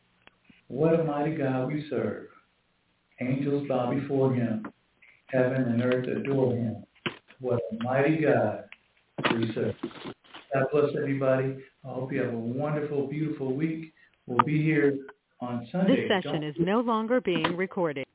What a mighty God we serve. Angels bow before him. Heaven and earth adore him. What a mighty God we serve. God bless everybody. I hope you have a wonderful, beautiful week. We'll be here on Sunday. This session is no longer being recorded.